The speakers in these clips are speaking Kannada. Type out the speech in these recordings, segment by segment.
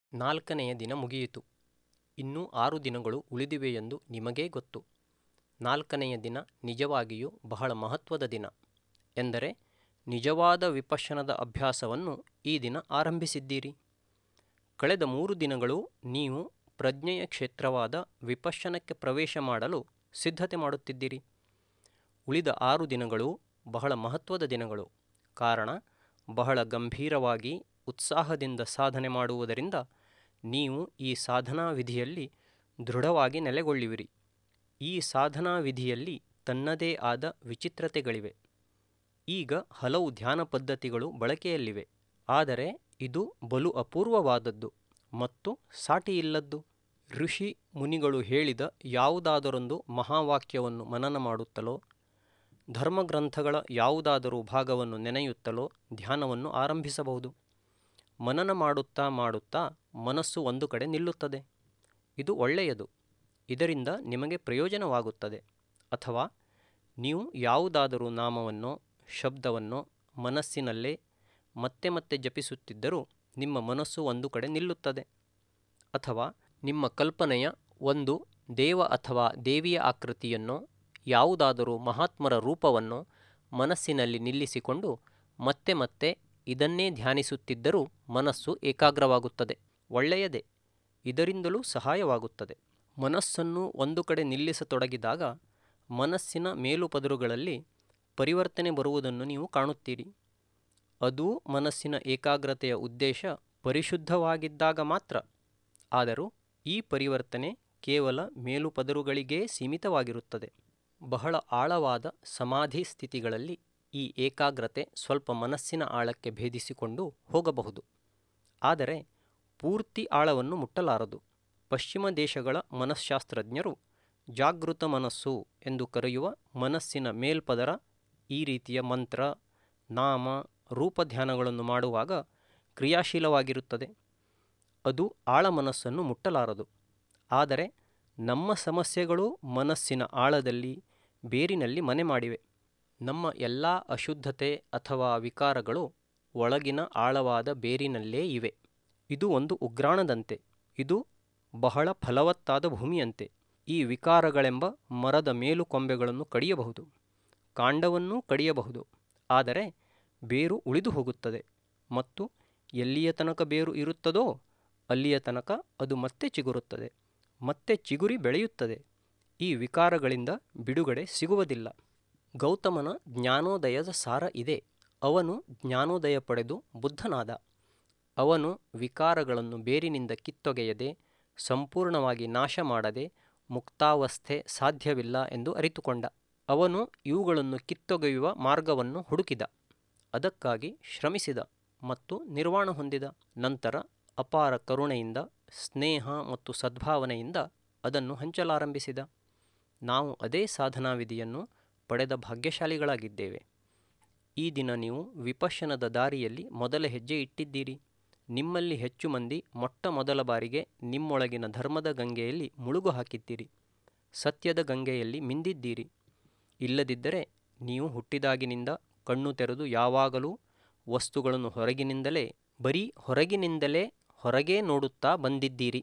4ನೆಯ ದಿನ ಮುಗಿಯಿತು. ಇನ್ನೂ 6 ದಿನಗಳು ಉಳಿದಿವೆಯೆಂದು ನಿಮಗೇ ಗೊತ್ತು. 4ನೆಯ ದಿನ ನಿಜವಾಗಿಯೂ ಬಹಳ ಮಹತ್ವದ ದಿನ. ಎಂದರೆ ನಿಜವಾದ ವಿಪಶ್ಯನದ ಅಭ್ಯಾಸವನ್ನು ಈ ದಿನ ಆರಂಭಿಸಿದ್ದೀರಿ. ಕಳೆದ 3 ದಿನಗಳು ನೀವು ಪ್ರಜ್ಞೆಯ ಕ್ಷೇತ್ರವಾದ ವಿಪಶ್ಯನಕ್ಕೆ ಪ್ರವೇಶ ಮಾಡಲು ಸಿದ್ಧತೆ ಮಾಡುತ್ತಿದ್ದೀರಿ. ಉಳಿದ 6 ದಿನಗಳು ಬಹಳ ಮಹತ್ವದ ದಿನಗಳು. ಕಾರಣ, ಬಹಳ ಗಂಭೀರವಾಗಿ ಉತ್ಸಾಹದಿಂದ ಸಾಧನೆ ಮಾಡುವುದರಿಂದ ನೀವು ಈ ಸಾಧನಾ ವಿಧಿಯಲ್ಲಿ ದೃಢವಾಗಿ ನೆಲೆಗೊಳ್ಳುವಿರಿ. ಈ ಸಾಧನಾ ವಿಧಿಯಲ್ಲಿ ತನ್ನದೇ ಆದ ವಿಚಿತ್ರತೆಗಳಿವೆ. ಈಗ ಹಲವು ಧ್ಯಾನ ಪದ್ಧತಿಗಳು ಬಳಕೆಯಲ್ಲಿವೆ. ಆದರೆ ಇದು ಬಲು ಅಪೂರ್ವವಾದದ್ದು ಮತ್ತು ಸಾಟಿಯಿಲ್ಲದ್ದು. ಋಷಿ ಮುನಿಗಳು ಹೇಳಿದ ಯಾವುದಾದರೊಂದು ಮಹಾವಾಕ್ಯವನ್ನು ಮನನ ಮಾಡುತ್ತಲೋ, ಧರ್ಮಗ್ರಂಥಗಳ ಯಾವುದಾದರೂ ಭಾಗವನ್ನು ನೆನೆಯುತ್ತಲೋ ಧ್ಯಾನವನ್ನು ಆರಂಭಿಸಬಹುದು. ಮನನ ಮಾಡುತ್ತಾ ಮಾಡುತ್ತಾ ಮನಸ್ಸು ಒಂದು ಕಡೆ ನಿಲ್ಲುತ್ತದೆ. ಇದು ಒಳ್ಳೆಯದು. ಇದರಿಂದ ನಿಮಗೆ ಪ್ರಯೋಜನವಾಗುತ್ತದೆ. ಅಥವಾ ನೀವು ಯಾವುದಾದರೂ ನಾಮವನ್ನೋ ಶಬ್ದವನ್ನೋ ಮನಸ್ಸಿನಲ್ಲೇ ಮತ್ತೆ ಮತ್ತೆ ಜಪಿಸುತ್ತಿದ್ದರೂ ನಿಮ್ಮ ಮನಸ್ಸು ಒಂದು ಕಡೆ ನಿಲ್ಲುತ್ತದೆ. ಅಥವಾ ನಿಮ್ಮ ಕಲ್ಪನೆಯ ಒಂದು ದೇವ ಅಥವಾ ದೇವಿಯ ಆಕೃತಿಯನ್ನೋ ಯಾವುದಾದರೂ ಮಹಾತ್ಮರ ರೂಪವನ್ನು ಮನಸ್ಸಿನಲ್ಲಿ ನಿಲ್ಲಿಸಿಕೊಂಡು ಮತ್ತೆ ಮತ್ತೆ ಇದನ್ನೇ ಧ್ಯಾನಿಸುತ್ತಿದ್ದರೂ ಮನಸ್ಸು ಏಕಾಗ್ರವಾಗುತ್ತದೆ. ಒಳ್ಳೆಯದೇ. ಇದರಿಂದಲೂ ಸಹಾಯವಾಗುತ್ತದೆ. ಮನಸ್ಸನ್ನು ಒಂದು ಕಡೆ ನಿಲ್ಲಿಸತೊಡಗಿದಾಗ ಮನಸ್ಸಿನ ಮೇಲುಪದರುಗಳಲ್ಲಿ ಪರಿವರ್ತನೆ ಬರುವುದನ್ನು ನೀವು ಕಾಣುತ್ತೀರಿ. ಅದೂ ಮನಸ್ಸಿನ ಏಕಾಗ್ರತೆಯ ಉದ್ದೇಶ ಪರಿಶುದ್ಧವಾಗಿದ್ದಾಗ ಮಾತ್ರ. ಆದರೂ ಈ ಪರಿವರ್ತನೆ ಕೇವಲ ಮೇಲುಪದರುಗಳಿಗೇ ಸೀಮಿತವಾಗಿರುತ್ತದೆ. ಬಹಳ ಆಳವಾದ ಸಮಾಧಿ ಸ್ಥಿತಿಗಳಲ್ಲಿ ಈ ಏಕಾಗ್ರತೆ ಸ್ವಲ್ಪ ಮನಸ್ಸಿನ ಆಳಕ್ಕೆ ಭೇದಿಸಿಕೊಂಡು ಹೋಗಬಹುದು. ಆದರೆ ಪೂರ್ತಿ ಆಳವನ್ನು ಮುಟ್ಟಲಾರದು. ಪಶ್ಚಿಮ ದೇಶಗಳ ಮನಃಶಾಸ್ತ್ರಜ್ಞರು ಜಾಗೃತ ಮನಸ್ಸು ಎಂದು ಕರೆಯುವ ಮನಸ್ಸಿನ ಮೇಲ್ಪದರ ಈ ರೀತಿಯ ಮಂತ್ರ, ನಾಮ, ರೂಪಧ್ಯಾನಗಳನ್ನು ಮಾಡುವಾಗ ಕ್ರಿಯಾಶೀಲವಾಗಿರುತ್ತದೆ. ಅದು ಆಳ ಮನಸ್ಸನ್ನು ಮುಟ್ಟಲಾರದು. ಆದರೆ ನಮ್ಮ ಸಮಸ್ಯೆಗಳು ಮನಸ್ಸಿನ ಆಳದಲ್ಲಿ, ಬೇರಿನಲ್ಲಿ ಮನೆ ಮಾಡಿವೆ. ನಮ್ಮ ಎಲ್ಲ ಅಶುದ್ಧತೆ ಅಥವಾ ವಿಕಾರಗಳು ಒಳಗಿನ ಆಳವಾದ ಬೇರಿನಲ್ಲೇ ಇವೆ. ಇದು ಒಂದು ಉಗ್ರಾಣದಂತೆ. ಇದು ಬಹಳ ಫಲವತ್ತಾದ ಭೂಮಿಯಂತೆ. ಈ ವಿಕಾರಗಳೆಂಬ ಮರದ ಮೇಲು ಕೊಂಬೆಗಳನ್ನು ಕಡಿಯಬಹುದು, ಕಾಂಡವನ್ನೂ ಕಡಿಯಬಹುದು. ಆದರೆ ಬೇರು ಉಳಿದು ಹೋಗುತ್ತದೆ ಮತ್ತು ಎಲ್ಲಿಯ ತನಕ ಬೇರು ಇರುತ್ತದೋ ಅಲ್ಲಿಯ ತನಕ ಅದು ಮತ್ತೆ ಚಿಗುರುತ್ತದೆ, ಮತ್ತೆ ಚಿಗುರಿ ಬೆಳೆಯುತ್ತದೆ. ಈ ವಿಕಾರಗಳಿಂದ ಬಿಡುಗಡೆ ಸಿಗುವುದಿಲ್ಲ. ಗೌತಮನ ಜ್ಞಾನೋದಯದ ಸಾರ ಇದೆ. ಅವನು ಜ್ಞಾನೋದಯ ಪಡೆದು ಬುದ್ಧನಾದ. ಅವನು ವಿಕಾರಗಳನ್ನು ಬೇರಿನಿಂದ ಕಿತ್ತೊಗೆಯದೆ, ಸಂಪೂರ್ಣವಾಗಿ ನಾಶ ಮಾಡದೆ ಮುಕ್ತಾವಸ್ಥೆ ಸಾಧ್ಯವಿಲ್ಲ ಎಂದು ಅರಿತುಕೊಂಡ. ಅವನು ಇವುಗಳನ್ನು ಕಿತ್ತೊಗೆಯುವ ಮಾರ್ಗವನ್ನು ಹುಡುಕಿದ. ಅದಕ್ಕಾಗಿ ಶ್ರಮಿಸಿದ ಮತ್ತು ನಿರ್ವಾಣ ಹೊಂದಿದ. ನಂತರ ಅಪಾರ ಕರುಣೆಯಿಂದ, ಸ್ನೇಹ ಮತ್ತು ಸದ್ಭಾವನೆಯಿಂದ ಅದನ್ನು ಹಂಚಲಾರಂಭಿಸಿದ. ನಾವು ಅದೇ ಸಾಧನಾ ವಿಧಿಯನ್ನು ಪಡೆದ ಭಾಗ್ಯಶಾಲಿಗಳಾಗಿದ್ದೇವೆ. ಈ ದಿನ ನೀವು ವಿಪಶ್ಯನದ ದಾರಿಯಲ್ಲಿ ಮೊದಲ ಹೆಜ್ಜೆ ಇಟ್ಟಿದ್ದೀರಿ. ನಿಮ್ಮಲ್ಲಿ ಹೆಚ್ಚು ಮಂದಿ ಮೊಟ್ಟ ಮೊದಲ ಬಾರಿಗೆ ನಿಮ್ಮೊಳಗಿನ ಧರ್ಮದ ಗಂಗೆಯಲ್ಲಿ ಮುಳುಗು ಹಾಕಿದ್ದೀರಿ. ಸತ್ಯದ ಗಂಗೆಯಲ್ಲಿ ಮಿಂದಿದ್ದೀರಿ. ಇಲ್ಲದಿದ್ದರೆ ನೀವು ಹುಟ್ಟಿದಾಗಿನಿಂದ ಕಣ್ಣು ತೆರೆದು ಯಾವಾಗಲೂ ವಸ್ತುಗಳನ್ನು ಹೊರಗಿನಿಂದಲೇ, ಬರೀ ಹೊರಗಿನಿಂದಲೇ ಹೊರಗೇ ನೋಡುತ್ತಾ ಬಂದಿದ್ದೀರಿ.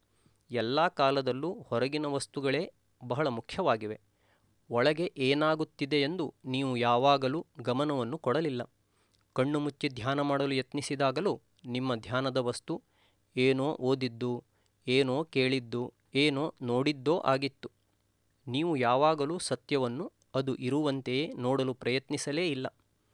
ಎಲ್ಲ ಕಾಲದಲ್ಲೂ ಹೊರಗಿನ ವಸ್ತುಗಳೇ ಬಹಳ ಮುಖ್ಯವಾಗಿವೆ. ಒಳಗೆ ಏನಾಗುತ್ತಿದೆಯೆಂದು ನೀವು ಯಾವಾಗಲೂ ಗಮನವನ್ನು ಕೊಡಲಿಲ್ಲ. ಕಣ್ಣು ಮುಚ್ಚಿ ಧ್ಯಾನ ಮಾಡಲು ಯತ್ನಿಸಿದಾಗಲೂ ನಿಮ್ಮ ಧ್ಯಾನದ ವಸ್ತು ಏನೋ ಓದಿದ್ದು, ಏನೋ ಕೇಳಿದ್ದು, ಏನೋ ನೋಡಿದ್ದೋ ಆಗಿತ್ತು. ನೀವು ಯಾವಾಗಲೂ ಸತ್ಯವನ್ನು ಅದು ಇರುವಂತೆಯೇ ನೋಡಲು ಪ್ರಯತ್ನಿಸಲೇ ಇಲ್ಲ.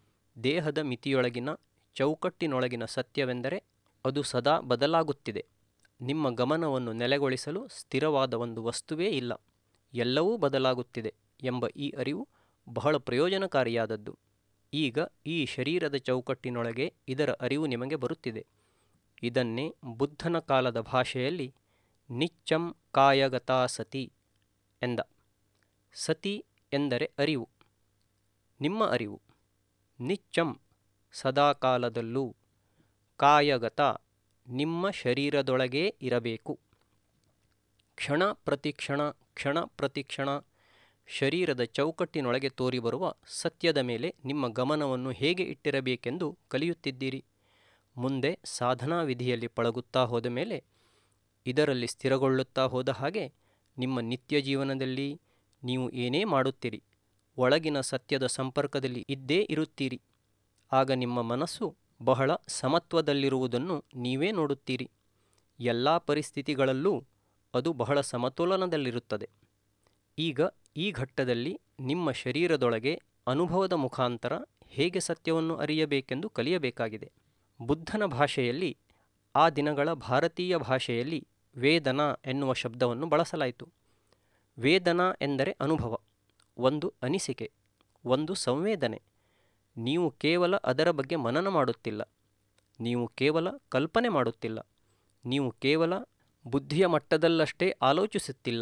ದೇಹದ ಮಿತಿಯೊಳಗಿನ ಚೌಕಟ್ಟಿನೊಳಗಿನ ಸತ್ಯವೆಂದರೆ ಅದು ಸದಾ ಬದಲಾಗುತ್ತಿದೆ. ನಿಮ್ಮ ಗಮನವನ್ನು ನೆಲೆಗೊಳಿಸಲು ಸ್ಥಿರವಾದ ಒಂದು ವಸ್ತುವೇ ಇಲ್ಲ. ಎಲ್ಲವೂ ಬದಲಾಗುತ್ತಿದೆ ಎಂಬ ಈ ಅರಿವು ಬಹಳ ಪ್ರಯೋಜನಕಾರಿಯಾದದ್ದು. ಈಗ ಈ ಶರೀರದ ಚೌಕಟ್ಟಿನೊಳಗೆ ಇದರ ಅರಿವು ನಿಮಗೆ ಬರುತ್ತಿದೆ. ಇದನ್ನೇ ಬುದ್ಧನ ಕಾಲದ ಭಾಷೆಯಲ್ಲಿ ನಿಚ್ಚಂ ಕಾಯಗತಾ ಸತಿ ಎಂದ. ಸತಿ ಎಂದರೆ ಅರಿವು, ನಿಮ್ಮ ಅರಿವು. ನಿಚ್ಚಂ ಸದಾಕಾಲದಲ್ಲೂ, ಕಾಯಗತ ನಿಮ್ಮ ಶರೀರದೊಳಗೇ ಇರಬೇಕು. ಕ್ಷಣ ಪ್ರತಿಕ್ಷಣ, ಕ್ಷಣ ಪ್ರತಿಕ್ಷಣ ಶರೀರದ ಚೌಕಟ್ಟಿನೊಳಗೆ ತೋರಿಬರುವ ಸತ್ಯದ ಮೇಲೆ ನಿಮ್ಮ ಗಮನವನ್ನು ಹೇಗೆ ಇಟ್ಟಿರಬೇಕೆಂದು ಕಲಿಯುತ್ತಿದ್ದೀರಿ. ಮುಂದೆ ಸಾಧನಾ ವಿಧಿಯಲ್ಲಿ ಪಳಗುತ್ತಾ ಹೋದ ಮೇಲೆ ಇದರಲ್ಲಿ ಸ್ಥಿರಗೊಳ್ಳುತ್ತಾ ಹೋದ ಹಾಗೆ ನಿಮ್ಮ ನಿತ್ಯ ಜೀವನದಲ್ಲಿ ನೀವು ಏನೇ ಮಾಡುತ್ತೀರಿ ಒಳಗಿನ ಸತ್ಯದ ಸಂಪರ್ಕದಲ್ಲಿ ಇದ್ದೇ ಇರುತ್ತೀರಿ. ಆಗ ನಿಮ್ಮ ಮನಸ್ಸು ಬಹಳ ಸಮತ್ವದಲ್ಲಿರುವುದನ್ನು ನೀವೇ ನೋಡುತ್ತೀರಿ. ಎಲ್ಲ ಪರಿಸ್ಥಿತಿಗಳಲ್ಲೂ ಅದು ಬಹಳ ಸಮತೋಲನದಲ್ಲಿರುತ್ತದೆ. ಈಗ ಈ ಘಟ್ಟದಲ್ಲಿ ನಿಮ್ಮ ಶರೀರದೊಳಗೆ ಅನುಭವದ ಮುಖಾಂತರ ಹೇಗೆ ಸತ್ಯವನ್ನು ಅರಿಯಬೇಕೆಂದು ಕಲಿಯಬೇಕಾಗಿದೆ. ಬುದ್ಧನ ಭಾಷೆಯಲ್ಲಿ, ಆ ದಿನಗಳ ಭಾರತೀಯ ಭಾಷೆಯಲ್ಲಿ ವೇದನಾ ಎನ್ನುವ ಶಬ್ದವನ್ನು ಬಳಸಲಾಯಿತು. ವೇದನಾ ಎಂದರೆ ಅನುಭವ, ಒಂದು ಅನಿಸಿಕೆ, ಒಂದು ಸಂವೇದನೆ. ನೀವು ಕೇವಲ ಅದರ ಬಗ್ಗೆ ಮನನ ಮಾಡುತ್ತಿಲ್ಲ, ನೀವು ಕೇವಲ ಕಲ್ಪನೆ ಮಾಡುತ್ತಿಲ್ಲ, ನೀವು ಕೇವಲ ಬುದ್ಧಿಯ ಮಟ್ಟದಲ್ಲಷ್ಟೇ ಆಲೋಚಿಸುತ್ತಿಲ್ಲ,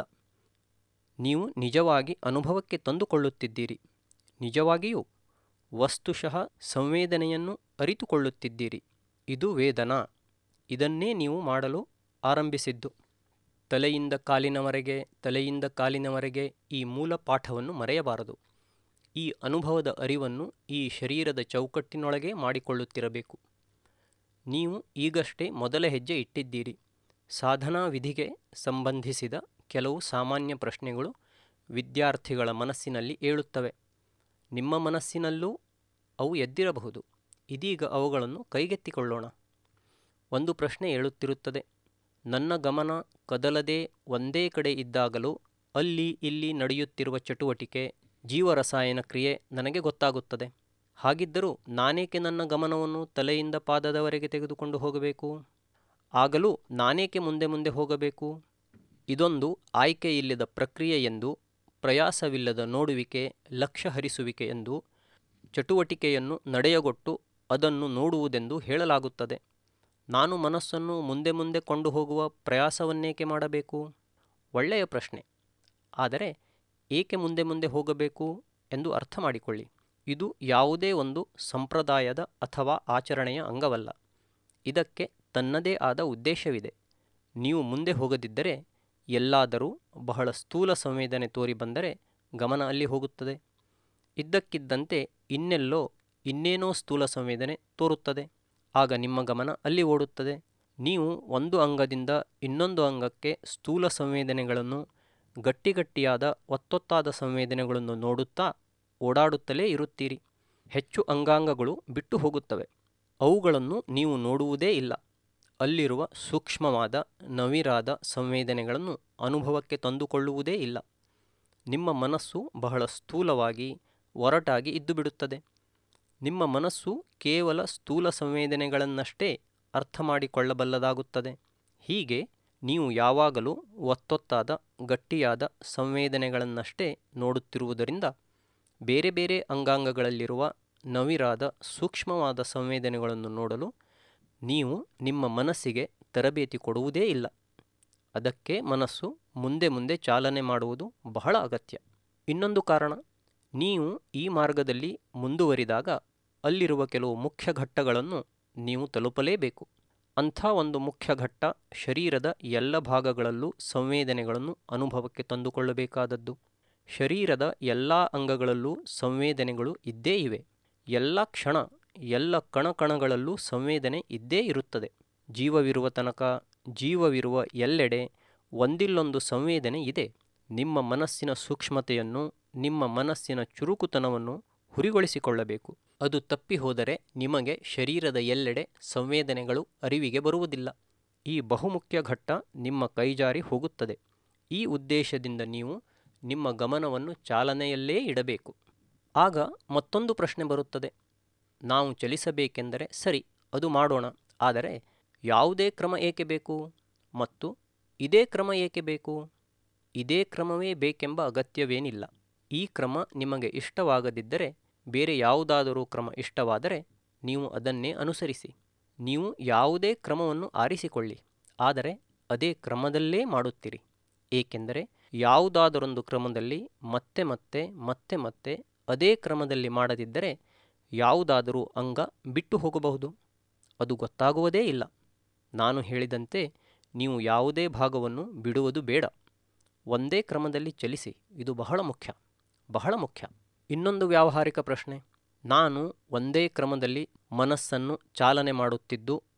ನೀವು ನಿಜವಾಗಿ ಅನುಭವಕ್ಕೆ ತಂದುಕೊಳ್ಳುತ್ತಿದ್ದೀರಿ. ನಿಜವಾಗಿಯೂ ವಸ್ತುಶಃ ಸಂವೇದನೆಯನ್ನು ಅರಿತುಕೊಳ್ಳುತ್ತಿದ್ದೀರಿ. ಇದು ವೇದನಾ. ಇದನ್ನೇ ನೀವು ಮಾಡಲು ಆರಂಭಿಸಿದ್ದು. ತಲೆಯಿಂದ ಕಾಲಿನವರೆಗೆ, ತಲೆಯಿಂದ ಕಾಲಿನವರೆಗೆ ಈ ಮೂಲ ಪಾಠವನ್ನು ಮರೆಯಬಾರದು. ಈ ಅನುಭವದ ಅರಿವನ್ನು ಈ ಶರೀರದ ಚೌಕಟ್ಟಿನೊಳಗೆ ಮಾಡಿಕೊಳ್ಳುತ್ತಿರಬೇಕು. ನೀವು ಈಗಷ್ಟೇ ಮೊದಲ ಹೆಜ್ಜೆ ಇಟ್ಟಿದ್ದೀರಿ. ಸಾಧನಾ ವಿಧಿಗೆ ಸಂಬಂಧಿಸಿದ ಕೆಲವು ಸಾಮಾನ್ಯ ಪ್ರಶ್ನೆಗಳು ವಿದ್ಯಾರ್ಥಿಗಳ ಮನಸ್ಸಿನಲ್ಲಿ ಏಳುತ್ತವೆ. ನಿಮ್ಮ ಮನಸ್ಸಿನಲ್ಲೂ ಅವು ಎದ್ದಿರಬಹುದು. ಇದೀಗ ಅವುಗಳನ್ನು ಕೈಗೆತ್ತಿಕೊಳ್ಳೋಣ. ಒಂದು ಪ್ರಶ್ನೆ ಏಳುತ್ತಿರುತ್ತದೆ. ನನ್ನ ಗಮನ ಕದಲದೆ ಒಂದೇ ಕಡೆ ಇದ್ದಾಗಲೂ ಅಲ್ಲಿ ಇಲ್ಲಿ ನಡೆಯುತ್ತಿರುವ ಚಟುವಟಿಕೆ, ಜೀವರಸಾಯನ ಕ್ರಿಯೆ ನನಗೆ ಗೊತ್ತಾಗುತ್ತದೆ. ಹಾಗಿದ್ದರೂ ನಾನೇಕೆ ನನ್ನ ಗಮನವನ್ನು ತಲೆಯಿಂದ ಪಾದದವರೆಗೆ ತೆಗೆದುಕೊಂಡು ಹೋಗಬೇಕು? ಆಗಲೂ ನಾನೇಕೆ ಮುಂದೆ ಮುಂದೆ ಹೋಗಬೇಕು? ಇದೊಂದು ಆಯ್ಕೆಯಿಲ್ಲದ ಪ್ರಕ್ರಿಯೆ ಎಂದು, ಪ್ರಯಾಸವಿಲ್ಲದ ನೋಡುವಿಕೆ, ಲಕ್ಷ್ಯ ಹರಿಸುವಿಕೆ ಎಂದು, ಚಟುವಟಿಕೆಯನ್ನು ನಡೆಯಗೊಟ್ಟು ಅದನ್ನು ನೋಡುವುದೆಂದು ಹೇಳಲಾಗುತ್ತದೆ. ನಾನು ಮನಸ್ಸನ್ನು ಮುಂದೆ ಮುಂದೆ ಕೊಂಡು ಹೋಗುವ ಪ್ರಯಾಸವನ್ನೇಕೆ ಮಾಡಬೇಕು? ಒಳ್ಳೆಯ ಪ್ರಶ್ನೆ. ಆದರೆ ಏಕೆ ಮುಂದೆ ಮುಂದೆ ಹೋಗಬೇಕು ಎಂದು ಅರ್ಥ ಮಾಡಿಕೊಳ್ಳಿ. ಇದು ಯಾವುದೇ ಒಂದು ಸಂಪ್ರದಾಯದ ಅಥವಾ ಆಚರಣೆಯ ಅಂಗವಲ್ಲ. ಇದಕ್ಕೆ ತನ್ನದೇ ಆದ ಉದ್ದೇಶವಿದೆ. ನೀವು ಮುಂದೆ ಹೋಗದಿದ್ದರೆ, ಎಲ್ಲಾದರೂ ಬಹಳ ಸ್ಥೂಲ ಸಂವೇದನೆ ತೋರಿ ಬಂದರೆ ಗಮನ ಅಲ್ಲಿ ಹೋಗುತ್ತದೆ. ಇದ್ದಕ್ಕಿದ್ದಂತೆ ಇನ್ನೆಲ್ಲೋ ಇನ್ನೇನೋ ಸ್ಥೂಲ ಸಂವೇದನೆ ತೋರುತ್ತದೆ. ಆಗ ನಿಮ್ಮ ಗಮನ ಅಲ್ಲಿ ಓಡುತ್ತದೆ. ನೀವು ಒಂದು ಅಂಗದಿಂದ ಇನ್ನೊಂದು ಅಂಗಕ್ಕೆ ಸ್ಥೂಲ ಸಂವೇದನೆಗಳನ್ನು, ಗಟ್ಟಿಗಟ್ಟಿಯಾದ ಒತ್ತೊತ್ತಾದ ಸಂವೇದನೆಗಳನ್ನು ನೋಡುತ್ತಾ ಓಡಾಡುತ್ತಲೇ ಇರುತ್ತೀರಿ. ಹೆಚ್ಚು ಅಂಗಾಂಗಗಳು ಬಿಟ್ಟು ಹೋಗುತ್ತವೆ. ಅವುಗಳನ್ನು ನೀವು ನೋಡುವುದೇ ಇಲ್ಲ. ಅಲ್ಲಿರುವ ಸೂಕ್ಷ್ಮವಾದ ನವಿರಾದ ಸಂವೇದನೆಗಳನ್ನು ಅನುಭವಕ್ಕೆ ತಂದುಕೊಳ್ಳುವುದೇ ಇಲ್ಲ. ನಿಮ್ಮ ಮನಸ್ಸು ಬಹಳ ಸ್ಥೂಲವಾಗಿ, ಒರಟಾಗಿ ಇದ್ದು ಬಿಡುತ್ತದೆ. ನಿಮ್ಮ ಮನಸ್ಸು ಕೇವಲ ಸ್ಥೂಲ ಸಂವೇದನೆಗಳನ್ನಷ್ಟೇ ಅರ್ಥ ಮಾಡಿಕೊಳ್ಳಬಲ್ಲದಾಗುತ್ತದೆ. ಹೀಗೆ ನೀವು ಯಾವಾಗಲೂ ಒತ್ತೊತ್ತಾದ, ಗಟ್ಟಿಯಾದ ಸಂವೇದನೆಗಳನ್ನಷ್ಟೇ ನೋಡುತ್ತಿರುವುದರಿಂದ ಬೇರೆ ಬೇರೆ ಅಂಗಾಂಗಗಳಲ್ಲಿರುವ ನವಿರಾದ, ಸೂಕ್ಷ್ಮವಾದ ಸಂವೇದನೆಗಳನ್ನು ನೋಡಲು ನೀವು ನಿಮ್ಮ ಮನಸ್ಸಿಗೆ ತರಬೇತಿ ಕೊಡುವುದೇ ಇಲ್ಲ. ಅದಕ್ಕೆ ಮನಸ್ಸು ಮುಂದೆ ಮುಂದೆ ಚಾಲನೆ ಮಾಡುವುದು ಬಹಳ ಅಗತ್ಯ. ಇನ್ನೊಂದು ಕಾರಣ, ನೀವು ಈ ಮಾರ್ಗದಲ್ಲಿ ಮುಂದುವರಿದಾಗ ಅಲ್ಲಿರುವ ಕೆಲವು ಮುಖ್ಯ ಘಟ್ಟಗಳನ್ನು ನೀವು ತಲುಪಲೇಬೇಕು. ಅಂಥ ಒಂದು ಮುಖ್ಯ ಘಟ್ಟ ಶರೀರದ ಎಲ್ಲ ಭಾಗಗಳಲ್ಲೂ ಸಂವೇದನೆಗಳನ್ನು ಅನುಭವಕ್ಕೆ ತಂದುಕೊಳ್ಳಬೇಕಾದದ್ದು. ಶರೀರದ ಎಲ್ಲ ಅಂಗಗಳಲ್ಲೂ ಸಂವೇದನೆಗಳು ಇದ್ದೇ ಇವೆ. ಎಲ್ಲ ಕ್ಷಣ, ಎಲ್ಲ ಕಣಕಣಗಳಲ್ಲೂ ಸಂವೇದನೆ ಇದ್ದೇ ಇರುತ್ತದೆ. ಜೀವವಿರುವ ತನಕ, ಜೀವವಿರುವ ಎಲ್ಲೆಡೆ ಒಂದಿಲ್ಲೊಂದು ಸಂವೇದನೆ ಇದೆ. ನಿಮ್ಮ ಮನಸ್ಸಿನ ಸೂಕ್ಷ್ಮತೆಯನ್ನು, ನಿಮ್ಮ ಮನಸ್ಸಿನ ಚುರುಕುತನವನ್ನು ಹುರಿಗೊಳಿಸಿಕೊಳ್ಳಬೇಕು. ಅದು ತಪ್ಪಿ ಹೋದರೆ ನಿಮಗೆ ಶರೀರದ ಎಲ್ಲೆಡೆ ಸಂವೇದನೆಗಳು ಅರಿವಿಗೆ ಬರುವುದಿಲ್ಲ. ಈ ಬಹುಮುಖ್ಯ ಘಟ್ಟ ನಿಮ್ಮ ಕೈಜಾರಿ ಹೋಗುತ್ತದೆ. ಈ ಉದ್ದೇಶದಿಂದ ನೀವು ನಿಮ್ಮ ಗಮನವನ್ನು ಚಾಲನೆಯಲ್ಲೇ ಇಡಬೇಕು. ಆಗ ಮತ್ತೊಂದು ಪ್ರಶ್ನೆ ಬರುತ್ತದೆ. ನಾವು ಚಲಿಸಬೇಕೆಂದರೆ ಸರಿ, ಅದು ಮಾಡೋಣ. ಆದರೆ ಯಾವುದೇ ಕ್ರಮ ಏಕೆ ಬೇಕು? ಮತ್ತು ಇದೇ ಕ್ರಮ ಏಕೆ ಬೇಕು? ಇದೇ ಕ್ರಮವೇ ಬೇಕೆಂಬ ಅಗತ್ಯವೇನಿಲ್ಲ. ಈ ಕ್ರಮ ನಿಮಗೆ ಇಷ್ಟವಾಗದಿದ್ದರೆ, ಬೇರೆ ಯಾವುದಾದರೂ ಕ್ರಮ ಇಷ್ಟವಾದರೆ ನೀವು ಅದನ್ನೇ ಅನುಸರಿಸಿ. ನೀವು ಯಾವುದೇ ಕ್ರಮವನ್ನು ಆರಿಸಿಕೊಳ್ಳಿ, ಆದರೆ ಅದೇ ಕ್ರಮದಲ್ಲೇ ಮಾಡುತ್ತೀರಿ. ಏಕೆಂದರೆ ಯಾವುದಾದರೊಂದು ಕ್ರಮದಲ್ಲಿ ಮತ್ತೆ ಮತ್ತೆ ಮತ್ತೆ ಮತ್ತೆ ಅದೇ ಕ್ರಮದಲ್ಲಿ ಮಾಡದಿದ್ದರೆ ಯಾವುದಾದರೂ ಅಂಗ ಬಿಟ್ಟು ಹೋಗಬಹುದು. ಅದು ಗೊತ್ತಾಗುವುದೇ ಇಲ್ಲ. ನಾನು ಹೇಳಿದಂತೆ ನೀವು ಯಾವುದೇ ಭಾಗವನ್ನು ಬಿಡುವುದು ಬೇಡ. ಒಂದೇ ಕ್ರಮದಲ್ಲಿ ಚಲಿಸಿ. ಇದು ಬಹಳ ಮುಖ್ಯ, ಬಹಳ ಮುಖ್ಯ. ಇನ್ನೊಂದು ವ್ಯಾವಹಾರಿಕ ಪ್ರಶ್ನೆ. ನಾನು ಒಂದೇ ಕ್ರಮದಲ್ಲಿ ಮನಸ್ಸನ್ನು ಚಾಲನೆ ಮಾಡುತ್ತಿದ್ದು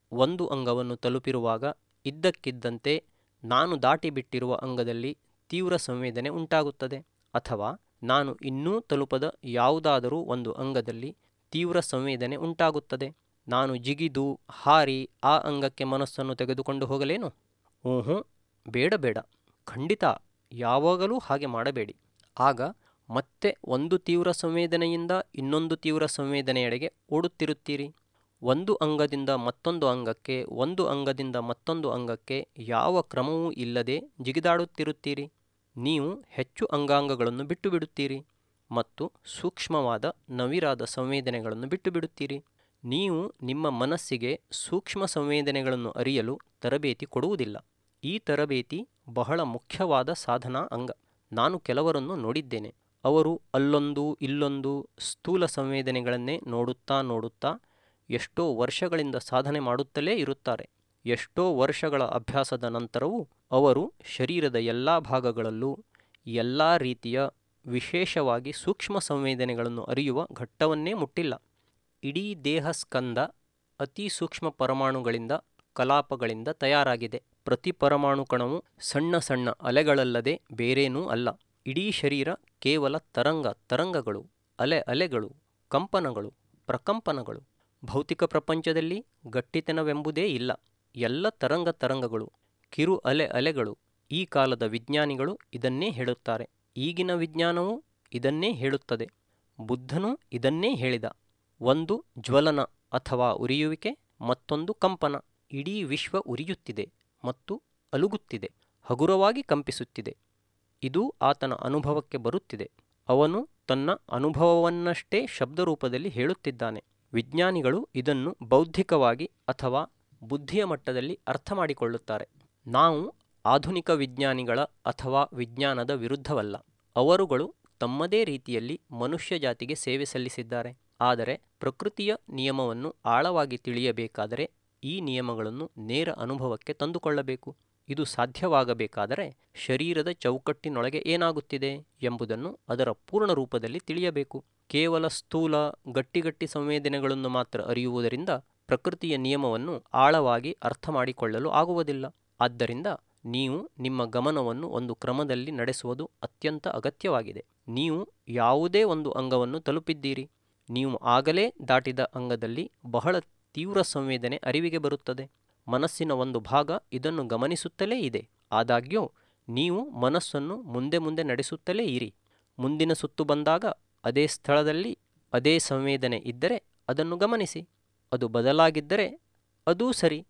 ಒಂದು ಅಂಗವನ್ನು ತಲುಪಿರುವಾಗ ಇದ್ದಕ್ಕಿದ್ದಂತೆ ನಾನು ದಾಟಿಬಿಟ್ಟಿರುವ ಅಂಗದಲ್ಲಿ ತೀವ್ರ ಸಂವೇದನೆ ಉಂಟಾಗುತ್ತದೆ. ಅಥವಾ ನಾನು ಇನ್ನೂ ತಲುಪದ ಯಾವುದಾದರೂ ಒಂದು ಅಂಗದಲ್ಲಿ ತೀವ್ರ ಸಂವೇದನೆ ಉಂಟಾಗುತ್ತದೆ. ನಾನು ಜಿಗಿದು ಹಾರಿ ಆ ಅಂಗಕ್ಕೆ ಮನಸ್ಸನ್ನು ತೆಗೆದುಕೊಂಡು ಹೋಗಲೇನು? ಊಹು, ಬೇಡ ಬೇಡ, ಖಂಡಿತ ಯಾವಾಗಲೂ ಹಾಗೆ ಮಾಡಬೇಡಿ. ಆಗ ಮತ್ತೆ ಒಂದು ತೀವ್ರ ಸಂವೇದನೆಯಿಂದ ಇನ್ನೊಂದು ತೀವ್ರ ಸಂವೇದನೆಯೆಡೆಗೆ ಓಡುತ್ತಿರುತ್ತೀರಿ. ಒಂದು ಅಂಗದಿಂದ ಮತ್ತೊಂದು ಅಂಗಕ್ಕೆ, ಒಂದು ಅಂಗದಿಂದ ಮತ್ತೊಂದು ಅಂಗಕ್ಕೆ ಯಾವ ಕ್ರಮವೂ ಇಲ್ಲದೆ ಜಿಗಿದಾಡುತ್ತಿರುತ್ತೀರಿ. ನೀವು ಹೆಚ್ಚು ಅಂಗಾಂಗಗಳನ್ನು ಬಿಟ್ಟು ಬಿಡುತ್ತೀರಿ ಮತ್ತು ಸೂಕ್ಷ್ಮವಾದ ನವಿರಾದ ಸಂವೇದನೆಗಳನ್ನು ಬಿಟ್ಟು ಬಿಡುತ್ತೀರಿ. ನೀವು ನಿಮ್ಮ ಮನಸ್ಸಿಗೆ ಸೂಕ್ಷ್ಮ ಸಂವೇದನೆಗಳನ್ನು ಅರಿಯಲು ತರಬೇತಿ ಕೊಡುವುದಿಲ್ಲ. ಈ ತರಬೇತಿ ಬಹಳ ಮುಖ್ಯವಾದ ಸಾಧನಾ ಅಂಗ. ನಾನು ಕೆಲವರನ್ನು ನೋಡಿದ್ದೇನೆ. ಅವರು ಅಲ್ಲೊಂದು ಇಲ್ಲೊಂದು ಸ್ಥೂಲ ಸಂವೇದನೆಗಳನ್ನೇ ನೋಡುತ್ತಾ ಎಷ್ಟೋ ವರ್ಷಗಳಿಂದ ಸಾಧನೆ ಮಾಡುತ್ತಲೇ ಇರುತ್ತಾರೆ. ಎಷ್ಟೋ ವರ್ಷಗಳ ಅಭ್ಯಾಸದ ನಂತರವೂ ಅವರು ಶರೀರದ ಎಲ್ಲ ಭಾಗಗಳಲ್ಲೂ ಎಲ್ಲ ರೀತಿಯ ವಿಶೇಷವಾಗಿ ಸೂಕ್ಷ್ಮ ಸಂವೇದನೆಗಳನ್ನು ಅರಿಯುವ ಘಟ್ಟವನ್ನೇ ಮುಟ್ಟಿಲ್ಲ. ಇಡೀ ದೇಹ ಸ್ಕಂದ ಅತಿ ಸೂಕ್ಷ್ಮ ಪರಮಾಣುಗಳಿಂದ, ಕಲಾಪಗಳಿಂದ ತಯಾರಾಗಿದೆ. ಪ್ರತಿ ಪರಮಾಣು ಕಣವು ಸಣ್ಣ ಸಣ್ಣ ಅಲೆಗಳಲ್ಲದೆ ಬೇರೇನೂ ಅಲ್ಲ. ಇಡೀ ಶರೀರ ಕೇವಲ ತರಂಗಗಳು, ಅಲೆಗಳು, ಕಂಪನಗಳು, ಪ್ರಕಂಪನಗಳು. ಭೌತಿಕ ಪ್ರಪಂಚದಲ್ಲಿ ಗಟ್ಟಿತನವೆಂಬುದೇ ಇಲ್ಲ. ಎಲ್ಲ ತರಂಗಗಳು, ಕಿರು ಅಲೆಗಳು. ಈ ಕಾಲದ ವಿಜ್ಞಾನಿಗಳು ಇದನ್ನೇ ಹೇಳುತ್ತಾರೆ. ಈಗಿನ ವಿಜ್ಞಾನವೂ ಇದನ್ನೇ ಹೇಳುತ್ತದೆ. ಬುದ್ಧನೂ ಇದನ್ನೇ ಹೇಳಿದ. ಒಂದು ಜ್ವಲನ ಅಥವಾ ಉರಿಯುವಿಕೆ, ಮತ್ತೊಂದು ಕಂಪನ. ಇಡೀ ವಿಶ್ವ ಉರಿಯುತ್ತಿದೆ ಮತ್ತು ಅಲುಗುತ್ತಿದೆ, ಹಗುರವಾಗಿ ಕಂಪಿಸುತ್ತಿದೆ. ಇದು ಆತನ ಅನುಭವಕ್ಕೆ ಬರುತ್ತಿದೆ. ಅವನು ತನ್ನ ಅನುಭವವನ್ನಷ್ಟೇ ಶಬ್ದರೂಪದಲ್ಲಿ ಹೇಳುತ್ತಿದ್ದಾನೆ. ವಿಜ್ಞಾನಿಗಳು ಇದನ್ನು ಬೌದ್ಧಿಕವಾಗಿ ಅಥವಾ ಬುದ್ಧಿಯ ಮಟ್ಟದಲ್ಲಿ ಅರ್ಥ ಮಾಡಿಕೊಳ್ಳುತ್ತಾರೆ. ನಾವು ಆಧುನಿಕ ವಿಜ್ಞಾನಿಗಳ ಅಥವಾ ವಿಜ್ಞಾನದ ವಿರುದ್ಧವಲ್ಲ. ಅವರುಗಳು ತಮ್ಮದೇ ರೀತಿಯಲ್ಲಿ ಮನುಷ್ಯ ಜಾತಿಗೆ ಸೇವೆ ಸಲ್ಲಿಸಿದ್ದಾರೆ. ಆದರೆ ಪ್ರಕೃತಿಯ ನಿಯಮವನ್ನು ಆಳವಾಗಿ ತಿಳಿಯಬೇಕಾದರೆ ಈ ನಿಯಮಗಳನ್ನು ನೇರ ಅನುಭವಕ್ಕೆ ತಂದುಕೊಳ್ಳಬೇಕು. ಇದು ಸಾಧ್ಯವಾಗಬೇಕಾದರೆ ಶರೀರದ ಚೌಕಟ್ಟಿನೊಳಗೆ ಏನಾಗುತ್ತಿದೆ ಎಂಬುದನ್ನು ಅದರ ಪೂರ್ಣ ರೂಪದಲ್ಲಿ ತಿಳಿಯಬೇಕು. ಕೇವಲ ಸ್ಥೂಲ ಗಟ್ಟಿ ಸಂವೇದನೆಗಳನ್ನು ಮಾತ್ರ ಅರಿಯುವುದರಿಂದ ಪ್ರಕೃತಿಯ ನಿಯಮವನ್ನು ಆಳವಾಗಿ ಅರ್ಥ ಮಾಡಿಕೊಳ್ಳಲು ಆಗುವುದಿಲ್ಲ. ಆದ್ದರಿಂದ ನೀವು ನಿಮ್ಮ ಗಮನವನ್ನು ಒಂದು ಕ್ರಮದಲ್ಲಿ ನಡೆಸುವುದು ಅತ್ಯಂತ ಅಗತ್ಯವಾಗಿದೆ. ನೀವು ಯಾವುದೇ ಒಂದು ಅಂಗವನ್ನು ತಲುಪಿದ್ದೀರಿ. ನೀವು ಆಗಲೇ ದಾಟಿದ ಅಂಗದಲ್ಲಿ ಬಹಳ ತೀವ್ರ ಸಂವೇದನೆ ಅರಿವಿಗೆ ಬರುತ್ತದೆ. ಮನಸ್ಸಿನ ಒಂದು ಭಾಗ ಇದನ್ನು ಗಮನಿಸುತ್ತಲೇ ಇದೆ. ಆದಾಗ್ಯೂ ನೀವು ಮನಸ್ಸನ್ನು ಮುಂದೆ ನಡೆಸುತ್ತಲೇ ಇರಿ. ಮುಂದಿನ ಸುತ್ತು ಬಂದಾಗ ಅದೇ ಸ್ಥಳದಲ್ಲಿ ಅದೇ ಸಂವೇದನೆ ಇದ್ದರೆ ಅದನ್ನು ಗಮನಿಸಿ. ಅದು ಬದಲಾಗಿದ್ದರೆ ಅದೂ ಸರಿ.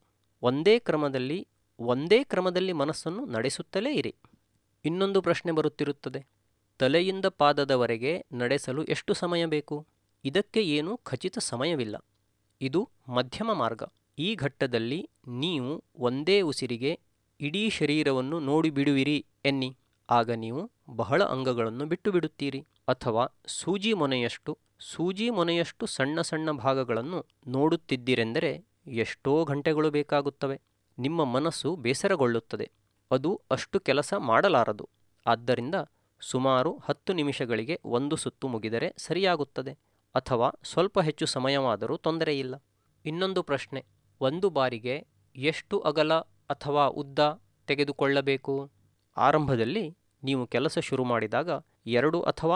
ಒಂದೇ ಕ್ರಮದಲ್ಲಿ ಮನಸ್ಸನ್ನು ನಡೆಸುತ್ತಲೇ ಇರಿ. ಇನ್ನೊಂದು ಪ್ರಶ್ನೆ ಬರುತ್ತಿರುತ್ತದೆ. ತಲೆಯಿಂದ ಪಾದದವರೆಗೆ ನಡೆಸಲು ಎಷ್ಟು ಸಮಯ ಬೇಕು? ಇದಕ್ಕೆ ಏನೂ ಖಚಿತ ಸಮಯವಿಲ್ಲ. ಇದು ಮಧ್ಯಮ ಮಾರ್ಗ. ಈ ಘಟ್ಟದಲ್ಲಿ ನೀವು ಒಂದೇ ಉಸಿರಿಗೆ ಇಡೀ ಶರೀರವನ್ನು ನೋಡಿಬಿಡುವಿರಿ ಎನ್ನಿ. ಆಗ ನೀವು ಬಹಳ ಅಂಗಗಳನ್ನು ಬಿಟ್ಟು ಬಿಡುತ್ತೀರಿ. ಅಥವಾ ಸೂಜಿ ಮೊನೆಯಷ್ಟು ಸಣ್ಣ ಸಣ್ಣ ಭಾಗಗಳನ್ನು ನೋಡುತ್ತಿದ್ದೀರೆಂದರೆ ಎಷ್ಟೋ ಗಂಟೆಗಳು ಬೇಕಾಗುತ್ತವೆ. ನಿಮ್ಮ ಮನಸ್ಸು ಬೇಸರಗೊಳ್ಳುತ್ತದೆ. ಅದು ಅಷ್ಟು ಕೆಲಸ ಮಾಡಲಾರದು. ಆದ್ದರಿಂದ ಸುಮಾರು 10 ನಿಮಿಷಗಳಿಗೆ ಒಂದು ಸುತ್ತು ಮುಗಿದರೆ ಸರಿಯಾಗುತ್ತದೆ. ಅಥವಾ ಸ್ವಲ್ಪ ಹೆಚ್ಚು ಸಮಯವಾದರೂ ತೊಂದರೆಯಿಲ್ಲ. ಇನ್ನೊಂದು ಪ್ರಶ್ನೆ. ಒಂದು ಬಾರಿಗೆ ಎಷ್ಟು ಅಗಲ ಅಥವಾ ಉದ್ದ ತೆಗೆದುಕೊಳ್ಳಬೇಕು? ಆರಂಭದಲ್ಲಿ ನೀವು ಕೆಲಸ ಶುರು ಮಾಡಿದಾಗ 2 ಅಥವಾ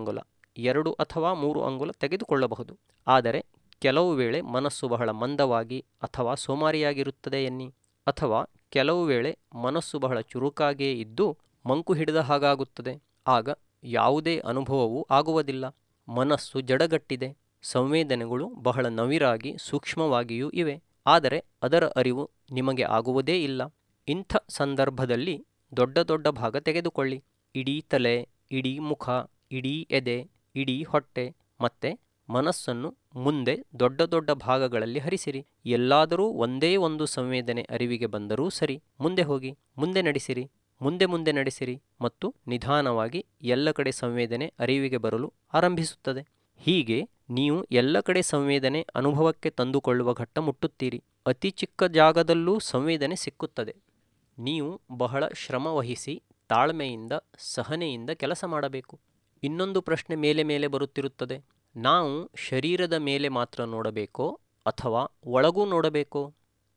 3 ಅಂಗುಲ ತೆಗೆದುಕೊಳ್ಳಬಹುದು. ಆದರೆ ಕೆಲವು ವೇಳೆ ಮನಸ್ಸು ಬಹಳ ಮಂದವಾಗಿ ಅಥವಾ ಸೋಮಾರಿಯಾಗಿರುತ್ತದೆ ಎನ್ನಿ. ಅಥವಾ ಕೆಲವು ವೇಳೆ ಮನಸ್ಸು ಬಹಳ ಚುರುಕಾಗಿಯೇ ಇದ್ದು ಮಂಕು ಹಿಡಿದ ಹಾಗಾಗುತ್ತದೆ. ಆಗ ಯಾವುದೇ ಅನುಭವವೂ ಆಗುವುದಿಲ್ಲ. ಮನಸ್ಸು ಜಡಗಟ್ಟಿದೆ. ಸಂವೇದನೆಗಳು ಬಹಳ ನವಿರಾಗಿ ಸೂಕ್ಷ್ಮವಾಗಿಯೂ ಇವೆ. ಆದರೆ ಅದರ ಅರಿವು ನಿಮಗೆ ಆಗುವುದೇ ಇಲ್ಲ. ಇಂಥ ಸಂದರ್ಭದಲ್ಲಿ ದೊಡ್ಡ ಭಾಗ ತೆಗೆದುಕೊಳ್ಳಿ. ಇಡೀ ತಲೆ, ಇಡೀ ಮುಖ, ಇಡೀ ಎದೆ, ಇಡೀ ಹೊಟ್ಟೆ. ಮತ್ತೆ ಮನಸ್ಸನ್ನು ಮುಂದೆ ದೊಡ್ಡ ಭಾಗಗಳಲ್ಲಿ ಹರಿಸಿರಿ. ಎಲ್ಲಾದರೂ ಒಂದೇ ಒಂದು ಸಂವೇದನೆ ಅರಿವಿಗೆ ಬಂದರೂ ಸರಿ, ಮುಂದೆ ಹೋಗಿ, ಮುಂದೆ ನಡೆಸಿರಿ ಮತ್ತು ನಿಧಾನವಾಗಿ ಎಲ್ಲ ಕಡೆ ಸಂವೇದನೆ ಅರಿವಿಗೆ ಬರಲು ಆರಂಭಿಸುತ್ತದೆ. ಹೀಗೆ ನೀವು ಎಲ್ಲ ಕಡೆ ಸಂವೇದನೆ ಅನುಭವಕ್ಕೆ ತಂದುಕೊಳ್ಳುವ ಘಟ್ಟ ಮುಟ್ಟುತ್ತೀರಿ. ಅತಿ ಚಿಕ್ಕ ಜಾಗದಲ್ಲೂ ಸಂವೇದನೆ ಸಿಕ್ಕುತ್ತದೆ. ನೀವು ಬಹಳ ಶ್ರಮವಹಿಸಿ ತಾಳ್ಮೆಯಿಂದ ಸಹನೆಯಿಂದ ಕೆಲಸ ಮಾಡಬೇಕು. ಇನ್ನೊಂದು ಪ್ರಶ್ನೆ ಮೇಲೆ ಬರುತ್ತಿರುತ್ತದೆ. ನಾವು ಶರೀರದ ಮೇಲೆ ಮಾತ್ರ ನೋಡಬೇಕೋ ಅಥವಾ ಒಳಗೂ ನೋಡಬೇಕೋ?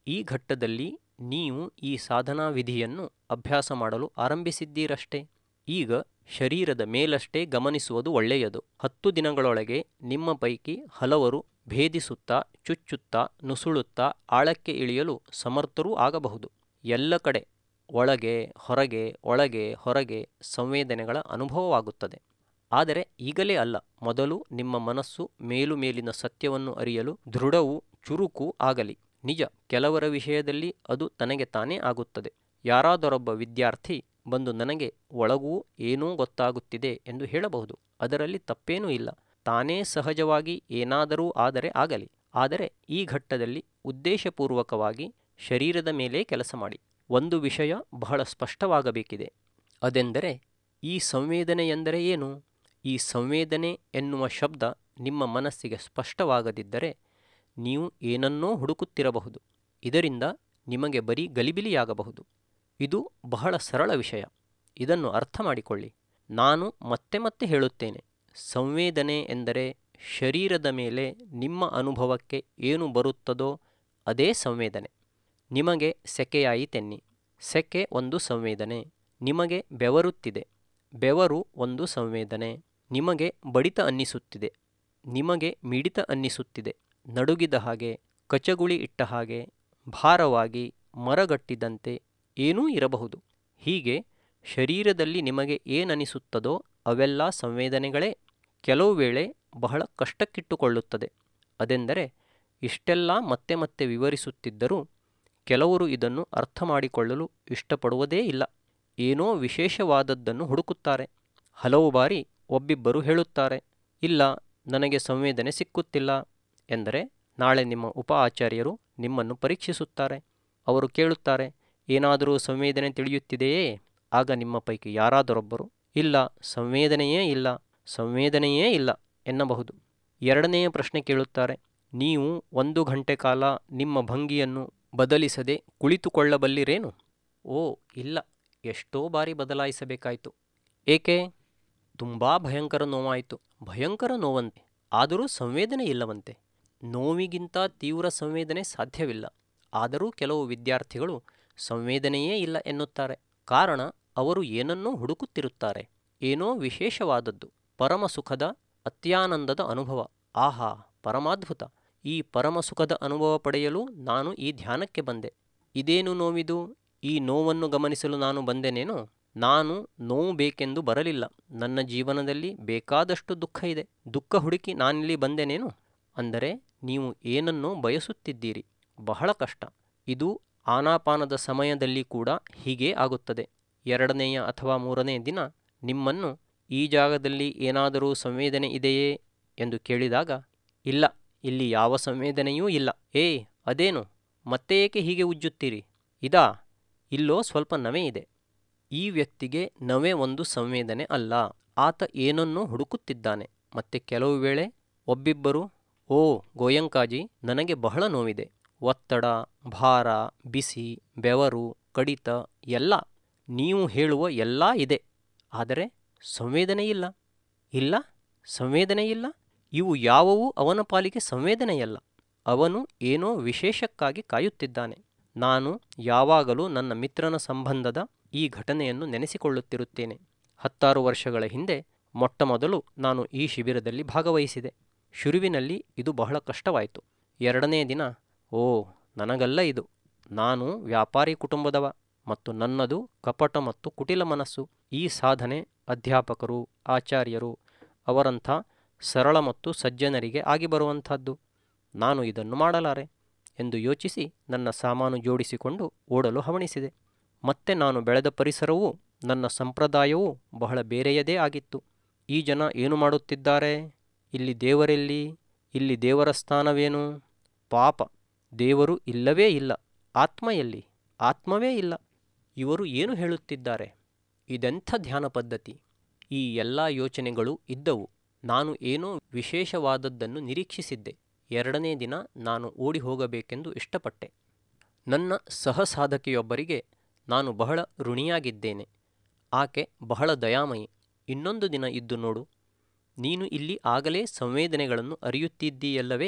ಈ ಘಟ್ಟದಲ್ಲಿ ನೀವು ಈ ಸಾಧನಾ ವಿಧಿಯನ್ನು ಅಭ್ಯಾಸ ಮಾಡಲು ಆರಂಭಿಸಿದ್ದೀರಷ್ಟೇ. ಈಗ ಶರೀರದ ಮೇಲಷ್ಟೇ ಗಮನಿಸುವುದು ಒಳ್ಳೆಯದು. 10 ದಿನಗಳೊಳಗೆ ನಿಮ್ಮ ಪೈಕಿ ಹಲವರು ಭೇದಿಸುತ್ತಾ, ಚುಚ್ಚುತ್ತಾ, ನುಸುಳುತ್ತಾ ಆಳಕ್ಕೆ ಇಳಿಯಲು ಸಮರ್ಥರೂ ಆಗಬಹುದು. ಎಲ್ಲ ಕಡೆ ಒಳಗೆ ಹೊರಗೆ ಒಳಗೆ ಹೊರಗೆ ಸಂವೇದನೆಗಳ ಅನುಭವವಾಗುತ್ತದೆ. ಆದರೆ ಈಗಲೇ ಅಲ್ಲ, ಮೊದಲು ನಿಮ್ಮ ಮನಸ್ಸು ಮೇಲಿನ ಸತ್ಯವನ್ನು ಅರಿಯಲು ದೃಢವೂ ಚುರುಕೂ ಆಗಲಿ. ನಿಜ, ಕೆಲವರ ವಿಷಯದಲ್ಲಿ ಅದು ತನಗೆ ತಾನೇ ಆಗುತ್ತದೆ. ಯಾರಾದರೊಬ್ಬ ವಿದ್ಯಾರ್ಥಿ ಬಂದು ನನಗೆ ಒಳಗೂ ಏನೋ ಗೊತ್ತಾಗುತ್ತಿದೆ ಎಂದು ಹೇಳಬಹುದು. ಅದರಲ್ಲಿ ತಪ್ಪೇನೂ ಇಲ್ಲ. ತಾನೇ ಸಹಜವಾಗಿ ಏನಾದರೂ ಆದರೆ ಆಗಲಿ. ಆದರೆ ಈ ಘಟ್ಟದಲ್ಲಿ ಉದ್ದೇಶಪೂರ್ವಕವಾಗಿ ಶರೀರದ ಮೇಲೆ ಕೆಲಸ ಮಾಡಿ. ಒಂದು ವಿಷಯ ಬಹಳ ಸ್ಪಷ್ಟವಾಗಬೇಕಿದೆ. ಅದೆಂದರೆ, ಈ ಸಂವೇದನೆ ಎಂದರೆ ಏನು? ಈ ಸಂವೇದನೆ ಎನ್ನುವ ಶಬ್ದ ನಿಮ್ಮ ಮನಸ್ಸಿಗೆ ಸ್ಪಷ್ಟವಾಗದಿದ್ದರೆ ನೀವು ಏನನ್ನೋ ಹುಡುಕುತ್ತಿರಬಹುದು. ಇದರಿಂದ ನಿಮಗೆ ಬರೀ ಗಲಿಬಿಲಿಯಾಗಬಹುದು. ಇದು ಬಹಳ ಸರಳ ವಿಷಯ. ಇದನ್ನು ಅರ್ಥ ಮಾಡಿಕೊಳ್ಳಿ. ನಾನು ಮತ್ತೆ ಮತ್ತೆ ಹೇಳುತ್ತೇನೆ, ಸಂವೇದನೆ ಎಂದರೆ ಶರೀರದ ಮೇಲೆ ನಿಮ್ಮ ಅನುಭವಕ್ಕೆ ಏನು ಬರುತ್ತದೋ ಅದೇ ಸಂವೇದನೆ. ನಿಮಗೆ ಸೆಕೆಯಾಯಿತೆನ್ನಿ, ಸೆಕೆ ಒಂದು ಸಂವೇದನೆ. ನಿಮಗೆ ಬೆವರುತ್ತಿದೆ, ಬೆವರು ಒಂದು ಸಂವೇದನೆ. ನಿಮಗೆ ಬಡಿತ ಅನ್ನಿಸುತ್ತಿದೆ, ನಿಮಗೆ ಮಿಡಿತ ಅನ್ನಿಸುತ್ತಿದೆ, ನಡುಗಿದ ಹಾಗೆ, ಕಚಗುಳಿ ಇಟ್ಟ ಹಾಗೆ, ಭಾರವಾಗಿ, ಮರಗಟ್ಟಿದಂತೆ ಏನೂ ಇರಬಹುದು. ಹೀಗೆ ಶರೀರದಲ್ಲಿ ನಿಮಗೆ ಏನನಿಸುತ್ತದೋ ಅವೆಲ್ಲ ಸಂವೇದನೆಗಳೇ. ಕೆಲವು ವೇಳೆ ಬಹಳ ಕಷ್ಟಕ್ಕಿಟ್ಟುಕೊಳ್ಳುತ್ತದೆ. ಅದೆಂದರೆ, ಇಷ್ಟೆಲ್ಲ ಮತ್ತೆ ಮತ್ತೆ ವಿವರಿಸುತ್ತಿದ್ದರೂ ಕೆಲವರು ಇದನ್ನು ಅರ್ಥ ಮಾಡಿಕೊಳ್ಳಲು ಇಷ್ಟಪಡುವುದೇ ಇಲ್ಲ. ಏನೋ ವಿಶೇಷವಾದದ್ದನ್ನು ಹುಡುಕುತ್ತಾರೆ. ಹಲವು ಬಾರಿ ಒಬ್ಬಿಬ್ಬರು ಹೇಳುತ್ತಾರೆ, ಇಲ್ಲ, ನನಗೆ ಸಂವೇದನೆ ಸಿಕ್ಕುತ್ತಿಲ್ಲ ಎಂದರೆ ನಾಳೆ ನಿಮ್ಮ ಉಪ ಆಚಾರ್ಯರು ನಿಮ್ಮನ್ನು ಪರೀಕ್ಷಿಸುತ್ತಾರೆ. ಅವರು ಕೇಳುತ್ತಾರೆ, ಏನಾದರೂ ಸಂವೇದನೆ ತಿಳಿಯುತ್ತಿದೆಯೇ? ಆಗ ನಿಮ್ಮ ಪೈಕಿ ಯಾರಾದರೊಬ್ಬರು, ಇಲ್ಲ, ಸಂವೇದನೆಯೇ ಇಲ್ಲ, ಸಂವೇದನೆಯೇ ಇಲ್ಲ ಎನ್ನಬಹುದು. ಎರಡನೆಯ ಪ್ರಶ್ನೆ ಕೇಳುತ್ತಾರೆ, ನೀವು 1 ಗಂಟೆ ಕಾಲ ನಿಮ್ಮ ಭಂಗಿಯನ್ನು ಬದಲಿಸದೆ ಕುಳಿತುಕೊಳ್ಳಬಲ್ಲಿರೇನು? ಓ ಇಲ್ಲ, ಎಷ್ಟೋ ಬಾರಿ ಬದಲಾಯಿಸಬೇಕಾಯಿತು. ಏಕೆ? ತುಂಬ ಭಯಂಕರ ನೋವಾಯಿತು. ಭಯಂಕರ ನೋವಂತೆ, ಆದರೂ ಸಂವೇದನೆ ಇಲ್ಲವಂತೆ. ನೋವಿಗಿಂತ ತೀವ್ರ ಸಂವೇದನೆ ಸಾಧ್ಯವಿಲ್ಲ. ಆದರೂ ಕೆಲವು ವಿದ್ಯಾರ್ಥಿಗಳು ಸಂವೇದನೆಯೇ ಇಲ್ಲ ಎನ್ನುತ್ತಾರೆ. ಕಾರಣ, ಅವರು ಏನನ್ನೋ ಹುಡುಕುತ್ತಿರುತ್ತಾರೆ. ಏನೋ ವಿಶೇಷವಾದದ್ದು, ಪರಮ ಸುಖದ, ಅತ್ಯಾನಂದದ ಅನುಭವ. ಆಹಾ, ಪರಮಾದ್ಭುತ! ಈ ಪರಮಸುಖದ ಅನುಭವ ಪಡೆಯಲು ನಾನು ಈ ಧ್ಯಾನಕ್ಕೆ ಬಂದೆ. ಇದೇನು ನೋವಿದು? ಈ ನೋವನ್ನು ಗಮನಿಸಲು ನಾನು ಬಂದೆನೇನೋ? ನಾನು ನೋವು ಬೇಕೆಂದು ಬರಲಿಲ್ಲ. ನನ್ನ ಜೀವನದಲ್ಲಿ ಬೇಕಾದಷ್ಟು ದುಃಖ ಇದೆ. ದುಃಖ ಹುಡುಕಿ ನಾನಿಲ್ಲಿ ಬಂದೆನೇನು? ಅಂದರೆ ನೀವು ಏನನ್ನೋ ಬಯಸುತ್ತಿದ್ದೀರಿ. ಬಹಳ ಕಷ್ಟ. ಇದು ಆನಾಪಾನದ ಸಮಯದಲ್ಲಿ ಕೂಡ ಹೀಗೇ ಆಗುತ್ತದೆ. 2ನೇ ಅಥವಾ 3ನೇ ದಿನ ನಿಮ್ಮನ್ನು ಈ ಜಾಗದಲ್ಲಿ ಏನಾದರೂ ಸಂವೇದನೆ ಇದೆಯೇ ಎಂದು ಕೇಳಿದಾಗ, ಇಲ್ಲ, ಇಲ್ಲಿ ಯಾವ ಸಂವೇದನೆಯೂ ಇಲ್ಲ. ಅದೇನು? ಮತ್ತೆ ಏಕೆ ಹೀಗೆ ಉಜ್ಜುತ್ತೀರಿ? ಇದಾ? ಇಲ್ಲೋ ಸ್ವಲ್ಪ ನವೆ ಇದೆ. ಈ ವ್ಯಕ್ತಿಗೆ ನವೆ ಒಂದು ಸಂವೇದನೆ ಅಲ್ಲ. ಆತ ಏನನ್ನೋ ಹುಡುಕುತ್ತಿದ್ದಾನೆ. ಮತ್ತೆ ಕೆಲವು ವೇಳೆ ಒಬ್ಬಿಬ್ಬರು, ಓ ಗೋಯಂಕಾಜಿ, ನನಗೆ ಬಹಳ ನೋವಿದೆ. ಒತ್ತಡ, ಭಾರ, ಬಿಸಿ, ಬೆವರು, ಕಡಿತ ಎಲ್ಲ, ನೀವು ಹೇಳುವ ಎಲ್ಲ ಇದೆ. ಆದರೆ ಸಂವೇದನೆಯಿಲ್ಲ. ಇಲ್ಲ, ಸಂವೇದನೆಯಿಲ್ಲ. ಇವು ಯಾವುವೂ ಅವನ ಪಾಲಿಗೆ ಸಂವೇದನೆಯಲ್ಲ. ಅವನು ಏನೋ ವಿಶೇಷಕ್ಕಾಗಿ ಕಾಯುತ್ತಿದ್ದಾನೆ. ನಾನು ಯಾವಾಗಲೂ ನನ್ನ ಮಿತ್ರನ ಸಂಬಂಧದ ಈ ಘಟನೆಯನ್ನು ನೆನೆಸಿಕೊಳ್ಳುತ್ತಿರುತ್ತೇನೆ. 16 ವರ್ಷಗಳ ಹಿಂದೆ ಮೊಟ್ಟಮೊದಲು ನಾನು ಈ ಶಿಬಿರದಲ್ಲಿ ಭಾಗವಹಿಸಿದೆ. ಶುರುವಿನಲ್ಲಿ ಇದು ಬಹಳ ಕಷ್ಟವಾಯಿತು. 2ನೇ ದಿನ, ಓ ನನಗಲ್ಲ ಇದು, ನಾನು ವ್ಯಾಪಾರಿ ಕುಟುಂಬದವ ಮತ್ತು ನನ್ನದು ಕಪಟ ಮತ್ತು ಕುಟಿಲ ಮನಸ್ಸು. ಈ ಸಾಧನೆ ಅಧ್ಯಾಪಕರು, ಆಚಾರ್ಯರು, ಅವರಂಥ ಸರಳ ಮತ್ತು ಸಜ್ಜನರಿಗೆ ಆಗಿ ಬರುವಂಥದ್ದು. ನಾನು ಇದನ್ನು ಮಾಡಲಾರೆ ಎಂದು ಯೋಚಿಸಿ ನನ್ನ ಸಾಮಾನು ಜೋಡಿಸಿಕೊಂಡು ಓಡಲು ಹವಣಿಸಿದೆ. ಮತ್ತೆ ನಾನು ಬೆಳೆದ ಪರಿಸರವೂ ನನ್ನ ಸಂಪ್ರದಾಯವೂ ಬಹಳ ಬೇರೆಯದೇ ಆಗಿತ್ತು. ಈ ಜನ ಏನು ಮಾಡುತ್ತಿದ್ದಾರೆ? ಇಲ್ಲಿ ದೇವರೆಲ್ಲಿ? ಇಲ್ಲಿ ದೇವರ ಸ್ಥಾನವೇನು? ಪಾಪ, ದೇವರು ಇಲ್ಲವೇ ಇಲ್ಲ. ಆತ್ಮ ಎಲ್ಲಿ? ಆತ್ಮವೇ ಇಲ್ಲ. ಇವರು ಏನು ಹೇಳುತ್ತಿದ್ದಾರೆ? ಇದೆಂಥ ಧ್ಯಾನ ಪದ್ಧತಿ? ಈ ಎಲ್ಲ ಯೋಚನೆಗಳು ಇದ್ದವು. ನಾನು ಏನೋ ವಿಶೇಷವಾದದ್ದನ್ನು ನಿರೀಕ್ಷಿಸಿದ್ದೆ. 2ನೇ ದಿನ ನಾನು ಓಡಿ ಹೋಗಬೇಕೆಂದು ಇಷ್ಟಪಟ್ಟೆ. ನನ್ನ ಸಹಸಾಧಕಿಯೊಬ್ಬರಿಗೆ ನಾನು ಬಹಳ ಋಣಿಯಾಗಿದ್ದೇನೆ. ಆಕೆ ಬಹಳ ದಯಾಮಯಿ. ಇನ್ನೊಂದು ದಿನ ಇದ್ದು ನೋಡು, ನೀನು ಇಲ್ಲಿ ಆಗಲೇ ಸಂವೇದನೆಗಳನ್ನು ಅರಿಯುತ್ತಿದ್ದೀಯಲ್ಲವೇ?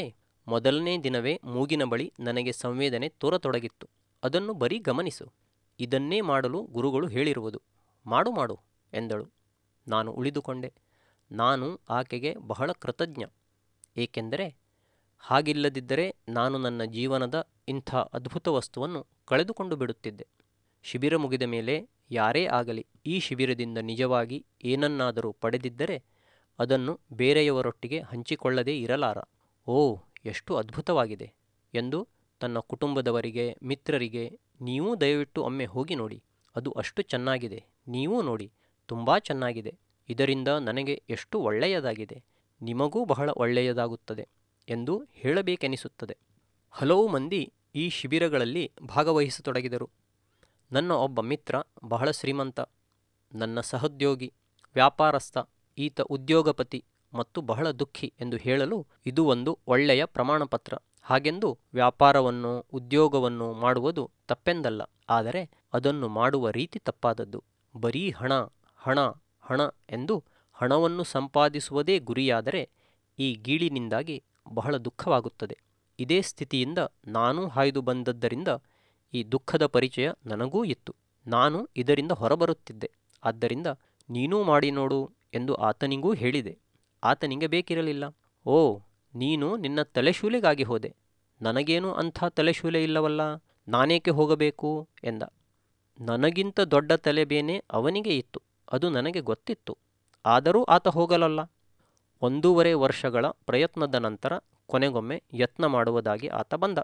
ಮೊದಲನೇ ದಿನವೇ ಮೂಗಿನ ಬಳಿ ನನಗೆ ಸಂವೇದನೆ ತೋರತೊಡಗಿತ್ತು. ಅದನ್ನು ಬರೀ ಗಮನಿಸು. ಇದನ್ನೇ ಮಾಡಲು ಗುರುಗಳು ಹೇಳಿರುವುದು. ಮಾಡು ಮಾಡು ಎಂದಳು. ನಾನು ಉಳಿದುಕೊಂಡೆ. ನಾನು ಆಕೆಗೆ ಬಹಳ ಕೃತಜ್ಞ. ಏಕೆಂದರೆ ಹಾಗಿಲ್ಲದಿದ್ದರೆ ನಾನು ನನ್ನ ಜೀವನದ ಇಂಥ ಅದ್ಭುತ ವಸ್ತುವನ್ನು ಕಳೆದುಕೊಂಡು ಬಿಡುತ್ತಿದ್ದೆ. ಶಿಬಿರ ಮುಗಿದ ಮೇಲೆ ಯಾರೇ ಆಗಲಿ ಈ ಶಿಬಿರದಿಂದ ನಿಜವಾಗಿ ಏನನ್ನಾದರೂ ಪಡೆದಿದ್ದರೆ ಅದನ್ನು ಬೇರೆಯವರೊಟ್ಟಿಗೆ ಹಂಚಿಕೊಳ್ಳದೇ ಇರಲಾರ. ಓ, ಎಷ್ಟು ಅದ್ಭುತವಾಗಿದೆ ಎಂದು ತನ್ನ ಕುಟುಂಬದವರಿಗೆ, ಮಿತ್ರರಿಗೆ, ನೀವೂ ದಯವಿಟ್ಟು ಒಮ್ಮೆ ಹೋಗಿ ನೋಡಿ, ಅದು ಅಷ್ಟು ಚೆನ್ನಾಗಿದೆ, ನೀವೂ ನೋಡಿ, ತುಂಬ ಚೆನ್ನಾಗಿದೆ, ಇದರಿಂದ ನನಗೆ ಎಷ್ಟು ಒಳ್ಳೆಯದಾಗಿದೆ, ನಿಮಗೂ ಬಹಳ ಒಳ್ಳೆಯದಾಗುತ್ತದೆ ಎಂದು ಹೇಳಬೇಕೆನಿಸುತ್ತದೆ. ಹಲವು ಮಂದಿ ಈ ಶಿಬಿರಗಳಲ್ಲಿ ಭಾಗವಹಿಸತೊಡಗಿದರು. ನನ್ನ ಒಬ್ಬ ಮಿತ್ರ ಬಹಳ ಶ್ರೀಮಂತ, ನನ್ನ ಸಹೋದ್ಯೋಗಿ ವ್ಯಾಪಾರಸ್ಥ, ಈತ ಉದ್ಯೋಗಪತಿ ಮತ್ತು ಬಹಳ ದುಃಖಿ ಎಂದು ಹೇಳಲು ಇದು ಒಂದು ಒಳ್ಳೆಯ ಪ್ರಮಾಣಪತ್ರ. ಹಾಗೆಂದು ವ್ಯಾಪಾರವನ್ನು, ಉದ್ಯೋಗವನ್ನು ಮಾಡುವುದು ತಪ್ಪೆಂದಲ್ಲ, ಆದರೆ ಅದನ್ನು ಮಾಡುವ ರೀತಿ ತಪ್ಪಾದದ್ದು. ಬರೀ ಹಣ ಹಣ ಹಣ ಎಂದು ಹಣವನ್ನು ಸಂಪಾದಿಸುವುದೇ ಗುರಿಯಾದರೆ ಈ ಗೀಳಿನಿಂದಾಗಿ ಬಹಳ ದುಃಖವಾಗುತ್ತದೆ. ಇದೇ ಸ್ಥಿತಿಯಿಂದ ನಾನೂ ಹಾಯ್ದು ಬಂದದ್ದರಿಂದ ಈ ದುಃಖದ ಪರಿಚಯ ನನಗೂ ಇತ್ತು. ನಾನು ಇದರಿಂದ ಹೊರಬರುತ್ತಿದ್ದೆ. ಆದ್ದರಿಂದ ನೀನೂ ಮಾಡಿ ನೋಡು ಎಂದು ಆತನಿಗೂ ಹೇಳಿದೆ. ಆತನಿಗೆ ಬೇಕಿರಲಿಲ್ಲ. ಓ, ನೀನು ನಿನ್ನ ತಲೆಶೂಲೆಗಾಗಿ ಹೋದೆ, ನನಗೇನು ಅಂಥ ತಲೆಶೂಲೆ ಇಲ್ಲವಲ್ಲ, ನಾನೇಕೆ ಹೋಗಬೇಕು ಎಂದ. ನನಗಿಂತ ದೊಡ್ಡ ತಲೆಬೇನೆ ಅವನಿಗೆ ಇತ್ತು, ಅದು ನನಗೆ ಗೊತ್ತಿತ್ತು. ಆದರೂ ಆತ ಹೋಗಲಲ್ಲ. 1.5 ವರ್ಷಗಳ ಪ್ರಯತ್ನದ ನಂತರ ಕೊನೆಗೊಮ್ಮೆ ಯತ್ನ ಮಾಡುವುದಾಗಿ ಆತ ಬಂದ.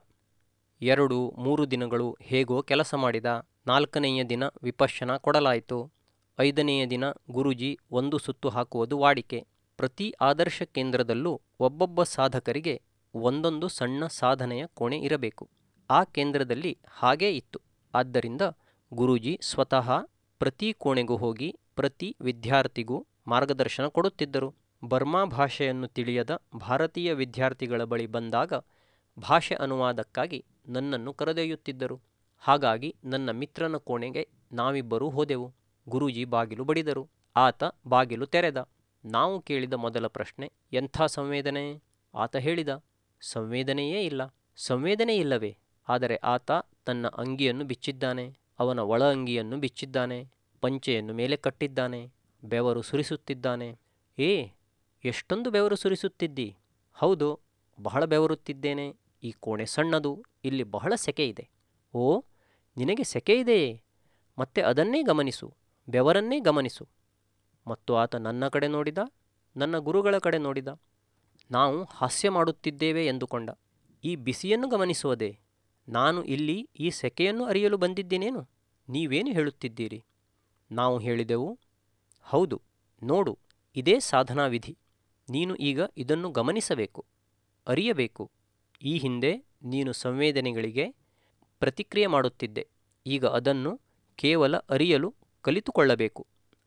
2-3 ದಿನಗಳು ಹೇಗೋ ಕೆಲಸ ಮಾಡಿದ. 4ನೆಯ ದಿನ ವಿಪಶ್ಯನ ಕೊಡಲಾಯಿತು. 5ನೆಯ ದಿನ ಗುರೂಜಿ ಒಂದು ಸುತ್ತು ಹಾಕುವುದು ವಾಡಿಕೆ. ಪ್ರತಿ ಆದರ್ಶ ಕೇಂದ್ರದಲ್ಲೂ ಒಬ್ಬೊಬ್ಬ ಸಾಧಕರಿಗೆ ಒಂದೊಂದು ಸಣ್ಣ ಸಾಧನೆಯ ಕೋಣೆ ಇರಬೇಕು. ಆ ಕೇಂದ್ರದಲ್ಲಿ ಹಾಗೇ ಇತ್ತು. ಆದ್ದರಿಂದ ಗುರೂಜಿ ಸ್ವತಃ ಪ್ರತಿ ಕೋಣೆಗೂ ಹೋಗಿ ಪ್ರತಿ ವಿದ್ಯಾರ್ಥಿಗೂ ಮಾರ್ಗದರ್ಶನ ಕೊಡುತ್ತಿದ್ದರು. ಬರ್ಮಾ ಭಾಷೆಯನ್ನು ತಿಳಿಯದ ಭಾರತೀಯ ವಿದ್ಯಾರ್ಥಿಗಳ ಬಳಿ ಬಂದಾಗ ಭಾಷೆ ಅನುವಾದಕ್ಕಾಗಿ ನನ್ನನ್ನು ಕರೆದೊಯ್ಯುತ್ತಿದ್ದರು. ಹಾಗಾಗಿ ನನ್ನ ಮಿತ್ರನ ಕೋಣೆಗೆ ನಾವಿಬ್ಬರೂ ಹೋದೆವು. ಗುರೂಜಿ ಬಾಗಿಲು ಬಡಿದರು. ಆತ ಬಾಗಿಲು ತೆರೆದ. ನಾವು ಕೇಳಿದ ಮೊದಲ ಪ್ರಶ್ನೆ, ಎಂಥ ಸಂವೇದನೆ? ಆತ ಹೇಳಿದ, ಸಂವೇದನೆಯೇ ಇಲ್ಲ. ಸಂವೇದನೆ ಇಲ್ಲವೇ? ಆದರೆ ಆತ ತನ್ನ ಅಂಗಿಯನ್ನು ಬಿಚ್ಚಿದ್ದಾನೆ, ಅವನ ಒಳ ಅಂಗಿಯನ್ನು ಬಿಚ್ಚಿದ್ದಾನೆ, ಪಂಚೆಯನ್ನು ಮೇಲೆ ಕಟ್ಟಿದ್ದಾನೆ, ಬೆವರು ಸುರಿಸುತ್ತಿದ್ದಾನೆ. ಏ, ಎಷ್ಟೊಂದು ಬೆವರು ಸುರಿಸುತ್ತಿದ್ದಿ? ಹೌದು, ಬಹಳ ಬೆವರುತ್ತಿದ್ದೇನೆ. ಈ ಕೋಣೆ ಸಣ್ಣದು, ಇಲ್ಲಿ ಬಹಳ ಸೆಕೆ ಇದೆ. ಓ, ನಿನಗೆ ಸೆಕೆ ಇದೆಯೇ? ಮತ್ತೆ ಅದನ್ನೇ ಗಮನಿಸು, ಬೆವರನ್ನೇ ಗಮನಿಸು. ಮತ್ತು ಆತ ನನ್ನ ಕಡೆ ನೋಡಿದ, ನನ್ನ ಗುರುಗಳ ಕಡೆ ನೋಡಿದ. ನಾವು ಹಾಸ್ಯ ಮಾಡುತ್ತಿದ್ದೇವೆ ಎಂದುಕೊಂಡ. ಈ ಬಿಸಿಯನ್ನು ಗಮನಿಸುವುದೇ? ನಾನು ಇಲ್ಲಿ ಈ ಸೆಕೆಯನ್ನು ಅರಿಯಲು ಬಂದಿದ್ದೇನೇನು? ನೀವೇನು ಹೇಳುತ್ತಿದ್ದೀರಿ? ನಾವು ಹೇಳಿದೆವು, ಹೌದು, ನೋಡು, ಇದೇ ಸಾಧನಾ ವಿಧಿ. ನೀನು ಈಗ ಇದನ್ನು ಗಮನಿಸಬೇಕು, ಅರಿಯಬೇಕು. ಈ ಹಿಂದೆ ನೀನು ಸಂವೇದನೆಗಳಿಗೆ ಪ್ರತಿಕ್ರಿಯೆ ಮಾಡುತ್ತಿದ್ದೆ, ಈಗ ಅದನ್ನು ಕೇವಲ ಅರಿಯಲು ಕಲಿತುಕೊಳ್ಳಬೇಕು.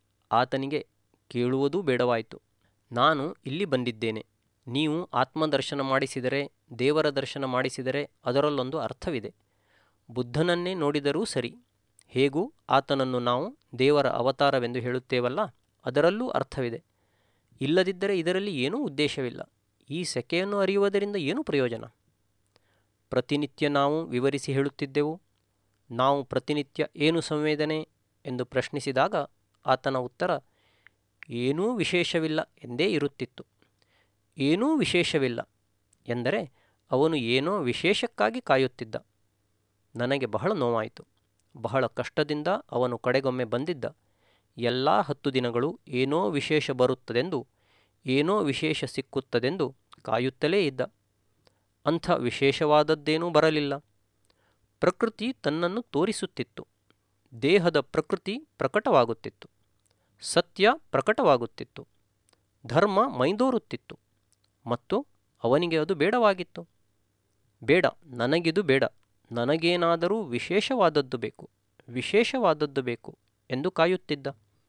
ಆತನಿಗೆ ಕೇಳುವುದೂ ಬೇಡವಾಯಿತು. ನಾನು ಇಲ್ಲಿ ಬಂದಿದ್ದೇನೆ. ನೀವು ಆತ್ಮದರ್ಶನ ಮಾಡಿಸಿದರೆ, ದೇವರ ದರ್ಶನ ಮಾಡಿಸಿದರೆ ಅದರಲ್ಲೊಂದು ಅರ್ಥವಿದೆ. ಬುದ್ಧನನ್ನೇ ನೋಡಿದರೂ ಸರಿ, ಹೇಗೂ ಆತನನ್ನು ನಾವು ದೇವರ ಅವತಾರವೆಂದು ಹೇಳುತ್ತೇವಲ್ಲ, ಅದರಲ್ಲೂ ಅರ್ಥವಿದೆ. ಇಲ್ಲದಿದ್ದರೆ ಇದರಲ್ಲಿ ಏನೂ ಉದ್ದೇಶವಿಲ್ಲ. ಈ ಸೆಕೆಯನ್ನು ಅರಿಯುವುದರಿಂದ ಏನು ಪ್ರಯೋಜನ? ಪ್ರತಿನಿತ್ಯ ನಾವು ವಿವರಿಸಿ ಹೇಳುತ್ತಿದ್ದೆವು. ನಾವು ಪ್ರತಿನಿತ್ಯ ಏನು ಸಂವೇದನೆ ಎಂದು ಪ್ರಶ್ನಿಸಿದಾಗ ಆತನ ಉತ್ತರ ಏನೂ ವಿಶೇಷವಿಲ್ಲ ಎಂದೇ ಇರುತ್ತಿತ್ತು. ಏನೂ ವಿಶೇಷವಿಲ್ಲ ಎಂದರೆ ಅವನು ಏನೋ ವಿಶೇಷಕ್ಕಾಗಿ ಕಾಯುತ್ತಿದ್ದ. ನನಗೆ ಬಹಳ ನೋವಾಯಿತು. ಬಹಳ ಕಷ್ಟದಿಂದ ಅವನು ಕಡೆಗೊಮ್ಮೆ ಬಂದಿದ್ದ. ಎಲ್ಲ 10 ದಿನಗಳು ಏನೋ ವಿಶೇಷ ಬರುತ್ತದೆಂದು, ಏನೋ ವಿಶೇಷ ಸಿಕ್ಕುತ್ತದೆಂದು ಕಾಯುತ್ತಲೇ ಇದ್ದ. ಅಂಥ ವಿಶೇಷವಾದದ್ದೇನೂ ಬರಲಿಲ್ಲ. ಪ್ರಕೃತಿ ತನ್ನನ್ನು ತೋರಿಸುತ್ತಿತ್ತು. ದೇಹದ ಪ್ರಕೃತಿ ಪ್ರಕಟವಾಗುತ್ತಿತ್ತು. ಸತ್ಯ ಪ್ರಕಟವಾಗುತ್ತಿತ್ತು. ಧರ್ಮ ಮೈದೋರುತ್ತಿತ್ತು. ಮತ್ತು ಅವನಿಗೆ ಅದು ಬೇಡವಾಗಿತ್ತು. ಬೇಡ, ನನಗಿದು ಬೇಡ, ನನಗೇನಾದರೂ ವಿಶೇಷವಾದದ್ದು ಬೇಕು, ವಿಶೇಷವಾದದ್ದು ಬೇಕು ಎಂದು ಕಾಯುತ್ತಿದ್ದ.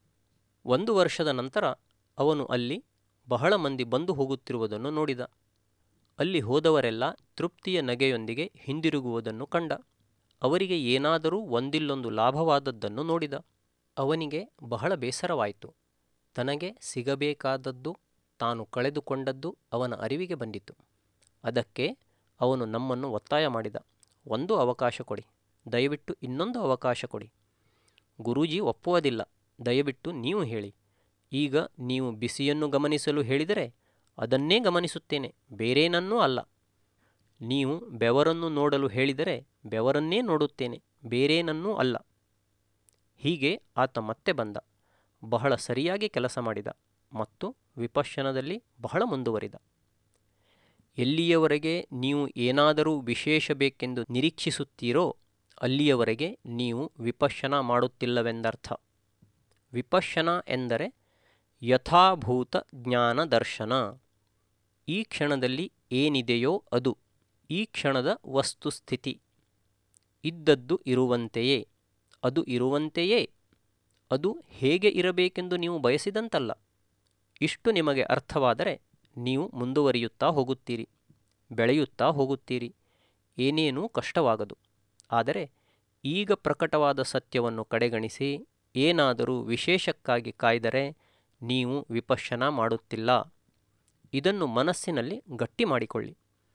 1 ವರ್ಷದ ನಂತರ ಅವನು ಅಲ್ಲಿ ಬಹಳ ಮಂದಿ ಬಂದು ಹೋಗುತ್ತಿರುವುದನ್ನು ನೋಡಿದ. ಅಲ್ಲಿ ಹೋದವರೆಲ್ಲ ತೃಪ್ತಿಯ ನಗೆಯೊಂದಿಗೆ ಹಿಂದಿರುಗುವುದನ್ನು ಕಂಡ. ಅವರಿಗೆ ಏನಾದರೂ ಒಂದಿಲ್ಲೊಂದು ಲಾಭವಾದದ್ದನ್ನು ನೋಡಿದ. ಅವನಿಗೆ ಬಹಳ ಬೇಸರವಾಯಿತು. ತನಗೆ ಸಿಗಬೇಕಾದದ್ದು ತಾನು ಕಳೆದುಕೊಂಡದ್ದು ಅವನ ಅರಿವಿಗೆ ಬಂದಿತು. ಅದಕ್ಕೆ ಅವನು ನಮ್ಮನ್ನು ಒತ್ತಾಯ ಮಾಡಿದ. ಒಂದು ಅವಕಾಶ ಕೊಡಿ, ದಯವಿಟ್ಟು ಇನ್ನೊಂದು ಅವಕಾಶ ಕೊಡಿ. ಗುರೂಜಿ ಒಪ್ಪುವುದಿಲ್ಲ, ದಯವಿಟ್ಟು ನೀವು ಹೇಳಿ. ಈಗ ನೀವು ಬಿಸಿಯನ್ನು ಗಮನಿಸಲು ಹೇಳಿದರೆ ಅದನ್ನೇ ಗಮನಿಸುತ್ತೇನೆ, ಬೇರೇನನ್ನೂ ಅಲ್ಲ. ನೀವು ಬೆವರನ್ನು ನೋಡಲು ಹೇಳಿದರೆ ಬೆವರನ್ನೇ ನೋಡುತ್ತೇನೆ, ಬೇರೇನನ್ನೂ ಅಲ್ಲ. ಹೀಗೆ ಆತ ಮತ್ತೆ ಬಂದ, ಬಹಳ ಸರಿಯಾಗಿ ಕೆಲಸ ಮಾಡಿದ ಮತ್ತು ವಿಪಶ್ಯನದಲ್ಲಿ ಬಹಳ ಮುಂದುವರಿದ. ಎಲ್ಲಿಯವರೆಗೆ ನೀವು ಏನಾದರೂ ವಿಶೇಷ ಬೇಕೆಂದು ನಿರೀಕ್ಷಿಸುತ್ತೀರೋ ಅಲ್ಲಿಯವರೆಗೆ ನೀವು ವಿಪಶ್ಯನ ಮಾಡುತ್ತಿಲ್ಲವೆಂದರ್ಥ. ವಿಪಶ್ಯನ ಎಂದರೆ ಯಥಾಭೂತ ಜ್ಞಾನ ದರ್ಶನ. ಈ ಕ್ಷಣದಲ್ಲಿ ಏನಿದೆಯೋ ಅದು, ಈ ಕ್ಷಣದ ವಸ್ತುಸ್ಥಿತಿ. ಇದ್ದದ್ದು ಇರುವಂತೆಯೇ, ಅದು ಇರುವಂತೆಯೇ, ಅದು ಹೇಗೆ ಇರಬೇಕೆಂದು ನೀವು ಬಯಸಿದಂತಲ್ಲ. ಇಷ್ಟು ನಿಮಗೆ ಅರ್ಥವಾದರೆ ನೀವು ಮುಂದುವರಿಯುತ್ತಾ ಹೋಗುತ್ತೀರಿ, ಬೆಳೆಯುತ್ತಾ ಹೋಗುತ್ತೀರಿ, ಏನೇನೂ ಕಷ್ಟವಾಗದು. ಆದರೆ ಈಗ ಪ್ರಕಟವಾದ ಸತ್ಯವನ್ನು ಕಡೆಗಣಿಸಿ ಏನಾದರೂ ವಿಶೇಷಕ್ಕಾಗಿ ಕಾಯ್ದರೆ ನೀವು ವಿಪಶ್ಯನ ಮಾಡುತ್ತಿಲ್ಲ. ಇದನ್ನು ಮನಸ್ಸಿನಲ್ಲಿ ಗಟ್ಟಿ ಮಾಡಿಕೊಳ್ಳಿ.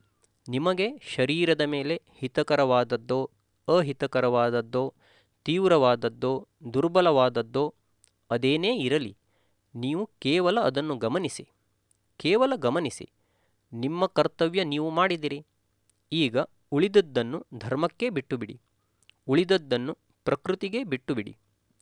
ನಿಮಗೆ ಶರೀರದ ಮೇಲೆ ಹಿತಕರವಾದದ್ದೋ ಅಹಿತಕರವಾದದ್ದೋ ತೀವ್ರವಾದದ್ದೋ ದುರ್ಬಲವಾದದ್ದೋ ಅದೇನೇ ಇರಲಿ, ನೀವು ಕೇವಲ ಅದನ್ನು ಗಮನಿಸಿ, ಕೇವಲ ಗಮನಿಸಿ. ನಿಮ್ಮ ಕರ್ತವ್ಯ ನೀವು ಮಾಡಿದಿರಿ. ಈಗ ಉಳಿದದ್ದನ್ನು ಧರ್ಮಕ್ಕೆ ಬಿಟ್ಟುಬಿಡಿ, ಉಳಿದದ್ದನ್ನು ಪ್ರಕೃತಿಗೆ ಬಿಟ್ಟುಬಿಡಿ.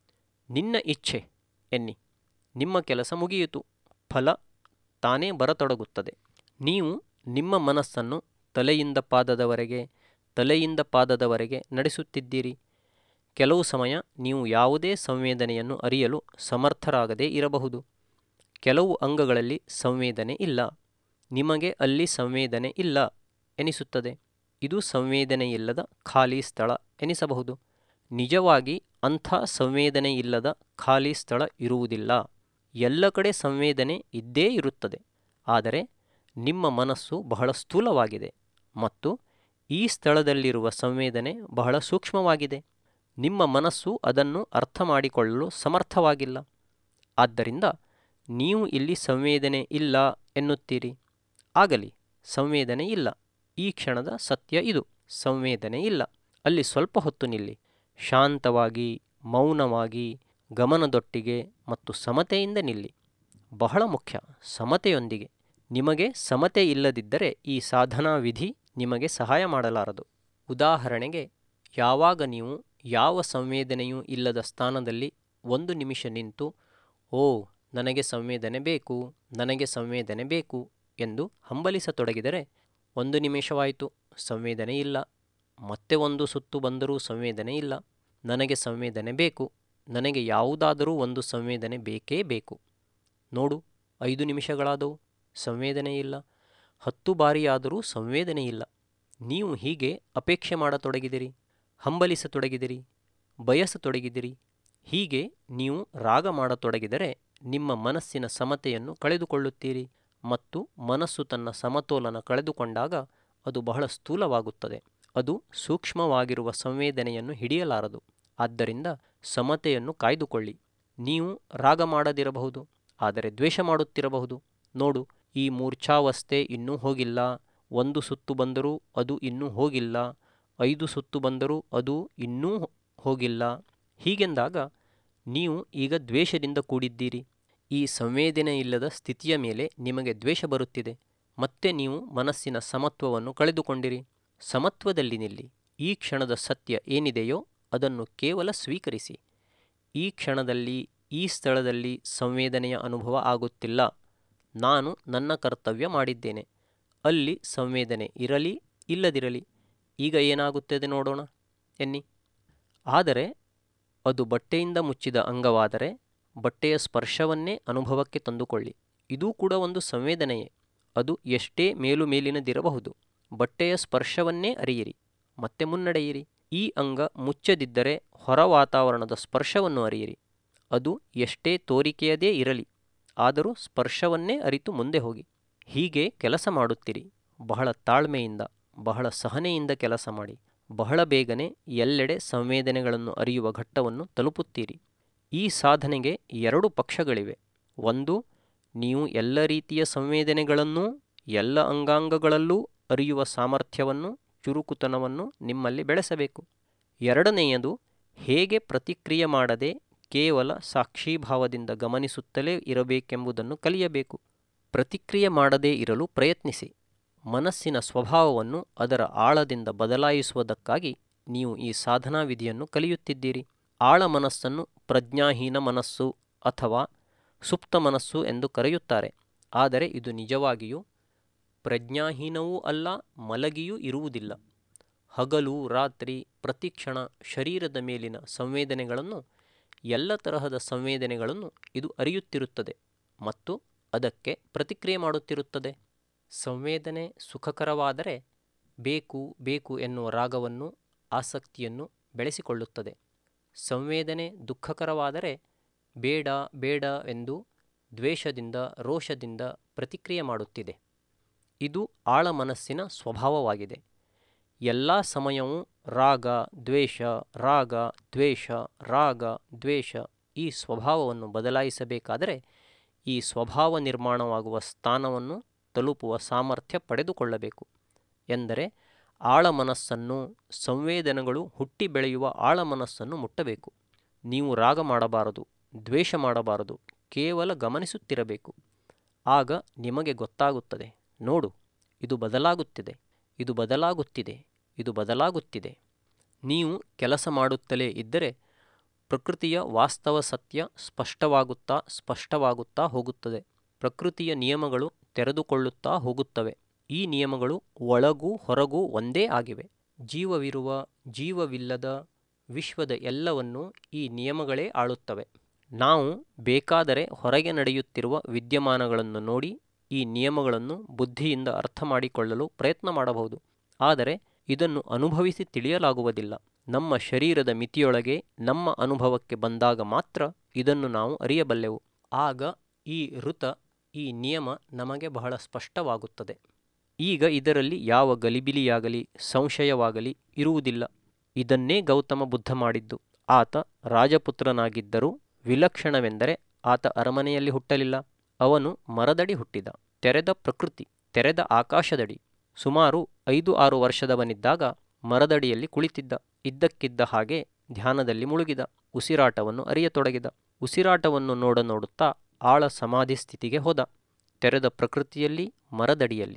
ನಿನ್ನ ಇಚ್ಛೆ ಎನ್ನಿ, ನಿಮ್ಮ ಕೆಲಸ ಮುಗಿಯಿತು, ಫಲ ತಾನೇ ಬರತೊಡಗುತ್ತದೆ. ನೀವು ನಿಮ್ಮ ಮನಸ್ಸನ್ನು ತಲೆಯಿಂದ ಪಾದದವರೆಗೆ, ತಲೆಯಿಂದ ಪಾದದವರೆಗೆ ನಡೆಸುತ್ತಿದ್ದೀರಿ. ಕೆಲವು ಸಮಯ ನೀವು ಯಾವುದೇ ಸಂವೇದನೆಯನ್ನು ಅರಿಯಲು ಸಮರ್ಥರಾಗದೇ ಇರಬಹುದು. ಕೆಲವು ಅಂಗಗಳಲ್ಲಿ ಸಂವೇದನೆ ಇಲ್ಲ, ನಿಮಗೆ ಅಲ್ಲಿ ಸಂವೇದನೆ ಇಲ್ಲ ಎನಿಸುತ್ತದೆ. ಇದು ಸಂವೇದನೆಯಿಲ್ಲದ ಖಾಲಿ ಸ್ಥಳ ಎನಿಸಬಹುದು. ನಿಜವಾಗಿ ಅಂಥ ಸಂವೇದನೆಯಿಲ್ಲದ ಖಾಲಿ ಸ್ಥಳ ಇರುವುದಿಲ್ಲ. ಎಲ್ಲ ಕಡೆ ಸಂವೇದನೆ ಇದ್ದೇ ಇರುತ್ತದೆ. ಆದರೆ ನಿಮ್ಮ ಮನಸ್ಸು ಬಹಳ ಸ್ಥೂಲವಾಗಿದೆ ಮತ್ತು ಈ ಸ್ಥಳದಲ್ಲಿರುವ ಸಂವೇದನೆ ಬಹಳ ಸೂಕ್ಷ್ಮವಾಗಿದೆ. ನಿಮ್ಮ ಮನಸ್ಸು ಅದನ್ನು ಅರ್ಥ ಮಾಡಿಕೊಳ್ಳಲು ಸಮರ್ಥವಾಗಿಲ್ಲ. ಆದ್ದರಿಂದ ನೀವು ಇಲ್ಲಿ ಸಂವೇದನೆ ಇಲ್ಲ ಎನ್ನುತ್ತೀರಿ. ಆಗಲಿ, ಸಂವೇದನೆ ಇಲ್ಲ. ಈ ಕ್ಷಣದ ಸತ್ಯ ಇದು, ಸಂವೇದನೆ ಇಲ್ಲ. ಅಲ್ಲಿ ಸ್ವಲ್ಪ ಹೊತ್ತು ನಿಲ್ಲಿ, ಶಾಂತವಾಗಿ, ಮೌನವಾಗಿ, ಗಮನದೊಟ್ಟಿಗೆ ಮತ್ತು ಸಮತೆಯಿಂದ ನಿಲ್ಲಿ. ಬಹಳ ಮುಖ್ಯ, ಸಮತೆಯೊಂದಿಗೆ. ನಿಮಗೆ ಸಮತೆ ಇಲ್ಲದಿದ್ದರೆ ಈ ಸಾಧನಾ ವಿಧಿ ನಿಮಗೆ ಸಹಾಯ ಮಾಡಲಾರದು. ಉದಾಹರಣೆಗೆ, ಯಾವಾಗ ನೀವು ಯಾವ ಸಂವೇದನೆಯೂ ಇಲ್ಲದ ಸ್ಥಾನದಲ್ಲಿ ಒಂದು ನಿಮಿಷ ನಿಂತು, ಓ ನನಗೆ ಸಂವೇದನೆ ಬೇಕು, ನನಗೆ ಸಂವೇದನೆ ಬೇಕು ಎಂದು ಹಂಬಲಿಸತೊಡಗಿದರೆ, ಒಂದು ನಿಮಿಷವಾಯಿತು, ಸಂವೇದನೆ ಇಲ್ಲ. ಮತ್ತೆ ಒಂದು ಸುತ್ತು ಬಂದರೂ ಸಂವೇದನೆ ಇಲ್ಲ. ನನಗೆ ಸಂವೇದನೆ ಬೇಕು, ನನಗೆ ಯಾವುದಾದರೂ ಒಂದು ಸಂವೇದನೆ ಬೇಕೇ ಬೇಕು. ನೋಡು, 5 ನಿಮಿಷಗಳಾದವು, ಸಂವೇದನೆ ಇಲ್ಲ. 10 ಬಾರಿಯಾದರೂ ಸಂವೇದನೆ ಇಲ್ಲ. ನೀವು ಹೀಗೆ ಅಪೇಕ್ಷೆ ಮಾಡತೊಡಗಿದಿರಿ, ಹಂಬಲಿಸತೊಡಗಿದಿರಿ, ಬಯಸತೊಡಗಿದಿರಿ. ಹೀಗೆ ನೀವು ರಾಗ ಮಾಡತೊಡಗಿದರೆ ನಿಮ್ಮ ಮನಸ್ಸಿನ ಸಮತೆಯನ್ನು ಕಳೆದುಕೊಳ್ಳುತ್ತೀರಿ ಮತ್ತು ಮನಸ್ಸು ತನ್ನ ಸಮತೋಲನ ಕಳೆದುಕೊಂಡಾಗ ಅದು ಬಹಳ ಸ್ಥೂಲವಾಗುತ್ತದೆ. ಅದು ಸೂಕ್ಷ್ಮವಾಗಿರುವ ಸಂವೇದನೆಯನ್ನು ಹಿಡಿಯಲಾರದು. ಆದ್ದರಿಂದ ಸಮತೆಯನ್ನು ಕಾಯ್ದುಕೊಳ್ಳಿ. ನೀವು ರಾಗ ಮಾಡದಿರಬಹುದು, ಆದರೆ ದ್ವೇಷ ಮಾಡುತ್ತಿರಬಹುದು. ನೋಡು, ಈ ಮೂರ್ಛಾವಸ್ಥೆ ಇನ್ನೂ ಹೋಗಿಲ್ಲ. 1 ಸುತ್ತು ಬಂದರೂ ಅದು ಇನ್ನೂ ಹೋಗಿಲ್ಲ. 5 ಸುತ್ತು ಬಂದರೂ ಅದು ಇನ್ನೂ ಹೋಗಿಲ್ಲ. ಹೀಗೆಂದಾಗ ನೀವು ಈಗ ದ್ವೇಷದಿಂದ ಕೂಡಿದ್ದೀರಿ. ಈ ಸಂವೇದನೆಯಿಲ್ಲದ ಸ್ಥಿತಿಯ ಮೇಲೆ ನಿಮಗೆ ದ್ವೇಷ ಬರುತ್ತಿದೆ. ಮತ್ತೆ ನೀವು ಮನಸ್ಸಿನ ಸಮತ್ವವನ್ನು ಕಳೆದುಕೊಂಡಿರಿ. ಸಮತ್ವದಲ್ಲಿ ನಿಲ್ಲಿ. ಈ ಕ್ಷಣದ ಸತ್ಯ ಏನಿದೆಯೋ ಅದನ್ನು ಕೇವಲ ಸ್ವೀಕರಿಸಿ. ಈ ಕ್ಷಣದಲ್ಲಿ, ಈ ಸ್ಥಳದಲ್ಲಿ ಸಂವೇದನೆಯ ಅನುಭವ ಆಗುತ್ತಿಲ್ಲ. ನಾನು ನನ್ನ ಕರ್ತವ್ಯ ಮಾಡಿದ್ದೇನೆ. ಅಲ್ಲಿ ಸಂವೇದನೆ ಇರಲಿ ಇಲ್ಲದಿರಲಿ. ಈಗ ಏನಾಗುತ್ತದೆ ನೋಡೋಣ ಎನ್ನಿ. ಆದರೆ ಅದು ಬಟ್ಟೆಯಿಂದ ಮುಚ್ಚಿದ ಅಂಗವಾದರೆ ಬಟ್ಟೆಯ ಸ್ಪರ್ಶವನ್ನೇ ಅನುಭವಕ್ಕೆ ತಂದುಕೊಳ್ಳಿ. ಇದೂ ಕೂಡ ಒಂದು ಸಂವೇದನೆಯೇ. ಅದು ಎಷ್ಟೇ ಮೇಲಿನದಿರಬಹುದು. ಬಟ್ಟೆಯ ಸ್ಪರ್ಶವನ್ನೇ ಅರಿಯಿರಿ, ಮತ್ತೆ ಮುನ್ನಡೆಯಿರಿ. ಈ ಅಂಗ ಮುಚ್ಚದಿದ್ದರೆ ಹೊರ ವಾತಾವರಣದ ಸ್ಪರ್ಶವನ್ನು ಅರಿಯಿರಿ. ಅದು ಎಷ್ಟೇ ತೋರಿಕೆಯದೇ ಇರಲಿ, ಆದರೂ ಸ್ಪರ್ಶವನ್ನೇ ಅರಿತು ಮುಂದೆ ಹೋಗಿ. ಹೀಗೆ ಕೆಲಸ ಮಾಡುತ್ತೀರಿ. ಬಹಳ ತಾಳ್ಮೆಯಿಂದ, ಬಹಳ ಸಹನೆಯಿಂದ ಕೆಲಸ ಮಾಡಿ. ಬಹಳ ಬೇಗನೆ ಎಲ್ಲೆಡೆ ಸಂವೇದನೆಗಳನ್ನು ಅರಿಯುವ ಘಟ್ಟವನ್ನು ತಲುಪುತ್ತೀರಿ. ಈ ಸಾಧನೆಗೆ 2 ಪಕ್ಷಗಳಿವೆ. ಒಂದು, ನೀವು ಎಲ್ಲ ರೀತಿಯ ಸಂವೇದನೆಗಳನ್ನೂ ಎಲ್ಲ ಅಂಗಾಂಗಗಳಲ್ಲೂ ಅರಿಯುವ ಸಾಮರ್ಥ್ಯವನ್ನು, ಚುರುಕುತನವನ್ನು ನಿಮ್ಮಲ್ಲಿ ಬೆಳೆಸಬೇಕು. ಎರಡನೆಯದು, ಹೇಗೆ ಪ್ರತಿಕ್ರಿಯೆ ಮಾಡದೆ ಕೇವಲ ಸಾಕ್ಷೀಭಾವದಿಂದ ಗಮನಿಸುತ್ತಲೇ ಇರಬೇಕೆಂಬುದನ್ನು ಕಲಿಯಬೇಕು. ಪ್ರತಿಕ್ರಿಯೆ ಮಾಡದೇ ಇರಲು ಪ್ರಯತ್ನಿಸಿ. ಮನಸ್ಸಿನ ಸ್ವಭಾವವನ್ನು ಅದರ ಆಳದಿಂದ ಬದಲಾಯಿಸುವುದಕ್ಕಾಗಿ ನೀವು ಈ ಸಾಧನಾ ವಿಧಿಯನ್ನು ಕಲಿಯುತ್ತಿದ್ದೀರಿ. ಆಳ ಮನಸ್ಸನ್ನು ಪ್ರಜ್ಞಾಹೀನ ಮನಸ್ಸು ಅಥವಾ ಸುಪ್ತ ಮನಸ್ಸು ಎಂದು ಕರೆಯುತ್ತಾರೆ. ಆದರೆ ಇದು ನಿಜವಾಗಿಯೂ ಪ್ರಜ್ಞಾಹೀನವೂ ಅಲ್ಲ, ಮಲಗಿಯೂ ಇರುವುದಿಲ್ಲ. ಹಗಲು ರಾತ್ರಿ ಪ್ರತಿಕ್ಷಣ ಶರೀರದ ಮೇಲಿನ ಸಂವೇದನೆಗಳನ್ನು, ಎಲ್ಲ ತರಹದ ಸಂವೇದನೆಗಳನ್ನು ಇದು ಅರಿಯುತ್ತಿರುತ್ತದೆ ಮತ್ತು ಅದಕ್ಕೆ ಪ್ರತಿಕ್ರಿಯೆ ಮಾಡುತ್ತಿರುತ್ತದೆ. ಸಂವೇದನೆ ಸುಖಕರವಾದರೆ ಬೇಕು ಬೇಕು ಎನ್ನುವ ರಾಗವನ್ನು, ಆಸಕ್ತಿಯನ್ನು ಬೆಳೆಸಿಕೊಳ್ಳುತ್ತದೆ. ಸಂವೇದನೆ ದುಃಖಕರವಾದರೆ ಬೇಡ ಬೇಡ ಎಂದು ದ್ವೇಷದಿಂದ, ರೋಷದಿಂದ ಪ್ರತಿಕ್ರಿಯೆ ಮಾಡುತ್ತಿದೆ. ಇದು ಆಳ ಮನಸ್ಸಿನ ಸ್ವಭಾವವಾಗಿದೆ. ಎಲ್ಲ ಸಮಯವೂ ರಾಗ ದ್ವೇಷ, ರಾಗ ದ್ವೇಷ, ರಾಗ ದ್ವೇಷ. ಈ ಸ್ವಭಾವವನ್ನು ಬದಲಾಯಿಸಬೇಕಾದರೆ ಈ ಸ್ವಭಾವ ನಿರ್ಮಾಣವಾಗುವ ಸ್ಥಾನವನ್ನು ತಲುಪುವ ಸಾಮರ್ಥ್ಯ ಪಡೆದುಕೊಳ್ಳಬೇಕು. ಎಂದರೆ ಆಳ ಮನಸ್ಸನ್ನು, ಸಂವೇದನೆಗಳು ಹುಟ್ಟಿ ಬೆಳೆಯುವ ಆಳ ಮನಸ್ಸನ್ನು ಮುಟ್ಟಬೇಕು. ನೀವು ರಾಗ ಮಾಡಬಾರದು, ದ್ವೇಷ ಮಾಡಬಾರದು, ಕೇವಲ ಗಮನಿಸುತ್ತಿರಬೇಕು. ಆಗ ನಿಮಗೆ ಗೊತ್ತಾಗುತ್ತದೆ, ನೋಡು, ಇದು ಬದಲಾಗುತ್ತಿದೆ, ಇದು ಬದಲಾಗುತ್ತಿದೆ, ಇದು ಬದಲಾಗುತ್ತಿದೆ. ನೀವು ಕೆಲಸ ಮಾಡುತ್ತಲೇ ಇದ್ದರೆ ಪ್ರಕೃತಿಯ ವಾಸ್ತವ ಸತ್ಯ ಸ್ಪಷ್ಟವಾಗುತ್ತಾ ಹೋಗುತ್ತದೆ. ಪ್ರಕೃತಿಯ ನಿಯಮಗಳು ತೆರೆದುಕೊಳ್ಳುತ್ತಾ ಹೋಗುತ್ತವೆ. ಈ ನಿಯಮಗಳು ಒಳಗೂ ಹೊರಗೂ ಒಂದೇ ಆಗಿವೆ. ಜೀವವಿರುವ, ಜೀವವಿಲ್ಲದ ವಿಶ್ವದ ಎಲ್ಲವನ್ನೂ ಈ ನಿಯಮಗಳೇ ಆಳುತ್ತವೆ. ನಾವು ಬೇಕಾದರೆ ಹೊರಗೆ ನಡೆಯುತ್ತಿರುವ ವಿದ್ಯಮಾನಗಳನ್ನು ನೋಡಿ ಈ ನಿಯಮಗಳನ್ನು ಬುದ್ಧಿಯಿಂದ ಅರ್ಥ ಮಾಡಿಕೊಳ್ಳಲು ಪ್ರಯತ್ನ ಮಾಡಬಹುದು. ಆದರೆ ಇದನ್ನು ಅನುಭವಿಸಿ ತಿಳಿಯಲಾಗುವುದಿಲ್ಲ. ನಮ್ಮ ಶರೀರದ ಮಿತಿಯೊಳಗೆ ನಮ್ಮ ಅನುಭವಕ್ಕೆ ಬಂದಾಗ ಮಾತ್ರ ಇದನ್ನು ನಾವು ಅರಿಯಬಲ್ಲೆವು. ಆಗ ಈ ಋತ, ಈ ನಿಯಮ ನಮಗೆ ಬಹಳ ಸ್ಪಷ್ಟವಾಗುತ್ತದೆ. ಈಗ ಇದರಲ್ಲಿ ಯಾವ ಗಲಿಬಿಲಿಯಾಗಲಿ ಸಂಶಯವಾಗಲಿ ಇರುವುದಿಲ್ಲ. ಇದನ್ನೇ ಗೌತಮ ಬುದ್ಧ ಮಾಡಿದ್ದು. ಆತ ರಾಜಪುತ್ರನಾಗಿದ್ದರೂ ವಿಲಕ್ಷಣವೆಂದರೆ ಆತ ಅರಮನೆಯಲ್ಲಿ ಹುಟ್ಟಲಿಲ್ಲ. ಅವನು ಮರದಡಿ ಹುಟ್ಟಿದ. ತೆರೆದ ಪ್ರಕೃತಿ, ತೆರೆದ ಆಕಾಶದಡಿ. ಸುಮಾರು 5-6 ವರ್ಷದವನಿದ್ದಾಗ ಮರದಡಿಯಲ್ಲಿ ಕುಳಿತಿದ್ದ. ಇದ್ದಕ್ಕಿದ್ದ ಹಾಗೆ ಧ್ಯಾನದಲ್ಲಿ ಮುಳುಗಿದ. ಉಸಿರಾಟವನ್ನು ಅರಿಯತೊಡಗಿದ. ಉಸಿರಾಟವನ್ನು ನೋಡುತ್ತಾ ಆಳ ಸಮಾಧಿ ಸ್ಥಿತಿಗೆ ಹೋದ. ತೆರೆದ ಪ್ರಕೃತಿಯಲ್ಲಿ, ಮರದಡಿಯಲ್ಲಿ.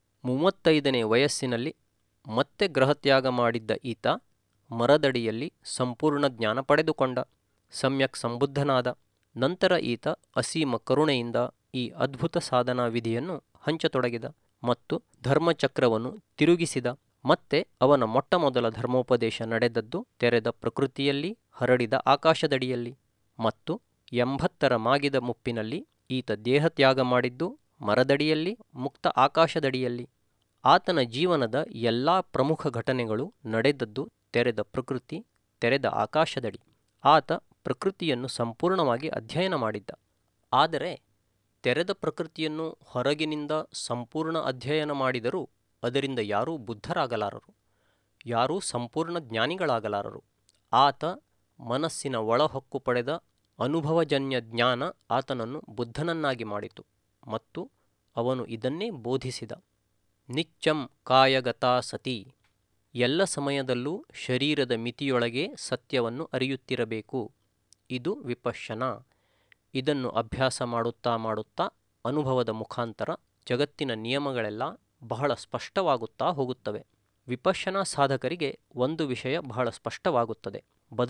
35ನೇ ವಯಸ್ಸಿನಲ್ಲಿ ಮತ್ತೆ ಗ್ರಹತ್ಯಾಗ ಮಾಡಿದ್ದ ಈತ ಮರದಡಿಯಲ್ಲಿ ಸಂಪೂರ್ಣ ಜ್ಞಾನ ಪಡೆದುಕೊಂಡ. ಸಮ್ಯಕ್ ಸಂಬುದ್ಧನಾದ. ನಂತರ ಈತ ಅಸೀಮ ಕರುಣೆಯಿಂದ ಈ ಅದ್ಭುತ ಸಾಧನಾ ವಿಧಿಯನ್ನು ಹಂಚತೊಡಗಿದ ಮತ್ತು ಧರ್ಮಚಕ್ರವನ್ನು ತಿರುಗಿಸಿದ. ಮತ್ತೆ ಅವನ ಮೊಟ್ಟಮೊದಲ ಧರ್ಮೋಪದೇಶ ನಡೆದದ್ದು ತೆರೆದ ಪ್ರಕೃತಿಯಲ್ಲಿ, ಹರಡಿದ ಆಕಾಶದಡಿಯಲ್ಲಿ. ಮತ್ತು 80ರ ಮಾಗಿದ ಮುಪ್ಪಿನಲ್ಲಿ ಈತ ದೇಹತ್ಯಾಗ ಮಾಡಿದ್ದು ಮರದಡಿಯಲ್ಲಿ, ಮುಕ್ತ ಆಕಾಶದಡಿಯಲ್ಲಿ. ಆತನ ಜೀವನದ ಎಲ್ಲ ಪ್ರಮುಖ ಘಟನೆಗಳು ನಡೆದದ್ದು ತೆರೆದ ಪ್ರಕೃತಿ, ತೆರೆದ ಆಕಾಶದಡಿ. ಆತ ಪ್ರಕೃತಿಯನ್ನು ಸಂಪೂರ್ಣವಾಗಿ ಅಧ್ಯಯನ ಮಾಡಿದ್ದ. ಆದರೆ ತೆರೆದ ಪ್ರಕೃತಿಯನ್ನು ಹೊರಗಿನಿಂದ ಸಂಪೂರ್ಣ ಅಧ್ಯಯನ ಮಾಡಿದರೂ ಅದರಿಂದ ಯಾರೂ ಬುದ್ಧರಾಗಲಾರರು, ಯಾರೂ ಸಂಪೂರ್ಣ ಜ್ಞಾನಿಗಳಾಗಲಾರರು. ಆತ ಮನಸ್ಸಿನ ಒಳಹೊಕ್ಕು ಪಡೆದ ಅನುಭವಜನ್ಯ ಜ್ಞಾನ ಆತನನ್ನು ಬುದ್ಧನನ್ನಾಗಿ ಮಾಡಿತು ಮತ್ತು ಅವನು ಇದನ್ನೇ ಬೋಧಿಸಿದ. ನಿಚ್ಚಂ ಕಾಯಗತಾ ಸತಿ. ಎಲ್ಲ ಸಮಯದಲ್ಲೂ ಶರೀರದ ಮಿತಿಯೊಳಗೆ ಸತ್ಯವನ್ನು ಅರಿಯುತ್ತಿರಬೇಕು. ಇದು ವಿಪಶ್ಯನಾ. ಇದನ್ನು ಅಭ್ಯಾಸ ಮಾಡುತ್ತಾ ಅನುಭವದ ಮುಖಾಂತರ ಜಗತ್ತಿನ ನಿಯಮಗಳೆಲ್ಲ ಬಹಳ ಸ್ಪಷ್ಟವಾಗುತ್ತಾ ಹೋಗುತ್ತವೆ. ವಿಪಶ್ಯನಾ ಸಾಧಕರಿಗೆ ಒಂದು ವಿಷಯ ಬಹಳ ಸ್ಪಷ್ಟವಾಗುತ್ತದೆ.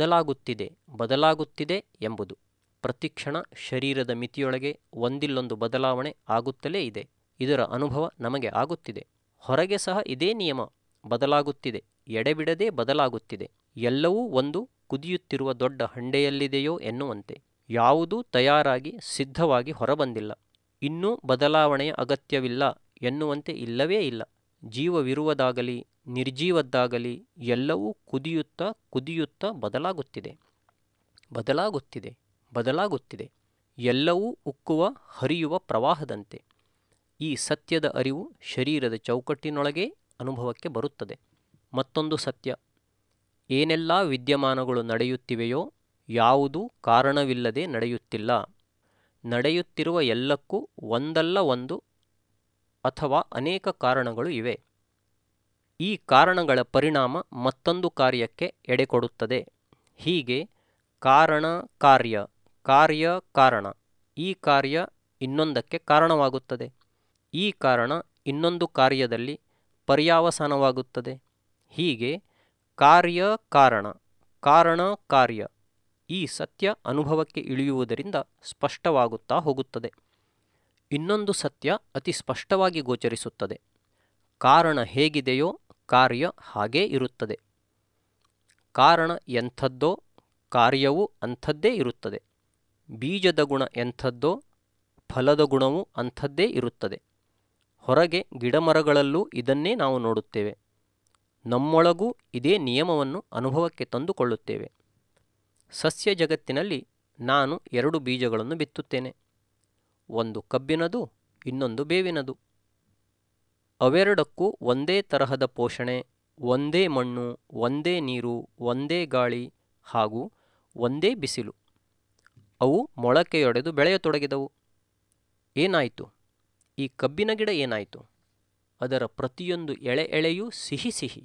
ಬದಲಾಗುತ್ತಿದೆ ಎಂಬುದು. ಪ್ರತಿಕ್ಷಣ ಶರೀರದ ಮಿತಿಯೊಳಗೆ ಒಂದಿಲ್ಲೊಂದು ಬದಲಾವಣೆ ಆಗುತ್ತಲೇ ಇದೆ. ಇದರ ಅನುಭವ ನಮಗೆ ಆಗುತ್ತಿದೆ. ಹೊರಗೆ ಸಹ ಇದೇ ನಿಯಮ ಬದಲಾಗುತ್ತಿದೆ, ಎಡೆಬಿಡದೆ ಬದಲಾಗುತ್ತಿದೆ. ಎಲ್ಲವೂ ಒಂದು ಕುದಿಯುತ್ತಿರುವ ದೊಡ್ಡ ಹಂಡೆಯಲ್ಲಿದೆಯೋ ಎನ್ನುವಂತೆ. ಯಾವುದೂ ತಯಾರಾಗಿ ಸಿದ್ಧವಾಗಿ ಹೊರಬಂದಿಲ್ಲ. ಇನ್ನೂ ಬದಲಾವಣೆಯ ಅಗತ್ಯವಿಲ್ಲ ಎನ್ನುವಂತೆ ಇಲ್ಲವೇ ಇಲ್ಲ. ಜೀವವಿರುವುದಾಗಲಿ ನಿರ್ಜೀವದ್ದಾಗಲಿ ಎಲ್ಲವೂ ಕುದಿಯುತ್ತಾ ಬದಲಾಗುತ್ತಿದೆ. ಎಲ್ಲವೂ ಉಕ್ಕುವ ಹರಿಯುವ ಪ್ರವಾಹದಂತೆ. ಈ ಸತ್ಯದ ಅರಿವು ಶರೀರದ ಚೌಕಟ್ಟಿನೊಳಗೇ ಅನುಭವಕ್ಕೆ ಬರುತ್ತದೆ. ಮತ್ತೊಂದು ಸತ್ಯ, ಏನೆಲ್ಲ ವಿದ್ಯಮಾನಗಳು ನಡೆಯುತ್ತಿವೆಯೋ ಯಾವುದೂ ಕಾರಣವಿಲ್ಲದೆ ನಡೆಯುತ್ತಿಲ್ಲ. ನಡೆಯುತ್ತಿರುವ ಎಲ್ಲಕ್ಕೂ ಒಂದಲ್ಲ ಒಂದು ಅಥವಾ ಅನೇಕ ಕಾರಣಗಳು ಇವೆ. ಈ ಕಾರಣಗಳ ಪರಿಣಾಮ ಮತ್ತೊಂದು ಕಾರ್ಯಕ್ಕೆ ಎಡೆಕೊಡುತ್ತದೆ. ಹೀಗೆ ಕಾರಣ ಕಾರ್ಯ, ಕಾರ್ಯ ಕಾರಣ, ಈ ಕಾರ್ಯ ಇನ್ನೊಂದಕ್ಕೆ ಕಾರಣವಾಗುತ್ತದೆ, ಈ ಕಾರಣ ಇನ್ನೊಂದು ಕಾರ್ಯದಲ್ಲಿ ಪರ್ಯಾವಸಾನವಾಗುತ್ತದೆ. ಹೀಗೆ ಕಾರ್ಯ ಕಾರಣ, ಕಾರಣ ಕಾರ್ಯ, ಈ ಸತ್ಯ ಅನುಭವಕ್ಕೆ ಇಳಿಯುವುದರಿಂದ ಸ್ಪಷ್ಟವಾಗುತ್ತಾ ಹೋಗುತ್ತದೆ. ಇನ್ನೊಂದು ಸತ್ಯ ಅತಿ ಸ್ಪಷ್ಟವಾಗಿ ಗೋಚರಿಸುತ್ತದೆ. ಕಾರಣ ಹೇಗಿದೆಯೋ ಕಾರ್ಯ ಹಾಗೇ ಇರುತ್ತದೆ. ಕಾರಣ ಎಂಥದ್ದೋ ಕಾರ್ಯವೂ ಅಂಥದ್ದೇ ಇರುತ್ತದೆ. ಬೀಜದ ಗುಣ ಎಂಥದ್ದೋ ಫಲದ ಗುಣವೂ ಅಂಥದ್ದೇ ಇರುತ್ತದೆ. ಹೊರಗೆ ಗಿಡಮರಗಳಲ್ಲೂ ಇದನ್ನೇ ನಾವು ನೋಡುತ್ತೇವೆ. ನಮ್ಮೊಳಗೂ ಇದೇ ನಿಯಮವನ್ನು ಅನುಭವಕ್ಕೆ ತಂದುಕೊಳ್ಳುತ್ತೇವೆ. ಸಸ್ಯ ಜಗತ್ತಿನಲ್ಲಿ ನಾನು 2 ಬೀಜಗಳನ್ನು ಬಿತ್ತುತ್ತೇನೆ. ಒಂದು ಕಬ್ಬಿನದು, ಇನ್ನೊಂದು ಬೇವಿನದು. ಅವೆರಡಕ್ಕೂ ಒಂದೇ ತರಹದ ಪೋಷಣೆ, ಒಂದೇ ಮಣ್ಣು, ಒಂದೇ ನೀರು, ಒಂದೇ ಗಾಳಿ ಹಾಗೂ ಒಂದೇ ಬಿಸಿಲು. ಅವು ಮೊಳಕೆಯೊಡೆದು ಬೆಳೆಯತೊಡಗಿದವು. ಏನಾಯಿತು? ಈ ಕಬ್ಬಿನ ಗಿಡ ಏನಾಯಿತು? ಅದರ ಪ್ರತಿಯೊಂದು ಎಳೆ ಎಳೆಯೂ ಸಿಹಿ ಸಿಹಿ.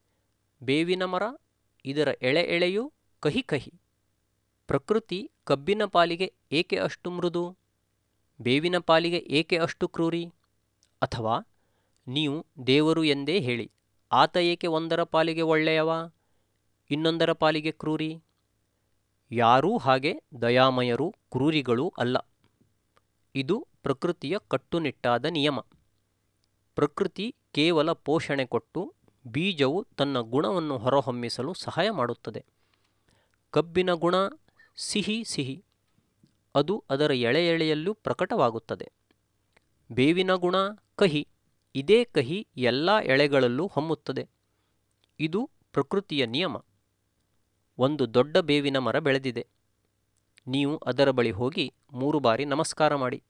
ಬೇವಿನ ಮರ, ಇದರ ಎಳೆ ಎಳೆಯೂ ಕಹಿ ಕಹಿ. ಪ್ರಕೃತಿ ಕಬ್ಬಿನ ಪಾಲಿಗೆ ಏಕೆ ಅಷ್ಟು ಮೃದು? ಬೇವಿನ ಪಾಲಿಗೆ ಏಕೆ ಅಷ್ಟು ಕ್ರೂರಿ? ಅಥವಾ ನೀವು ದೇವರು ಎಂದೇ ಹೇಳಿ, ಆತ ಏಕೆ ಒಂದರ ಪಾಲಿಗೆ ಒಳ್ಳೆಯವ, ಇನ್ನೊಂದರ ಪಾಲಿಗೆ ಕ್ರೂರಿ? ಯಾರೂ ಹಾಗೆ ದಯಾಮಯರೂ ಕ್ರೂರಿಗಳೂ ಅಲ್ಲ. ಇದು ಪ್ರಕೃತಿಯ ಕಟ್ಟುನಿಟ್ಟಾದ ನಿಯಮ. ಪ್ರಕೃತಿ ಕೇವಲ ಪೋಷಣೆ ಕೊಟ್ಟು ಬೀಜವು ತನ್ನ ಗುಣವನ್ನು ಹೊರಹೊಮ್ಮಿಸಲು ಸಹಾಯ ಮಾಡುತ್ತದೆ. ಕಬ್ಬಿನ ಗುಣ ಸಿಹಿ ಸಿಹಿ, ಅದು ಅದರ ಎಳೆ ಎಳೆಯಲ್ಲೂ ಪ್ರಕಟವಾಗುತ್ತದೆ. ಬೇವಿನ ಗುಣ ಕಹಿ, ಇದೇ ಕಹಿ ಎಲ್ಲ ಎಳೆಗಳಲ್ಲೂ ಹೊಮ್ಮುತ್ತದೆ. ಇದು ಪ್ರಕೃತಿಯ ನಿಯಮ. ಒಂದು ದೊಡ್ಡ ಬೇವಿನ ಮರ ಬೆಳೆದಿದೆ. ನೀವು ಅದರ ಬಳಿ ಹೋಗಿ 3 ಬಾರಿ ನಮಸ್ಕಾರ ಮಾಡಿ,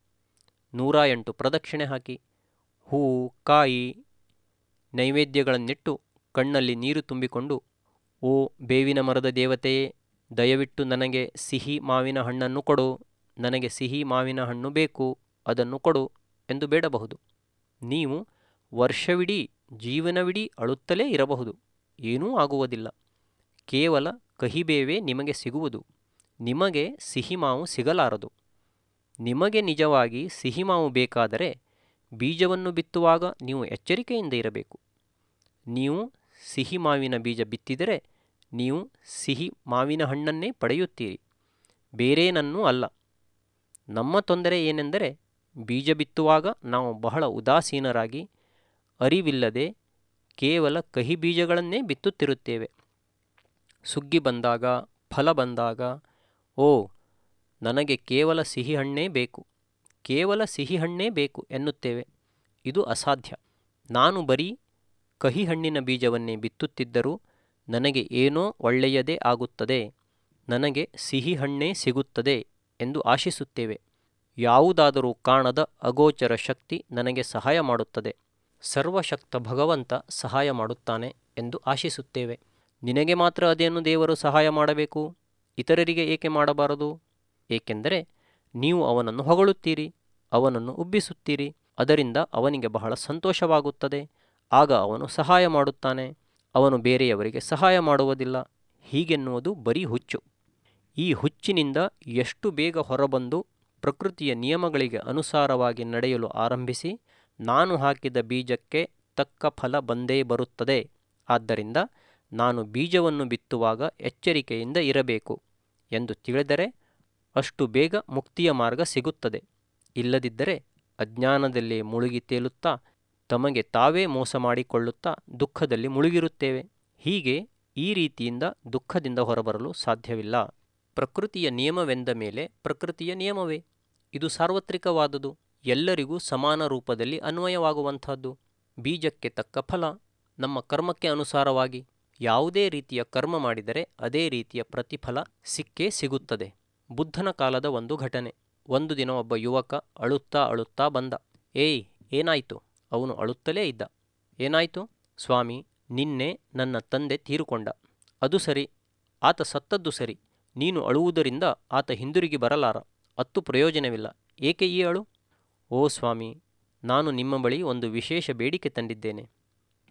108 ಪ್ರದಕ್ಷಿಣೆ ಹಾಕಿ, ಹೂವು ಕಾಯಿ ನೈವೇದ್ಯಗಳನ್ನಿಟ್ಟು ಕಣ್ಣಲ್ಲಿ ನೀರು ತುಂಬಿಕೊಂಡು, ಓ ಬೇವಿನ ಮರದ ದೇವತೆಯೇ, ದಯವಿಟ್ಟು ನನಗೆ ಸಿಹಿ ಮಾವಿನ ಹಣ್ಣನ್ನು ಕೊಡು, ನನಗೆ ಸಿಹಿ ಮಾವಿನ ಹಣ್ಣು ಬೇಕು, ಅದನ್ನು ಕೊಡು ಎಂದು ಬೇಡಬಹುದು. ನೀವು ವರ್ಷವಿಡೀ ಜೀವನವಿಡೀ ಅಳುತ್ತಲೇ ಇರಬಹುದು, ಏನೂ ಆಗುವುದಿಲ್ಲ. ಕೇವಲ ಕಹಿಬೇವೇ ನಿಮಗೆ ಸಿಗುವುದು. ನಿಮಗೆ ಸಿಹಿಮಾವು ಸಿಗಲಾರದು. ನಿಮಗೆ ನಿಜವಾಗಿ ಸಿಹಿಮಾವು ಬೇಕಾದರೆ ಬೀಜವನ್ನು ಬಿತ್ತುವಾಗ ನೀವು ಎಚ್ಚರಿಕೆಯಿಂದ ಇರಬೇಕು. ನೀವು ಸಿಹಿ ಮಾವಿನ ಬೀಜ ಬಿತ್ತಿದರೆ ನೀವು ಸಿಹಿ ಮಾವಿನ ಹಣ್ಣನ್ನೇ ಪಡೆಯುತ್ತೀರಿ, ಬೇರೇನನ್ನೂ ಅಲ್ಲ. ನಮ್ಮ ತೊಂದರೆ ಏನೆಂದರೆ, ಬೀಜ ಬಿತ್ತುವಾಗ ನಾವು ಬಹಳ ಉದಾಸೀನರಾಗಿ, ಅರಿವಿಲ್ಲದೆ ಕೇವಲ ಕಹಿ ಬೀಜಗಳನ್ನೇ ಬಿತ್ತುತ್ತಿರುತ್ತೇವೆ. ಸುಗ್ಗಿ ಬಂದಾಗ, ಫಲ ಬಂದಾಗ, ಓ ನನಗೆ ಕೇವಲ ಸಿಹಿ ಹಣ್ಣೇ ಬೇಕು, ಕೇವಲ ಸಿಹಿ ಹಣ್ಣೇ ಬೇಕು ಎನ್ನುತ್ತೇವೆ. ಇದು ಅಸಾಧ್ಯ. ನಾನು ಬರೀ ಕಹಿ ಹಣ್ಣಿನ ಬೀಜವನ್ನೇ ಬಿತ್ತುತ್ತಿದ್ದರೂ ನನಗೆ ಏನೋ ಒಳ್ಳೆಯದೇ ಆಗುತ್ತದೆ, ನನಗೆ ಸಿಹಿ ಹಣ್ಣೇ ಸಿಗುತ್ತದೆ ಎಂದು ಆಶಿಸುತ್ತೇವೆ. ಯಾವುದಾದರೂ ಕಾಣದ ಅಗೋಚರ ಶಕ್ತಿ ನನಗೆ ಸಹಾಯ ಮಾಡುತ್ತದೆ, ಸರ್ವಶಕ್ತ ಭಗವಂತ ಸಹಾಯ ಮಾಡುತ್ತಾನೆ ಎಂದು ಆಶಿಸುತ್ತೇವೆ. ನಿನಗೆ ಮಾತ್ರ ಅದೇನು ದೇವರು ಸಹಾಯ ಮಾಡಬೇಕು, ಇತರರಿಗೆ ಏಕೆ ಮಾಡಬಾರದು? ಏಕೆಂದರೆ ನೀವು ಅವನನ್ನು ಹೊಗಳುತ್ತೀರಿ, ಅವನನ್ನು ಉಬ್ಬಿಸುತ್ತೀರಿ. ಅದರಿಂದ ಅವನಿಗೆ ಬಹಳ ಸಂತೋಷವಾಗುತ್ತದೆ. ಆಗ ಅವನು ಸಹಾಯ ಮಾಡುತ್ತಾನೆ, ಅವನು ಬೇರೆಯವರಿಗೆ ಸಹಾಯ ಮಾಡುವುದಿಲ್ಲ. ಹೀಗೆನ್ನುವುದು ಬರೀ ಹುಚ್ಚು. ಈ ಹುಚ್ಚಿನಿಂದ ಎಷ್ಟು ಬೇಗ ಹೊರಬಂದು ಪ್ರಕೃತಿಯ ನಿಯಮಗಳಿಗೆ ಅನುಸಾರವಾಗಿ ನಡೆಯಲು ಆರಂಭಿಸಿ, ನಾನು ಹಾಕಿದ ಬೀಜಕ್ಕೆ ತಕ್ಕ ಫಲ ಬಂದೇ ಬರುತ್ತದೆ. ಆದ್ದರಿಂದ ನಾನು ಬೀಜವನ್ನು ಬಿತ್ತುವಾಗ ಎಚ್ಚರಿಕೆಯಿಂದ ಇರಬೇಕು ಎಂದು ತಿಳಿದರೆ ಅಷ್ಟು ಬೇಗ ಮುಕ್ತಿಯ ಮಾರ್ಗ ಸಿಗುತ್ತದೆ. ಇಲ್ಲದಿದ್ದರೆ ಅಜ್ಞಾನದಲ್ಲೇ ಮುಳುಗಿ ತೇಲುತ್ತಾ ತಮಗೆ ತಾವೇ ಮೋಸ ಮಾಡಿಕೊಳ್ಳುತ್ತಾ ದುಃಖದಲ್ಲಿ ಮುಳುಗಿರುತ್ತೇವೆ. ಹೀಗೆ ಈ ರೀತಿಯಿಂದ ದುಃಖದಿಂದ ಹೊರಬರಲು ಸಾಧ್ಯವಿಲ್ಲ. ಪ್ರಕೃತಿಯ ನಿಯಮವೆಂದ ಮೇಲೆ ಪ್ರಕೃತಿಯ ನಿಯಮವೇ. ಇದು ಸಾರ್ವತ್ರಿಕವಾದುದು, ಎಲ್ಲರಿಗೂ ಸಮಾನ ರೂಪದಲ್ಲಿ ಅನ್ವಯವಾಗುವಂತಹದ್ದು. ಬೀಜಕ್ಕೆ ತಕ್ಕ ಫಲ, ನಮ್ಮ ಕರ್ಮಕ್ಕೆ ಅನುಸಾರವಾಗಿ ಯಾವುದೇ ರೀತಿಯ ಕರ್ಮ ಮಾಡಿದರೆ ಅದೇ ರೀತಿಯ ಪ್ರತಿಫಲ ಸಿಕ್ಕೇ ಸಿಗುತ್ತದೆ. ಬುದ್ಧನ ಕಾಲದ ಒಂದು ಘಟನೆ. ಒಂದು ದಿನ ಒಬ್ಬ ಯುವಕ ಅಳುತ್ತಾ ಅಳುತ್ತಾ ಬಂದ. ಏಯ್, ಏನಾಯಿತು? ಅವನು ಅಳುತ್ತಲೇ ಇದ್ದ. ಏನಾಯಿತು? ಸ್ವಾಮಿ, ನಿನ್ನೆ ನನ್ನ ತಂದೆ ತೀರುಕೊಂಡ. ಅದು ಸರಿ, ಆತ ಸತ್ತದ್ದು ಸರಿ. ನೀನು ಅಳುವುದರಿಂದ ಆತ ಹಿಂದಿರುಗಿ ಬರಲಾರ, ಅತ್ತು ಪ್ರಯೋಜನವಿಲ್ಲ. ಏಕೆ ಈ ಅಳು? ಓ ಸ್ವಾಮಿ, ನಾನು ನಿಮ್ಮ ಬಳಿ ಒಂದು ವಿಶೇಷ ಬೇಡಿಕೆ ತಂದಿದ್ದೇನೆ.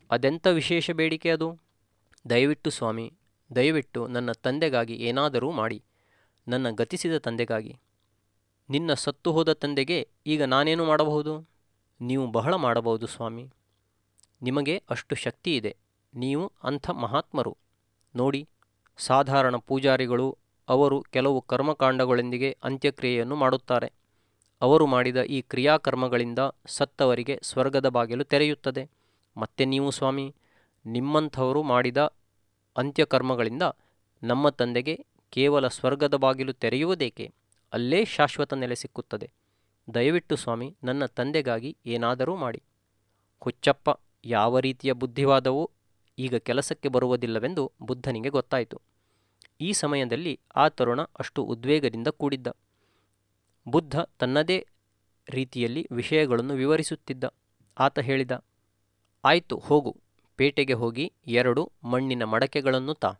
ಅದೆಂಥ ವಿಶೇಷ ಬೇಡಿಕೆ ಅದು? ದಯವಿಟ್ಟು ಸ್ವಾಮಿ, ದಯವಿಟ್ಟು ನನ್ನ ತಂದೆಗಾಗಿ ಏನಾದರೂ ಮಾಡಿ, ನನ್ನ ಗತಿಸಿದ ತಂದೆಗಾಗಿ. ನಿನ್ನ ಸತ್ತು ಹೋದ ತಂದೆಗೆ ಈಗ ನಾನೇನು ಮಾಡಬಹುದು? ನೀವು ಬಹಳ ಮಾಡಬಹುದು ಸ್ವಾಮಿ. ನಿಮಗೆ ಅಷ್ಟು ಶಕ್ತಿ ಇದೆ. ನೀವು ಅಂಥ ಮಹಾತ್ಮರು. ನೋಡಿ, ಸಾಧಾರಣ ಪೂಜಾರಿಗಳು ಅವರು ಕೆಲವು ಕರ್ಮಕಾಂಡಗಳೊಂದಿಗೆ ಅಂತ್ಯಕ್ರಿಯೆಯನ್ನು ಮಾಡುತ್ತಾರೆ. ಅವರು ಮಾಡಿದ ಈ ಕ್ರಿಯಾಕರ್ಮಗಳಿಂದ ಸತ್ತವರಿಗೆ ಸ್ವರ್ಗದ ಬಾಗಿಲು ತೆರೆಯುತ್ತದೆ. ಮತ್ತೆ ನೀವು ಸ್ವಾಮಿ, ನಿಮ್ಮಂಥವರು ಮಾಡಿದ ಅಂತ್ಯಕರ್ಮಗಳಿಂದ ನಮ್ಮ ತಂದೆಗೆ ಕೇವಲ ಸ್ವರ್ಗದ ಬಾಗಿಲು ತೆರೆಯುವುದೇಕೆ? ಅಲ್ಲೇ ಶಾಶ್ವತ ನೆಲೆ ಸಿಕ್ಕುತ್ತದೆ. ದಯವಿಟ್ಟು ಸ್ವಾಮಿ, ನನ್ನ ತಂದೆಗಾಗಿ ಏನಾದರೂ ಮಾಡಿ. ಹುಚ್ಚಪ್ಪ, ಯಾವ ರೀತಿಯ ಬುದ್ಧಿವಾದವೂ ಈಗ ಕೆಲಸಕ್ಕೆ ಬರುವುದಿಲ್ಲವೆಂದು ಬುದ್ಧನಿಗೆ ಗೊತ್ತಾಯಿತು. ಈ ಸಮಯದಲ್ಲಿ ಆ ತರುಣ ಅಷ್ಟು ಉದ್ವೇಗದಿಂದ ಕೂಡಿದ್ದ. ಬುದ್ಧ ತನ್ನದೇ ರೀತಿಯಲ್ಲಿ ವಿಷಯಗಳನ್ನು ವಿವರಿಸುತ್ತಿದ್ದ. ಆತ ಹೇಳಿದ, ಆಯಿತು ಹೋಗು, ಪೇಟೆಗೆ ಹೋಗಿ 2 ಮಣ್ಣಿನ ಮಡಕೆಗಳನ್ನು ತಾ.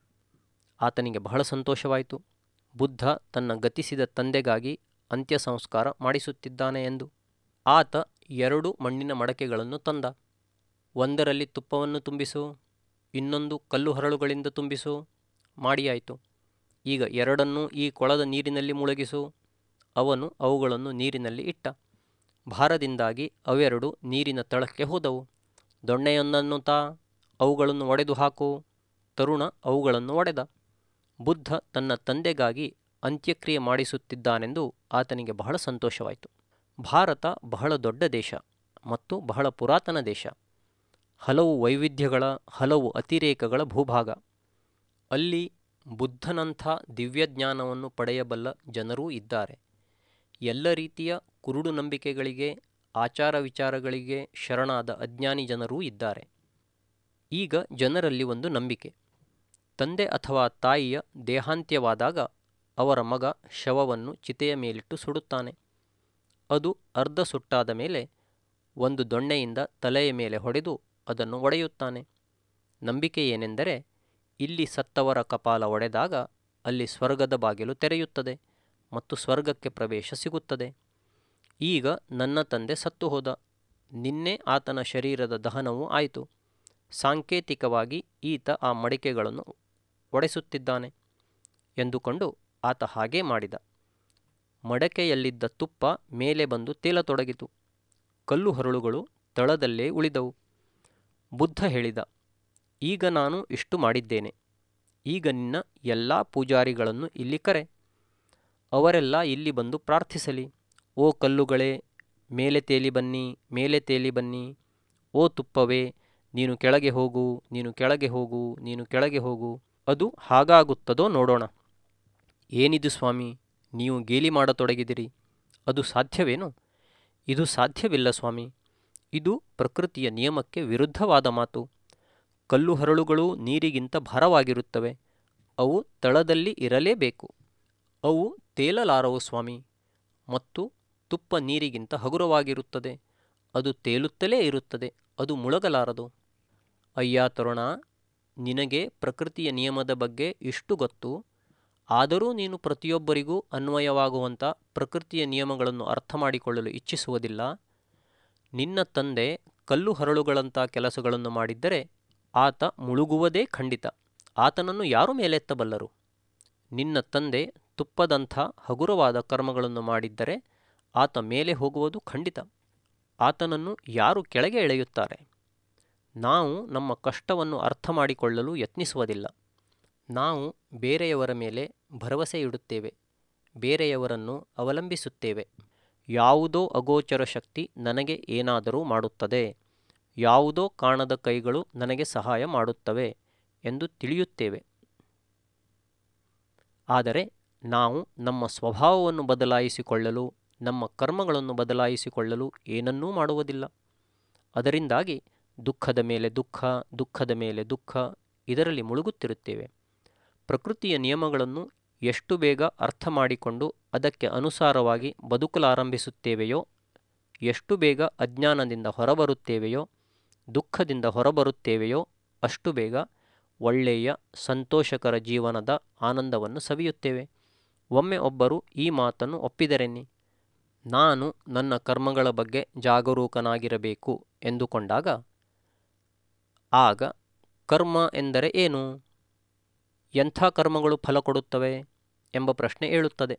ಆತನಿಗೆ ಬಹಳ ಸಂತೋಷವಾಯಿತು. ಬುದ್ಧ ತನ್ನ ಗತಿಸಿದ ತಂದೆಗಾಗಿ ಅಂತ್ಯ ಸಂಸ್ಕಾರ ಮಾಡಿಸುತ್ತಿದ್ದಾನೆ ಎಂದು. ಆತ 2 ಮಣ್ಣಿನ ಮಡಕೆಗಳನ್ನು ತಂದ. ಒಂದರಲ್ಲಿ ತುಪ್ಪವನ್ನು ತುಂಬಿಸು, ಇನ್ನೊಂದು ಕಲ್ಲು ಹರಳುಗಳಿಂದ ತುಂಬಿಸು. ಮಾಡಿಯಾಯಿತು. ಈಗ 2ನ್ನೂ ಈ ಕೊಳದ ನೀರಿನಲ್ಲಿ ಮುಳುಗಿಸು. ಅವನು ಅವುಗಳನ್ನು ನೀರಿನಲ್ಲಿ ಇಟ್ಟ. ಭಾರದಿಂದಾಗಿ ಅವೆರಡು ನೀರಿನ ತಳಕ್ಕೆ ಹೋದವು. ದೊಣ್ಣೆಯೊಂದನ್ನು ತಾ, ಅವುಗಳನ್ನು ಒಡೆದು ಹಾಕು. ತರುಣ ಅವುಗಳನ್ನು ಒಡೆದ. ಬುದ್ಧ ತನ್ನ ತಂದೆಗಾಗಿ ಅಂತ್ಯಕ್ರಿಯೆ ಮಾಡಿಸುತ್ತಿದ್ದಾನೆಂದು ಆತನಿಗೆ ಬಹಳ ಸಂತೋಷವಾಯಿತು. ಭಾರತ ಬಹಳ ದೊಡ್ಡ ದೇಶ ಮತ್ತು ಬಹಳ ಪುರಾತನ ದೇಶ. ಹಲವು ವೈವಿಧ್ಯಗಳ, ಹಲವು ಅತಿರೇಕಗಳ ಭೂಭಾಗ. ಅಲ್ಲಿ ಬುದ್ಧನಂಥ ದಿವ್ಯಜ್ಞಾನವನ್ನು ಪಡೆಯಬಲ್ಲ ಜನರೂ ಇದ್ದಾರೆ. ಎಲ್ಲ ರೀತಿಯ ಕುರುಡು ನಂಬಿಕೆಗಳಿಗೆ, ಆಚಾರ ವಿಚಾರಗಳಿಗೆ ಶರಣಾದ ಅಜ್ಞಾನಿ ಜನರೂ ಇದ್ದಾರೆ. ಈಗ ಜನರಲ್ಲಿ ಒಂದು ನಂಬಿಕೆ. ತಂದೆ ಅಥವಾ ತಾಯಿಯ ದೇಹಾಂತ್ಯವಾದಾಗ ಅವರ ಮಗ ಶವವನ್ನು ಚಿತೆಯ ಮೇಲಿಟ್ಟು ಸುಡುತ್ತಾನೆ. ಅದು ಅರ್ಧ ಸುಟ್ಟಾದ ಮೇಲೆ ಒಂದು ದೊಣ್ಣೆಯಿಂದ ತಲೆಯ ಮೇಲೆ ಹೊಡೆದು ಅದನ್ನು ಒಡೆಯುತ್ತಾನೆ. ನಂಬಿಕೆ ಏನೆಂದರೆ, ಇಲ್ಲಿ ಸತ್ತವರ ಕಪಾಲ ಒಡೆದಾಗ ಅಲ್ಲಿ ಸ್ವರ್ಗದ ಬಾಗಿಲು ತೆರೆಯುತ್ತದೆ ಮತ್ತು ಸ್ವರ್ಗಕ್ಕೆ ಪ್ರವೇಶ ಸಿಗುತ್ತದೆ. ಈಗ ನನ್ನ ತಂದೆ ಸತ್ತು ಹೋದ. ನಿನ್ನೆ ಆತನ ಶರೀರದ ದಹನವೂ ಆಯಿತು. ಸಾಂಕೇತಿಕವಾಗಿ ಈತ ಆ ಮಡಿಕೆಗಳನ್ನು ಒಡೆಸುತ್ತಿದ್ದಾನೆ ಎಂದುಕೊಂಡು ಆತ ಹಾಗೇ ಮಾಡಿದ. ಮಡಕೆಯಲ್ಲಿದ್ದ ತುಪ್ಪ ಮೇಲೆ ಬಂದು ತೇಲತೊಡಗಿತು. ಕಲ್ಲು ಹರಳುಗಳು ತಳದಲ್ಲೇ ಉಳಿದವು. ಬುದ್ಧ ಹೇಳಿದ, ಈಗ ನಾನು ಇಷ್ಟು ಮಾಡಿದ್ದೇನೆ. ಈಗ ನಿನ್ನ ಎಲ್ಲ ಪೂಜಾರಿಗಳನ್ನು ಇಲ್ಲಿ ಕರೆ. ಅವರೆಲ್ಲ ಇಲ್ಲಿ ಬಂದು ಪ್ರಾರ್ಥಿಸಲಿ. ಓ ಕಲ್ಲುಗಳೇ, ಮೇಲೆ ತೇಲಿ ಬನ್ನಿ, ಮೇಲೆ ತೇಲಿ ಬನ್ನಿ. ಓ ತುಪ್ಪವೇ, ನೀನು ಕೆಳಗೆ ಹೋಗು, ನೀನು ಕೆಳಗೆ ಹೋಗು, ನೀನು ಕೆಳಗೆ ಹೋಗು. ಅದು ಹಾಗಾಗುತ್ತದೋ ನೋಡೋಣ. ಏನಿದು ಸ್ವಾಮಿ, ನೀವು ಗೇಲಿ ಮಾಡತೊಡಗಿದಿರಿ. ಅದು ಸಾಧ್ಯವೇನು? ಇದು ಸಾಧ್ಯವಿಲ್ಲ ಸ್ವಾಮಿ. ಇದು ಪ್ರಕೃತಿಯ ನಿಯಮಕ್ಕೆ ವಿರುದ್ಧವಾದ ಮಾತು. ಕಲ್ಲು ಹರಳುಗಳು ನೀರಿಗಿಂತ ಭಾರವಾಗಿರುತ್ತವೆ. ಅವು ತಳದಲ್ಲಿ ಇರಲೇಬೇಕು. ಅವು ತೇಲಲಾರವು ಸ್ವಾಮಿ. ಮತ್ತು ತುಪ್ಪ ನೀರಿಗಿಂತ ಹಗುರವಾಗಿರುತ್ತದೆ. ಅದು ತೇಲುತ್ತಲೇ ಇರುತ್ತದೆ. ಅದು ಮುಳುಗಲಾರದು. ಅಯ್ಯ ತರುಣ, ನಿನಗೆ ಪ್ರಕೃತಿಯ ನಿಯಮದ ಬಗ್ಗೆ ಇಷ್ಟು ಗೊತ್ತು. ಆದರೂ ನೀನು ಪ್ರತಿಯೊಬ್ಬರಿಗೂ ಅನ್ವಯವಾಗುವಂಥ ಪ್ರಕೃತಿಯ ನಿಯಮಗಳನ್ನು ಅರ್ಥ ಮಾಡಿಕೊಳ್ಳಲು ಇಚ್ಛಿಸುವುದಿಲ್ಲ. ನಿನ್ನ ತಂದೆ ಕಲ್ಲು ಹರಳುಗಳಂಥ ಕೆಲಸಗಳನ್ನು ಮಾಡಿದ್ದರೆ ಆತ ಮುಳುಗುವುದೇ ಖಂಡಿತ. ಆತನನ್ನು ಯಾರು ಮೇಲೆತ್ತಬಲ್ಲರು? ನಿನ್ನ ತಂದೆ ತುಪ್ಪದಂಥ ಹಗುರವಾದ ಕರ್ಮಗಳನ್ನು ಮಾಡಿದ್ದರೆ ಆತ ಮೇಲೆ ಹೋಗುವುದು ಖಂಡಿತ. ಆತನನ್ನು ಯಾರು ಕೆಳಗೆ ಎಳೆಯುತ್ತಾರೆ? ನಾವು ನಮ್ಮ ಕಷ್ಟವನ್ನು ಅರ್ಥ ಮಾಡಿಕೊಳ್ಳಲು ಯತ್ನಿಸುವುದಿಲ್ಲ. ನಾವು ಬೇರೆಯವರ ಮೇಲೆ ಭರವಸೆ ಇಡುತ್ತೇವೆ, ಬೇರೆಯವರನ್ನು ಅವಲಂಬಿಸುತ್ತೇವೆ. ಯಾವುದೋ ಅಗೋಚರ ಶಕ್ತಿ ನನಗೆ ಏನಾದರೂ ಮಾಡುತ್ತದೆ, ಯಾವುದೋ ಕಾಣದ ಕೈಗಳು ನನಗೆ ಸಹಾಯ ಮಾಡುತ್ತವೆ ಎಂದು ತಿಳಿಯುತ್ತೇವೆ. ಆದರೆ ನಾವು ನಮ್ಮ ಸ್ವಭಾವವನ್ನು ಬದಲಾಯಿಸಿಕೊಳ್ಳಲು, ನಮ್ಮ ಕರ್ಮಗಳನ್ನು ಬದಲಾಯಿಸಿಕೊಳ್ಳಲು ಏನನ್ನೂ ಮಾಡುವುದಿಲ್ಲ. ಅದರಿಂದಾಗಿ ದುಃಖದ ಮೇಲೆ ದುಃಖ, ದುಃಖದ ಮೇಲೆ ದುಃಖ, ಇದರಲ್ಲಿ ಮುಳುಗುತ್ತಿರುತ್ತೇವೆ. ಪ್ರಕೃತಿಯ ನಿಯಮಗಳನ್ನು ಎಷ್ಟು ಬೇಗ ಅರ್ಥ ಮಾಡಿಕೊಂಡು ಅದಕ್ಕೆ ಅನುಸಾರವಾಗಿ ಬದುಕಲಾರಂಭಿಸುತ್ತೇವೆಯೋ, ಎಷ್ಟು ಬೇಗ ಅಜ್ಞಾನದಿಂದ ಹೊರಬರುತ್ತೇವೆಯೋ, ದುಃಖದಿಂದ ಹೊರಬರುತ್ತೇವೆಯೋ, ಅಷ್ಟು ಬೇಗ ಒಳ್ಳೆಯ ಸಂತೋಷಕರ ಜೀವನದ ಆನಂದವನ್ನು ಸವಿಯುತ್ತೇವೆ. ಒಮ್ಮೆ ಒಬ್ಬರು ಈ ಮಾತನ್ನು ಒಪ್ಪಿದರೆನ್ನಿ, ನಾನು ನನ್ನ ಕರ್ಮಗಳ ಬಗ್ಗೆ ಜಾಗರೂಕನಾಗಿರಬೇಕು ಎಂದುಕೊಂಡಾಗ ಆಗ ಕರ್ಮ ಎಂದರೆ ಏನು, ಎಂಥ ಕರ್ಮಗಳು ಫಲ ಕೊಡುತ್ತವೆ ಎಂಬ ಪ್ರಶ್ನೆ ಏಳುತ್ತದೆ.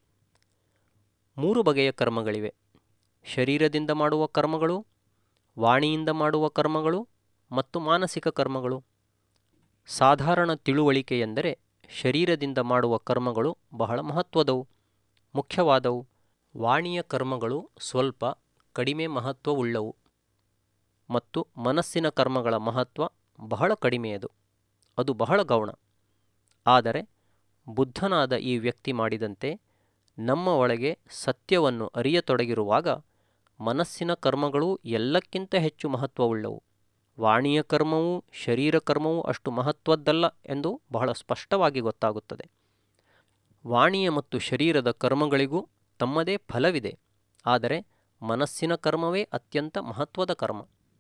3 ಬಗೆಯ ಕರ್ಮಗಳಿವೆ. ಶರೀರದಿಂದ ಮಾಡುವ ಕರ್ಮಗಳು, ವಾಣಿಯಿಂದ ಮಾಡುವ ಕರ್ಮಗಳು ಮತ್ತು ಮಾನಸಿಕ ಕರ್ಮಗಳು. ಸಾಧಾರಣ ತಿಳುವಳಿಕೆ ಎಂದರೆ ಶರೀರದಿಂದ ಮಾಡುವ ಕರ್ಮಗಳು ಬಹಳ ಮಹತ್ವದವು, ಮುಖ್ಯವಾದವು. ವಾಣಿಯ ಕರ್ಮಗಳು ಸ್ವಲ್ಪ ಕಡಿಮೆ ಮಹತ್ವವುಳ್ಳವು ಮತ್ತು ಮನಸ್ಸಿನ ಕರ್ಮಗಳ ಮಹತ್ವ ಬಹಳ ಕಡಿಮೆಯದು, ಅದು ಬಹಳ ಗೌಣ. ಆದರೆ ಬುದ್ಧನಾದ ಈ ವ್ಯಕ್ತಿ ಮಾಡಿದಂತೆ ನಮ್ಮ ಒಳಗೆ ಸತ್ಯವನ್ನು ಅರಿಯತೊಡಗಿರುವಾಗ ಮನಸ್ಸಿನ ಕರ್ಮಗಳು ಎಲ್ಲಕ್ಕಿಂತ ಹೆಚ್ಚು ಮಹತ್ವವುಳ್ಳವು. ವಾಣಿಯ ಕರ್ಮವೂ ಶರೀರ ಕರ್ಮವೂ ಅಷ್ಟು ಮಹತ್ವದ್ದಲ್ಲ ಎಂದು ಬಹಳ ಸ್ಪಷ್ಟವಾಗಿ ಗೊತ್ತಾಗುತ್ತದೆ. ವಾಣಿಯ ಮತ್ತು ಶರೀರದ ಕರ್ಮಗಳಿಗೂ ತಮ್ಮದೇ ಫಲವಿದೆ, ಆದರೆ ಮನಸ್ಸಿನ ಕರ್ಮವೇ ಅತ್ಯಂತ ಮಹತ್ವದ ಕರ್ಮ.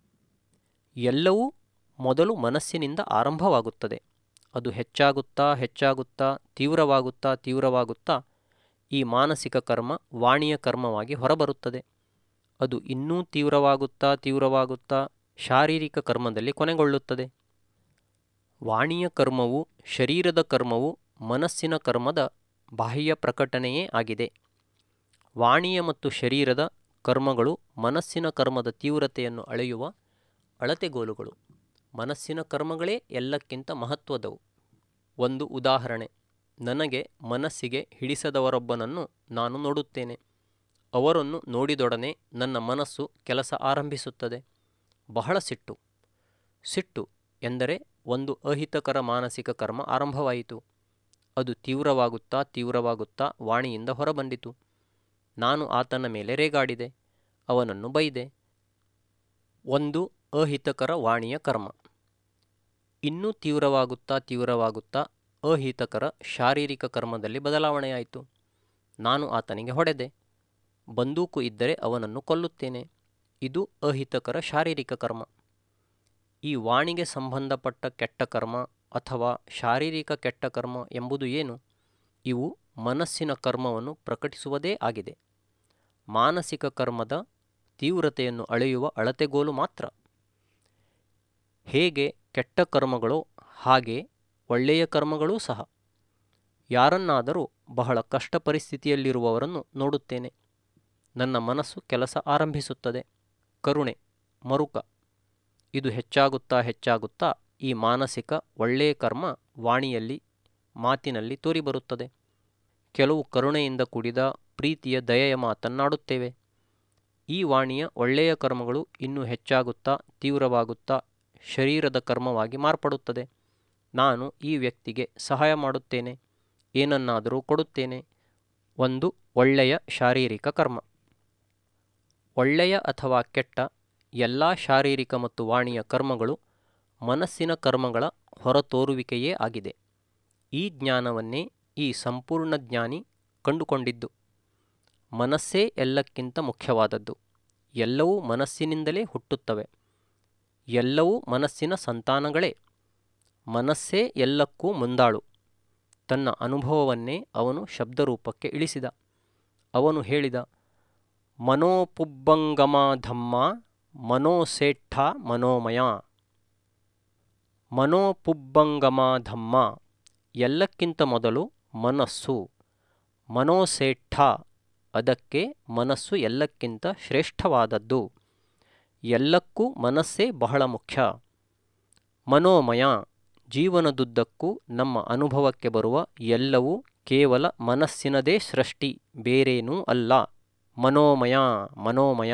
ಎಲ್ಲವೂ ಮೊದಲು ಮನಸ್ಸಿನಿಂದ ಆರಂಭವಾಗುತ್ತದೆ. ಅದು ಹೆಚ್ಚಾಗುತ್ತಾ ಹೆಚ್ಚಾಗುತ್ತಾ ತೀವ್ರವಾಗುತ್ತಾ ಈ ಮಾನಸಿಕ ಕರ್ಮ ವಾಣಿಯ ಕರ್ಮವಾಗಿ ಹೊರಬರುತ್ತದೆ. ಅದು ಇನ್ನೂ ತೀವ್ರವಾಗುತ್ತಾ ಶಾರೀರಿಕ ಕರ್ಮದಲ್ಲಿ ಕೊನೆಗೊಳ್ಳುತ್ತದೆ. ವಾಣಿಯ ಕರ್ಮವು ಶರೀರದ ಕರ್ಮವು ಮನಸ್ಸಿನ ಕರ್ಮದ ಬಾಹ್ಯ ಪ್ರಕಟಣೆಯೇ ಆಗಿದೆ. ವಾಣಿಯ ಮತ್ತು ಶರೀರದ ಕರ್ಮಗಳು ಮನಸ್ಸಿನ ಕರ್ಮದ ತೀವ್ರತೆಯನ್ನು ಅಳೆಯುವ ಅಳತೆಗೋಲುಗಳು. ಮನಸ್ಸಿನ ಕರ್ಮಗಳೇ ಎಲ್ಲಕ್ಕಿಂತ ಮಹತ್ವದವು. ಒಂದು ಉದಾಹರಣೆ. ನನಗೆ ಮನಸ್ಸಿಗೆ ಹಿಡಿಸದವರೊಬ್ಬನನ್ನು ನಾನು ನೋಡುತ್ತೇನೆ. ಅವರನ್ನು ನೋಡಿದೊಡನೆ ನನ್ನ ಮನಸ್ಸು ಕೆಲಸ ಆರಂಭಿಸುತ್ತದೆ. ಬಹಳ ಸಿಟ್ಟು ಎಂದರೆ ಒಂದು ಅಹಿತಕರ ಮಾನಸಿಕ ಕರ್ಮ ಆರಂಭವಾಯಿತು. ಅದು ತೀವ್ರವಾಗುತ್ತಾ ವಾಣಿಯಿಂದ ಹೊರಬಂದಿತು. ನಾನು ಆತನ ಮೇಲೆ ರೇಗಾಡಿದೆ, ಅವನನ್ನು ಬೈದೆ. ಒಂದು ಅಹಿತಕರ ವಾಣಿಯ ಕರ್ಮ. ಇನ್ನೂ ತೀವ್ರವಾಗುತ್ತಾ ಅಹಿತಕರ ಶಾರೀರಿಕ ಕರ್ಮದಲ್ಲಿ ಬದಲಾವಣೆಯಾಯಿತು. ನಾನು ಆತನಿಗೆ ಹೊಡೆದೆ. ಬಂದೂಕು ಇದ್ದರೆ ಅವನನ್ನು ಕೊಲ್ಲುತ್ತೇನೆ. ಇದು ಅಹಿತಕರ ಶಾರೀರಿಕ ಕರ್ಮ. ಈ ವಾಣಿಗೆ ಸಂಬಂಧಪಟ್ಟ ಕೆಟ್ಟ ಕರ್ಮ ಅಥವಾ ಶಾರೀರಿಕ ಕೆಟ್ಟ ಕರ್ಮ ಎಂಬುದು ಏನು? ಇವು ಮನಸ್ಸಿನ ಕರ್ಮವನ್ನು ಪ್ರಕಟಿಸುವುದೇ ಆಗಿದೆ. ಮಾನಸಿಕ ಕರ್ಮದ ತೀವ್ರತೆಯನ್ನು ಅಳೆಯುವ ಅಳತೆಗೋಲು ಮಾತ್ರ. ಹೇಗೆ ಕೆಟ್ಟ ಕರ್ಮಗಳೋ ಹಾಗೆ ಒಳ್ಳೆಯ ಕರ್ಮಗಳೂ ಸಹ. ಯಾರನ್ನಾದರೂ ಬಹಳ ಕಷ್ಟ ಪರಿಸ್ಥಿತಿಯಲ್ಲಿರುವವರನ್ನು ನೋಡುತ್ತೇನೆ. ನನ್ನ ಮನಸ್ಸು ಕೆಲಸ ಆರಂಭಿಸುತ್ತದೆ. ಕರುಣೆ, ಮರುಕ, ಇದು ಹೆಚ್ಚಾಗುತ್ತಾ ಈ ಮಾನಸಿಕ ಒಳ್ಳೆಯ ಕರ್ಮ ವಾಣಿಯಲ್ಲಿ, ಮಾತಿನಲ್ಲಿ ತೋರಿಬರುತ್ತದೆ. ಕೆಲವು ಕರುಣೆಯಿಂದ ಕೂಡಿದ ಪ್ರೀತಿಯ ದಯೆಯ ಮಾತನ್ನಾಡುತ್ತೇವೆ. ಈ ವಾಣಿಯ ಒಳ್ಳೆಯ ಕರ್ಮಗಳು ಇನ್ನೂ ಹೆಚ್ಚಾಗುತ್ತಾ ತೀವ್ರವಾಗುತ್ತಾ ಶರೀರದ ಕರ್ಮವಾಗಿ ಮಾರ್ಪಡುತ್ತದೆ. ನಾನು ಈ ವ್ಯಕ್ತಿಗೆ ಸಹಾಯ ಮಾಡುತ್ತೇನೆ, ಏನನ್ನಾದರೂ ಕೊಡುತ್ತೇನೆ. ಒಂದು ಒಳ್ಳೆಯ ಶಾರೀರಿಕ ಕರ್ಮ. ಒಳ್ಳೆಯ ಅಥವಾ ಕೆಟ್ಟ ಎಲ್ಲ ಶಾರೀರಿಕ ಮತ್ತು ವಾಣಿಯ ಕರ್ಮಗಳು ಮನಸ್ಸಿನ ಕರ್ಮಗಳ ಹೊರತೋರುವಿಕೆಯೇ ಆಗಿದೆ. ಈ ಜ್ಞಾನವನ್ನೇ ಈ ಸಂಪೂರ್ಣ ಜ್ಞಾನಿ ಕಂಡುಕೊಂಡಿದ್ದು. ಮನಸ್ಸೇ ಎಲ್ಲಕ್ಕಿಂತ ಮುಖ್ಯವಾದದ್ದು. ಎಲ್ಲವೂ ಮನಸ್ಸಿನಿಂದಲೇ ಹುಟ್ಟುತ್ತವೆ. ಎಲ್ಲವೂ ಮನಸ್ಸಿನ ಸಂತಾನಗಳೇ. ಮನಸ್ಸೇ ಎಲ್ಲಕ್ಕೂ ಮುಂದಾಳು. ತನ್ನ ಅನುಭವವನ್ನೇ ಅವನು ಶಬ್ದರೂಪಕ್ಕೆ ಇಳಿಸಿದ. ಅವನು ಹೇಳಿದ, ಮನೋಪುಬ್ಬಂಗಮ ಧಮ್ಮ ಮನೋಸೇಠ ಮನೋಮಯ. ಮನೋಪುಬ್ಬಂಗಮ ಧಮ್ಮ, ಎಲ್ಲಕ್ಕಿಂತ ಮೊದಲು ಮನಸ್ಸು. ಮನೋಸೇಠ, ಅದಕ್ಕೆ ಮನಸ್ಸು ಎಲ್ಲಕ್ಕಿಂತ ಶ್ರೇಷ್ಠವಾದದ್ದು. ಎಲ್ಲಕ್ಕೂ ಮನಸ್ಸೇ ಬಹಳ ಮುಖ್ಯ. ಮನೋಮಯ, ಜೀವನದುದ್ದಕ್ಕೂ ನಮ್ಮ ಅನುಭವಕ್ಕೆ ಬರುವ ಎಲ್ಲವೂ ಕೇವಲ ಮನಸ್ಸಿನದೇ ಸೃಷ್ಟಿ, ಬೇರೇನೂ ಅಲ್ಲ. ಮನೋಮಯ.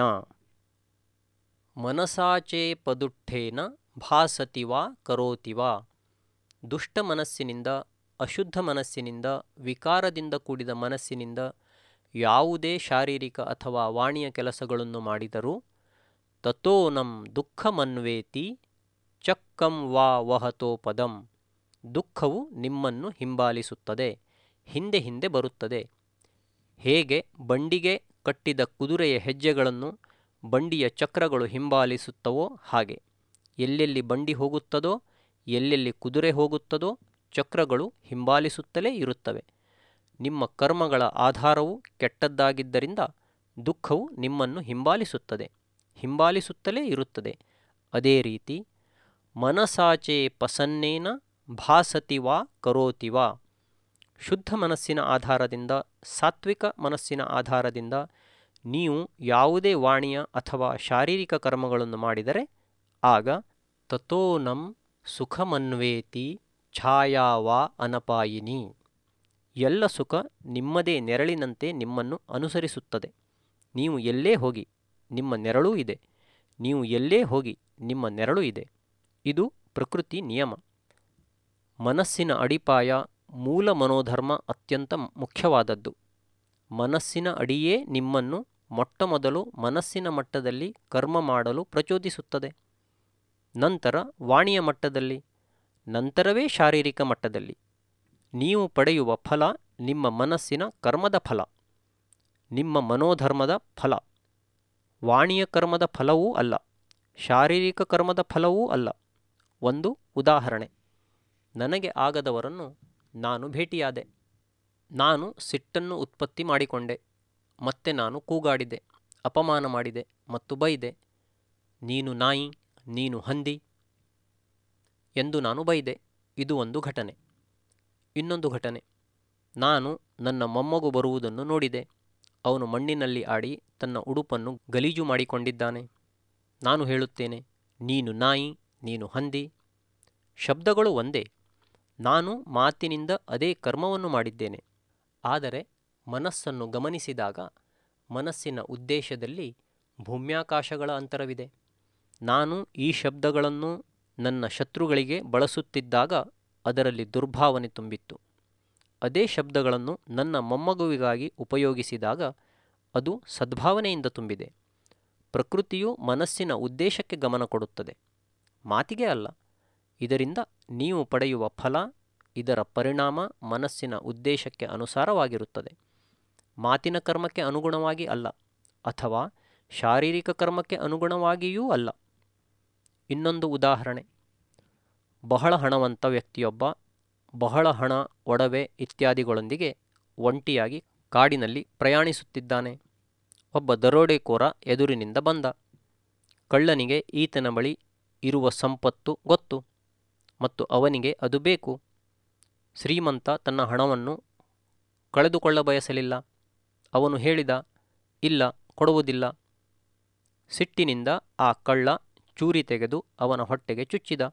ಮನಸಾಚೇ ಪದುಷ್ಠೇನ ಭಾಸತಿ ವಾ ಕರೋತಿ ವಾ. ದುಷ್ಟ ಮನಸ್ಸಿನಿಂದ, ಅಶುದ್ಧ ಮನಸ್ಸಿನಿಂದ, ವಿಕಾರದಿಂದ ಕೂಡಿದ ಮನಸ್ಸಿನಿಂದ ಯಾವುದೇ ಶಾರೀರಿಕ ಅಥವಾ ವಾಣಿಯ ಕೆಲಸಗಳನ್ನು ಮಾಡಿದರೂ ತತೋನಂ ದುಃಖಮನ್ವೇತಿ ಚಕ್ಕಂ ವಾ ವಹತೋ ಪದಂ. ದುಃಖವು ನಿಮ್ಮನ್ನು ಹಿಂಬಾಲಿಸುತ್ತದೆ, ಹಿಂದೆ ಬರುತ್ತದೆ. ಹೇಗೆ ಬಂಡಿಗೆ ಕಟ್ಟಿದ ಕುದುರೆಯ ಹೆಜ್ಜೆಗಳನ್ನು ಬಂಡಿಯ ಚಕ್ರಗಳು ಹಿಂಬಾಲಿಸುತ್ತವೋ ಹಾಗೆ ಎಲ್ಲೆಲ್ಲಿ ಬಂಡಿ ಹೋಗುತ್ತದೋ, ಎಲ್ಲೆಲ್ಲಿ ಕುದುರೆ ಹೋಗುತ್ತದೋ ಚಕ್ರಗಳು ಹಿಂಬಾಲಿಸುತ್ತಲೇ ಇರುತ್ತವೆ. ನಿಮ್ಮ ಕರ್ಮಗಳ ಆಧಾರವು ಕೆಟ್ಟದ್ದಾಗಿದ್ದರಿಂದ ದುಃಖವು ನಿಮ್ಮನ್ನು ಹಿಂಬಾಲಿಸುತ್ತಲೇ ಇರುತ್ತದೆ. ಅದೇ ರೀತಿ ಮನಸಾಚೆ ಪಸನ್ನೇನ ಭಾಸತಿ ವಾ ಕರೋತಿ ವಾ. ಶುದ್ಧ ಮನಸ್ಸಿನ ಆಧಾರದಿಂದ, ಸಾತ್ವಿಕ ಮನಸ್ಸಿನ ಆಧಾರದಿಂದ ನೀವು ಯಾವುದೇ ವಾಣಿಯ ಅಥವಾ ಶಾರೀರಿಕ ಕರ್ಮಗಳನ್ನು ಮಾಡಿದರೆ ಆಗ ತಥೋನಂ ಸುಖಮನ್ವೇತಿ ಛಾಯಾವಾ ಅನಪಾಯಿನಿ. ಎಲ್ಲ ಸುಖ ನಿಮ್ಮದೇ ನೆರಳಿನಂತೆ ನಿಮ್ಮನ್ನು ಅನುಸರಿಸುತ್ತದೆ. ನೀವು ಎಲ್ಲೇ ಹೋಗಿ ನಿಮ್ಮ ನೆರಳೂ ಇದೆ. ನೀವು ಎಲ್ಲೇ ಹೋಗಿ ನಿಮ್ಮ ನೆರಳು ಇದೆ. ಇದು ಪ್ರಕೃತಿ ನಿಯಮ. ಮನಸ್ಸಿನ ಅಡಿಪಾಯ, ಮೂಲ ಮನೋಧರ್ಮ ಅತ್ಯಂತ ಮುಖ್ಯವಾದದ್ದು. ಮನಸ್ಸಿನ ಅಡಿಯೇ ನಿಮ್ಮನ್ನು ಮೊಟ್ಟಮೊದಲು ಮನಸ್ಸಿನ ಮಟ್ಟದಲ್ಲಿ ಕರ್ಮ ಮಾಡಲು ಪ್ರಚೋದಿಸುತ್ತದೆ, ನಂತರ ವಾಣಿಯ ಮಟ್ಟದಲ್ಲಿ, ನಂತರವೇ ಶಾರೀರಿಕ ಮಟ್ಟದಲ್ಲಿ. ನೀವು ಪಡೆಯುವ ಫಲ ನಿಮ್ಮ ಮನಸ್ಸಿನ ಕರ್ಮದ ಫಲ, ನಿಮ್ಮ ಮನೋಧರ್ಮದ ಫಲ. ವಾಣಿಯ ಕರ್ಮದ ಫಲವೂ ಅಲ್ಲ, ಶಾರೀರಿಕ ಕರ್ಮದ ಫಲವೂ ಅಲ್ಲ. ಒಂದು ಉದಾಹರಣೆ. ನನಗೆ ಆಗದವರನ್ನು ನಾನು ಭೇಟಿಯಾದೆ. ನಾನು ಸಿಟ್ಟನ್ನು ಉತ್ಪತ್ತಿ ಮಾಡಿಕೊಂಡೆ. ಮತ್ತೆ ನಾನು ಕೂಗಾಡಿದೆ, ಅಪಮಾನ ಮಾಡಿದೆ ಮತ್ತು ಬೈದೆ. ನೀನು ನಾಯಿ, ನೀನು ಹಂದಿ ಎಂದು ನಾನು ಬೈದೆ. ಇದು ಒಂದು ಘಟನೆ. ಇನ್ನೊಂದು ಘಟನೆ. ನಾನು ನನ್ನ ಮೊಮ್ಮಗು ಬರುವುದನ್ನು ನೋಡಿದೆ. ಅವನು ಮಣ್ಣಿನಲ್ಲಿ ಆಡಿ ತನ್ನ ಉಡುಪನ್ನು ಗಲೀಜು ಮಾಡಿಕೊಂಡಿದ್ದಾನೆ. ನಾನು ಹೇಳುತ್ತೇನೆ, ನೀನು ನಾಯಿ, ನೀನು ಹಂದಿ. ಶಬ್ದಗಳು ಒಂದೇ. ನಾನು ಮಾತಿನಿಂದ ಅದೇ ಕರ್ಮವನ್ನು ಮಾಡಿದ್ದೇನೆ. ಆದರೆ ಮನಸ್ಸನ್ನು ಗಮನಿಸಿದಾಗ ಮನಸ್ಸಿನ ಉದ್ದೇಶದಲ್ಲಿ ಭೂಮ್ಯಾಕಾಶಗಳ ಅಂತರವಿದೆ. ನಾನು ಈ ಶಬ್ದಗಳನ್ನು ನನ್ನ ಶತ್ರುಗಳಿಗೆ ಬಳಸುತ್ತಿದ್ದಾಗ ಅದರಲ್ಲಿ ದುರ್ಭಾವನೆ ತುಂಬಿತ್ತು. ಅದೇ ಶಬ್ದಗಳನ್ನು ನನ್ನ ಮೊಮ್ಮಗುವಿಗಾಗಿ ಉಪಯೋಗಿಸಿದಾಗ ಅದು ಸದ್ಭಾವನೆಯಿಂದ ತುಂಬಿದೆ. ಪ್ರಕೃತಿಯು ಮನಸ್ಸಿನ ಉದ್ದೇಶಕ್ಕೆ ಗಮನ ಕೊಡುತ್ತದೆ, ಮಾತಿಗೆ ಅಲ್ಲ. ಇದರಿಂದ ನೀವು ಪಡೆಯುವ ಫಲ, ಇದರ ಪರಿಣಾಮ ಮನಸ್ಸಿನ ಉದ್ದೇಶಕ್ಕೆ ಅನುಸಾರವಾಗಿರುತ್ತದೆ, ಮಾತಿನ ಕರ್ಮಕ್ಕೆ ಅನುಗುಣವಾಗಿ ಅಲ್ಲ, ಅಥವಾ ಶಾರೀರಿಕ ಕರ್ಮಕ್ಕೆ ಅನುಗುಣವಾಗಿಯೂ ಅಲ್ಲ. ಇನ್ನೊಂದು ಉದಾಹರಣೆ. ಬಹಳ ಹಣವಂತ ವ್ಯಕ್ತಿಯೊಬ್ಬ ಬಹಳ ಹಣ, ಒಡವೆ ಇತ್ಯಾದಿಗಳೊಂದಿಗೆ ಒಂಟಿಯಾಗಿ ಕಾಡಿನಲ್ಲಿ ಪ್ರಯಾಣಿಸುತ್ತಿದ್ದಾನೆ. ಒಬ್ಬ ದರೋಡೆಕೋರ ಎದುರಿನಿಂದ ಬಂದ. ಕಳ್ಳನಿಗೆ ಈತನ ಬಳಿ ಇರುವ ಸಂಪತ್ತು ಗೊತ್ತು ಮತ್ತು ಅವನಿಗೆ ಅದು ಬೇಕು. ಶ್ರೀಮಂತ ತನ್ನ ಹಣವನ್ನು ಕಳೆದುಕೊಳ್ಳ ಬಯಸಲಿಲ್ಲ. ಅವನು ಹೇಳಿದ, ಇಲ್ಲ, ಕೊಡುವುದಿಲ್ಲ. ಸಿಟ್ಟಿನಿಂದ ಆ ಕಳ್ಳ ಚೂರಿ ತೆಗೆದು ಅವನ ಹೊಟ್ಟೆಗೆ ಚುಚ್ಚಿದ.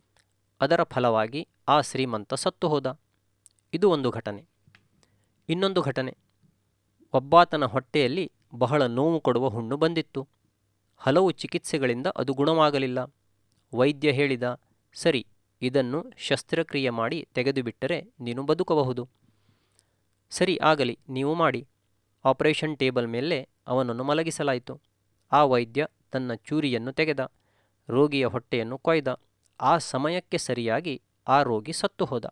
ಅದರ ಫಲವಾಗಿ ಆ ಶ್ರೀಮಂತ ಸತ್ತು ಹೋದ. ಇದು ಒಂದು ಘಟನೆ. ಇನ್ನೊಂದು ಘಟನೆ. ಒಬ್ಬಾತನ ಹೊಟ್ಟೆಯಲ್ಲಿ ಬಹಳ ನೋವು ಕೊಡುವ ಹುಣ್ಣು ಬಂದಿತ್ತು. ಹಲವು ಚಿಕಿತ್ಸೆಗಳಿಂದ ಅದು ಗುಣವಾಗಲಿಲ್ಲ. ವೈದ್ಯ ಹೇಳಿದ, ಸರಿ, ಇದನ್ನು ಶಸ್ತ್ರಕ್ರಿಯೆ ಮಾಡಿ ತೆಗೆದುಬಿಟ್ಟರೆ ನೀನು ಬದುಕಬಹುದು. ಸರಿ, ಆಗಲಿ, ನೀವು ಮಾಡಿ. ಆಪರೇಷನ್ ಟೇಬಲ್ ಮೇಲೆ ಅವನನ್ನು ಮಲಗಿಸಲಾಯಿತು. ಆ ವೈದ್ಯ ತನ್ನ ಚೂರಿಯನ್ನು ತೆಗೆದ, ರೋಗಿಯ ಹೊಟ್ಟೆಯನ್ನು ಕೊಯ್ದ. ಆ ಸಮಯಕ್ಕೆ ಸರಿಯಾಗಿ ಆ ರೋಗಿ ಸತ್ತು ಹೋದ.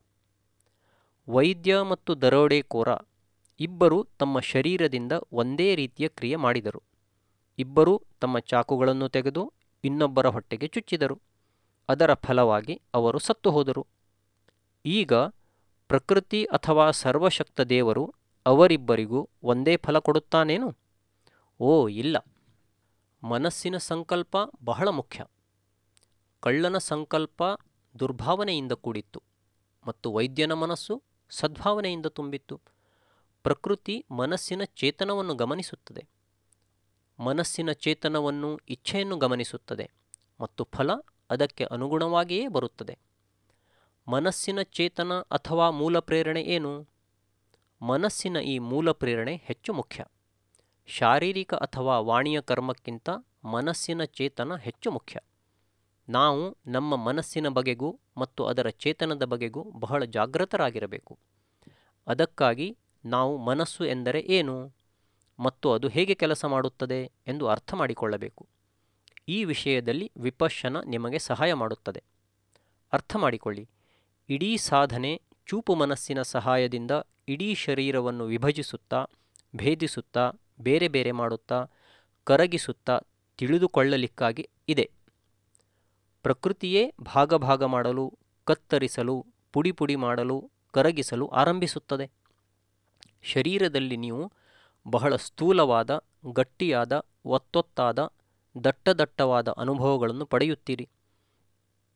ವೈದ್ಯ ಮತ್ತು ದರೋಡೆಕೋರ ಇಬ್ಬರೂ ತಮ್ಮ ಶರೀರದಿಂದ ಒಂದೇ ರೀತಿಯ ಕ್ರಿಯೆ ಮಾಡಿದರು. ಇಬ್ಬರೂ ತಮ್ಮ ಚಾಕುಗಳನ್ನು ತೆಗೆದು ಇನ್ನೊಬ್ಬರ ಹೊಟ್ಟೆಗೆ ಚುಚ್ಚಿದರು. ಅದರ ಫಲವಾಗಿ ಅವರು ಸತ್ತು ಹೋದರು. ಈಗ ಪ್ರಕೃತಿ ಅಥವಾ ಸರ್ವಶಕ್ತ ದೇವರು ಅವರಿಬ್ಬರಿಗೂ ಒಂದೇ ಫಲ ಕೊಡುತ್ತಾನೇನು? ಓ ಇಲ್ಲ. ಮನಸ್ಸಿನ ಸಂಕಲ್ಪ ಬಹಳ ಮುಖ್ಯ. ಕಳ್ಳನ ಸಂಕಲ್ಪ ದುರ್ಭಾವನೆಯಿಂದ ಕೂಡಿತ್ತು ಮತ್ತು ವೈದ್ಯನ ಮನಸ್ಸು ಸದ್ಭಾವನೆಯಿಂದ ತುಂಬಿತ್ತು. ಪ್ರಕೃತಿ ಮನಸ್ಸಿನ ಚೇತನವನ್ನು ಗಮನಿಸುತ್ತದೆ, ಮನಸ್ಸಿನ ಚೇತನವನ್ನು, ಇಚ್ಛೆಯನ್ನು ಗಮನಿಸುತ್ತದೆ ಮತ್ತು ಫಲ ಅದಕ್ಕೆ ಅನುಗುಣವಾಗಿಯೇ ಬರುತ್ತದೆ. ಮನಸ್ಸಿನ ಚೇತನ ಅಥವಾ ಮೂಲ ಪ್ರೇರಣೆ ಏನು? ಮನಸ್ಸಿನ ಈ ಮೂಲ ಪ್ರೇರಣೆ ಹೆಚ್ಚು ಮುಖ್ಯ. ಶಾರೀರಿಕ ಅಥವಾ ವಾಣಿಯ ಕರ್ಮಕ್ಕಿಂತ ಮನಸ್ಸಿನ ಚೇತನ ಹೆಚ್ಚು ಮುಖ್ಯ. ನಾವು ನಮ್ಮ ಮನಸ್ಸಿನ ಬಗೆಗೂ ಮತ್ತು ಅದರ ಚೇತನದ ಬಗೆಗೂ ಬಹಳ ಜಾಗೃತರಾಗಿರಬೇಕು. ಅದಕ್ಕಾಗಿ ನಾವು ಮನಸ್ಸು ಎಂದರೆ ಏನು ಮತ್ತು ಅದು ಹೇಗೆ ಕೆಲಸ ಮಾಡುತ್ತದೆ ಎಂದು ಅರ್ಥ ಮಾಡಿಕೊಳ್ಳಬೇಕು. ಈ ವಿಷಯದಲ್ಲಿ ವಿಪಶ್ಯನ ನಿಮಗೆ ಸಹಾಯ ಮಾಡುತ್ತದೆ. ಅರ್ಥ ಮಾಡಿಕೊಳ್ಳಿ. ಇಡೀ ಸಾಧನೆ ಚೂಪು ಮನಸ್ಸಿನ ಸಹಾಯದಿಂದ ಇಡೀ ಶರೀರವನ್ನು ವಿಭಜಿಸುತ್ತಾ, ಭೇದಿಸುತ್ತಾ, ಬೇರೆ ಬೇರೆ ಮಾಡುತ್ತಾ, ಕರಗಿಸುತ್ತಾ ತಿಳಿದುಕೊಳ್ಳಲಿಕ್ಕಾಗಿ ಇದೆ. ಪ್ರಕೃತಿಯೇ ಭಾಗ ಭಾಗ ಮಾಡಲು, ಕತ್ತರಿಸಲು, ಪುಡಿ ಪುಡಿ ಮಾಡಲು, ಕರಗಿಸಲು ಆರಂಭಿಸುತ್ತದೆ. ಶರೀರದಲ್ಲಿ ನೀವು ಬಹಳ ಸ್ಥೂಲವಾದ, ಗಟ್ಟಿಯಾದ, ಒತ್ತೊತ್ತಾದ, ದಟ್ಟದಟ್ಟವಾದ ಅನುಭವಗಳನ್ನು ಪಡೆಯುತ್ತೀರಿ.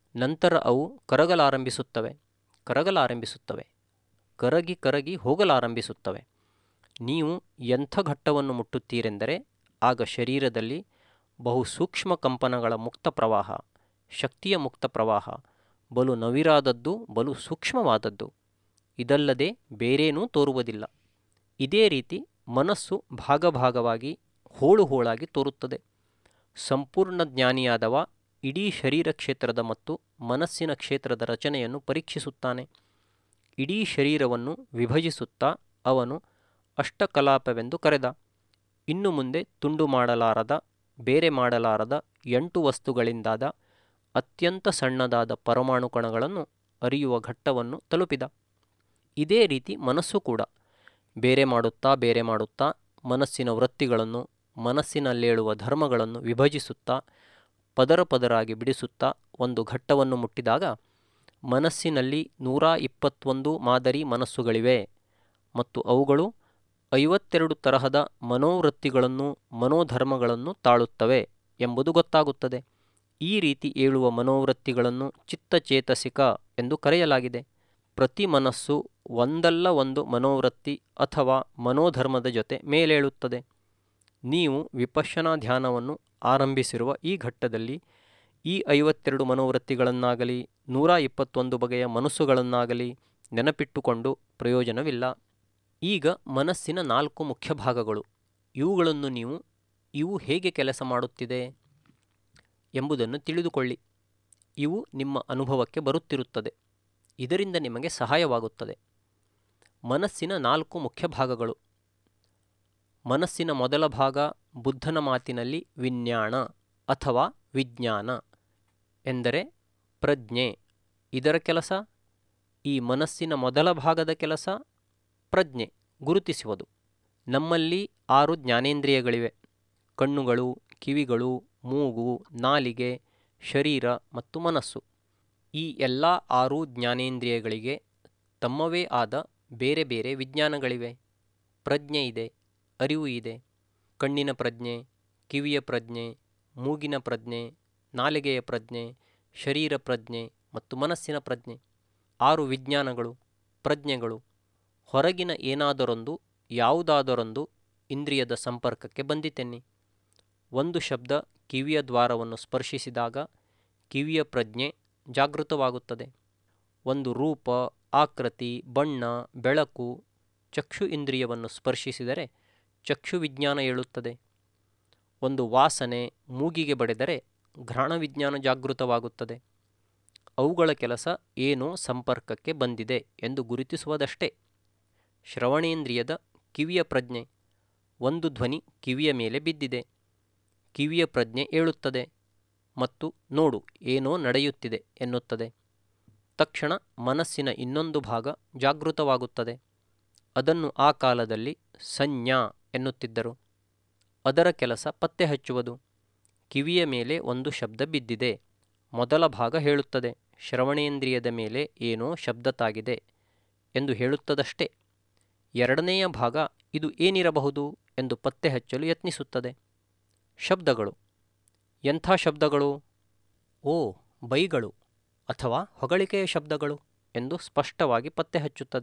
ನಂತರ ಅವು ಕರಗಲಾರಂಭಿಸುತ್ತವೆ ಕರಗಲಾರಂಭಿಸುತ್ತವೆ ಕರಗಿ ಕರಗಿ ಹೋಗಲಾರಂಭಿಸುತ್ತವೆ. ನೀವು ಎಂಥ ಘಟ್ಟವನ್ನು ಮುಟ್ಟುತ್ತೀರೆಂದರೆ ಆಗ ಶರೀರದಲ್ಲಿ ಬಹು ಸೂಕ್ಷ್ಮ ಕಂಪನಗಳ ಮುಕ್ತ ಪ್ರವಾಹ, ಶಕ್ತಿಯ ಮುಕ್ತ ಪ್ರವಾಹ, ಬಲು ನವಿರಾದದ್ದು, ಬಲು ಸೂಕ್ಷ್ಮವಾದದ್ದು, ಇದಲ್ಲದೆ ಬೇರೇನೂ ತೋರುವುದಿಲ್ಲ. ಇದೇ ರೀತಿ ಮನಸ್ಸು ಭಾಗಭಾಗವಾಗಿ ಹೋಳು ಹೋಳಾಗಿ ತೋರುತ್ತದೆ. ಸಂಪೂರ್ಣ ಜ್ಞಾನಿಯಾದವ ಇಡೀ ಶರೀರ ಕ್ಷೇತ್ರದ ಮತ್ತು ಮನಸ್ಸಿನ ಕ್ಷೇತ್ರದ ರಚನೆಯನ್ನು ಪರೀಕ್ಷಿಸುತ್ತಾನೆ. ಇಡೀ ಶರೀರವನ್ನು ವಿಭಜಿಸುತ್ತಾ ಅವನು ಅಷ್ಟಕಲಾಪವೆಂದು ಕರೆದ. ಇನ್ನು ಮುಂದೆ ತುಂಡು ಮಾಡಲಾರದ, ಬೇರೆ ಮಾಡಲಾರದ 8 ವಸ್ತುಗಳಿಂದಾದ ಅತ್ಯಂತ ಸಣ್ಣದಾದ ಪರಮಾಣು ಕಣಗಳನ್ನು ಅರಿಯುವ ಘಟ್ಟವನ್ನು ತಲುಪಿದ. ಇದೇ ರೀತಿ ಮನಸ್ಸು ಕೂಡ ಬೇರೆ ಮಾಡುತ್ತಾ ಮನಸ್ಸಿನ ವೃತ್ತಿಗಳನ್ನು, ಮನಸ್ಸಿನಲ್ಲೇಳುವ ಧರ್ಮಗಳನ್ನು ವಿಭಜಿಸುತ್ತಾ ಪದರ ಪದರಾಗಿ ಬಿಡಿಸುತ್ತಾ ಒಂದು ಘಟ್ಟವನ್ನು ಮುಟ್ಟಿದಾಗ ಮನಸ್ಸಿನಲ್ಲಿ 121 ಮಾದರಿ ಮನಸ್ಸುಗಳಿವೆ ಮತ್ತು ಅವುಗಳು 52 ತರಹದ ಮನೋವೃತ್ತಿಗಳನ್ನು, ಮನೋಧರ್ಮಗಳನ್ನು ತಾಳುತ್ತವೆ ಎಂಬುದು ಗೊತ್ತಾಗುತ್ತದೆ. ಈ ರೀತಿ ಏಳುವ ಮನೋವೃತ್ತಿಗಳನ್ನು ಚಿತ್ತಚೇತಸಿಕ ಎಂದು ಕರೆಯಲಾಗಿದೆ. ಪ್ರತಿ ಮನಸ್ಸು ಒಂದಲ್ಲ ಒಂದು ಮನೋವೃತ್ತಿ ಅಥವಾ ಮನೋಧರ್ಮದ ಜೊತೆ ಮೇಲೇಳುತ್ತದೆ. ನೀವು ವಿಪಶ್ಯನಾ ಧ್ಯಾನವನ್ನು ಆರಂಭಿಸಿರುವ ಈ ಘಟ್ಟದಲ್ಲಿ ಈ 52 ಮನೋವೃತ್ತಿಗಳನ್ನಾಗಲಿ 121 ಬಗೆಯ ಮನಸ್ಸುಗಳನ್ನಾಗಲಿ ನೆನಪಿಟ್ಟುಕೊಂಡು ಪ್ರಯೋಜನವಿಲ್ಲ. ಈಗ ಮನಸ್ಸಿನ 4 ಮುಖ್ಯ ಭಾಗಗಳು. ಇವುಗಳನ್ನು ಇವು ಹೇಗೆ ಕೆಲಸ ಮಾಡುತ್ತಿದೆ ಎಂಬುದನ್ನು ತಿಳಿದುಕೊಳ್ಳಿ. ಇವು ನಿಮ್ಮ ಅನುಭವಕ್ಕೆ ಬರುತ್ತಿರುತ್ತದೆ. ಇದರಿಂದ ನಿಮಗೆ ಸಹಾಯವಾಗುತ್ತದೆ. ಮನಸ್ಸಿನ 4 ಮುಖ್ಯ ಭಾಗಗಳು. ಮನಸ್ಸಿನ ಮೊದಲ ಭಾಗ ಬುದ್ಧನ ಮಾತಿನಲ್ಲಿ ವಿಜ್ಞಾನ ಅಥವಾ ವಿಜ್ಞಾನ ಎಂದರೆ ಪ್ರಜ್ಞೆ. ಇದರ ಕೆಲಸ, ಈ ಮನಸ್ಸಿನ ಮೊದಲ ಭಾಗದ ಕೆಲಸ ಪ್ರಜ್ಞೆ, ಗುರುತಿಸುವುದು. ನಮ್ಮಲ್ಲಿ 6 ಜ್ಞಾನೇಂದ್ರಿಯಗಳಿವೆ: ಕಣ್ಣುಗಳು, ಕಿವಿಗಳು, ಮೂಗು, ನಾಲಿಗೆ, ಶರೀರ ಮತ್ತು ಮನಸ್ಸು. ಈ ಎಲ್ಲ 6 ಜ್ಞಾನೇಂದ್ರಿಯಗಳಿಗೆ ತಮ್ಮವೇ ಆದ ಬೇರೆ ಬೇರೆ ವಿಜ್ಞಾನಗಳಿವೆ. ಪ್ರಜ್ಞೆ ಇದೆ, ಅರಿವು ಇದೆ. ಕಣ್ಣಿನ ಪ್ರಜ್ಞೆ, ಕಿವಿಯ ಪ್ರಜ್ಞೆ, ಮೂಗಿನ ಪ್ರಜ್ಞೆ, ನಾಲಿಗೆಯ ಪ್ರಜ್ಞೆ, ಶರೀರ ಪ್ರಜ್ಞೆ ಮತ್ತು ಮನಸ್ಸಿನ ಪ್ರಜ್ಞೆ. 6 ವಿಜ್ಞಾನಗಳು, ಪ್ರಜ್ಞೆಗಳು. ಹೊರಗಿನ ಏನಾದರೊಂದು, ಯಾವುದಾದರೊಂದು ಇಂದ್ರಿಯದ ಸಂಪರ್ಕಕ್ಕೆ ಬಂದಿತೆನ್ನಿ. ಒಂದು ಶಬ್ದ ಕಿವಿಯ ದ್ವಾರವನ್ನು ಸ್ಪರ್ಶಿಸಿದಾಗ ಕಿವಿಯ ಪ್ರಜ್ಞೆ ಜಾಗೃತವಾಗುತ್ತದೆ. ಒಂದು ರೂಪ, ಆಕೃತಿ, ಬಣ್ಣ, ಬೆಳಕು ಚಕ್ಷು ಇಂದ್ರಿಯವನ್ನು ಸ್ಪರ್ಶಿಸಿದರೆ ಚಕ್ಷು ವಿಜ್ಞಾನ ಏಳುತ್ತದೆ. ಒಂದು ವಾಸನೆ ಮೂಗಿಗೆ ಬಡಿದರೆ ಘ್ರಾಣ ವಿಜ್ಞಾನ ಜಾಗೃತವಾಗುತ್ತದೆ. ಅವುಗಳ ಕೆಲಸ ಏನೋ ಸಂಪರ್ಕಕ್ಕೆ ಬಂದಿದೆ ಎಂದು ಗುರುತಿಸುವುದಷ್ಟೇ. ಶ್ರವಣೇಂದ್ರಿಯದ ಕಿವಿಯ ಪ್ರಜ್ಞೆ, ಒಂದು ಧ್ವನಿ ಕಿವಿಯ ಮೇಲೆ ಬಿದ್ದಿದೆ. ಕಿವಿಯ ಪ್ರಜ್ಞೆ ಏಳುತ್ತದೆ ಮತ್ತು ನೋಡು, ಏನೋ ನಡೆಯುತ್ತಿದೆ ಎನ್ನುತ್ತದೆ. ತಕ್ಷಣ ಮನಸ್ಸಿನ ಇನ್ನೊಂದು ಭಾಗ ಜಾಗೃತವಾಗುತ್ತದೆ. ಅದನ್ನು ಆ ಕಾಲದಲ್ಲಿ ಸಂಜ್ಞಾ ಎನ್ನುತ್ತಿದ್ದರು. ಅದರ ಕೆಲಸ ಪತ್ತೆ ಹಚ್ಚುವುದು. ಕಿವಿಯ ಮೇಲೆ ಒಂದು ಶಬ್ದ ಬಿದ್ದಿದೆ. ಮೊದಲ ಭಾಗ ಹೇಳುತ್ತದೆ, ಶ್ರವಣೇಂದ್ರಿಯದ ಮೇಲೆ ಏನೋ ಶಬ್ದ ತಾಗಿದೆ ಎಂದು ಹೇಳುತ್ತದಷ್ಟೇ. ಎರಡನೆಯ ಭಾಗ ಇದು ಏನಿರಬಹುದು ಎಂದು ಪತ್ತೆ ಹಚ್ಚಲು ಯತ್ನಿಸುತ್ತದೆ. ಶಬ್ದಗಳು. ಎಂಥ ಶಬ್ದಗಳು? ಓ, ಬೈಗಳು ಅಥವಾ ಹೊಗಳಿಕೆಯ ಶಬ್ದಗಳು ಎಂದು ಸ್ಪಷ್ಟವಾಗಿ ಪತ್ತೆ ಹಚ್ಚುತ್ತದೆ.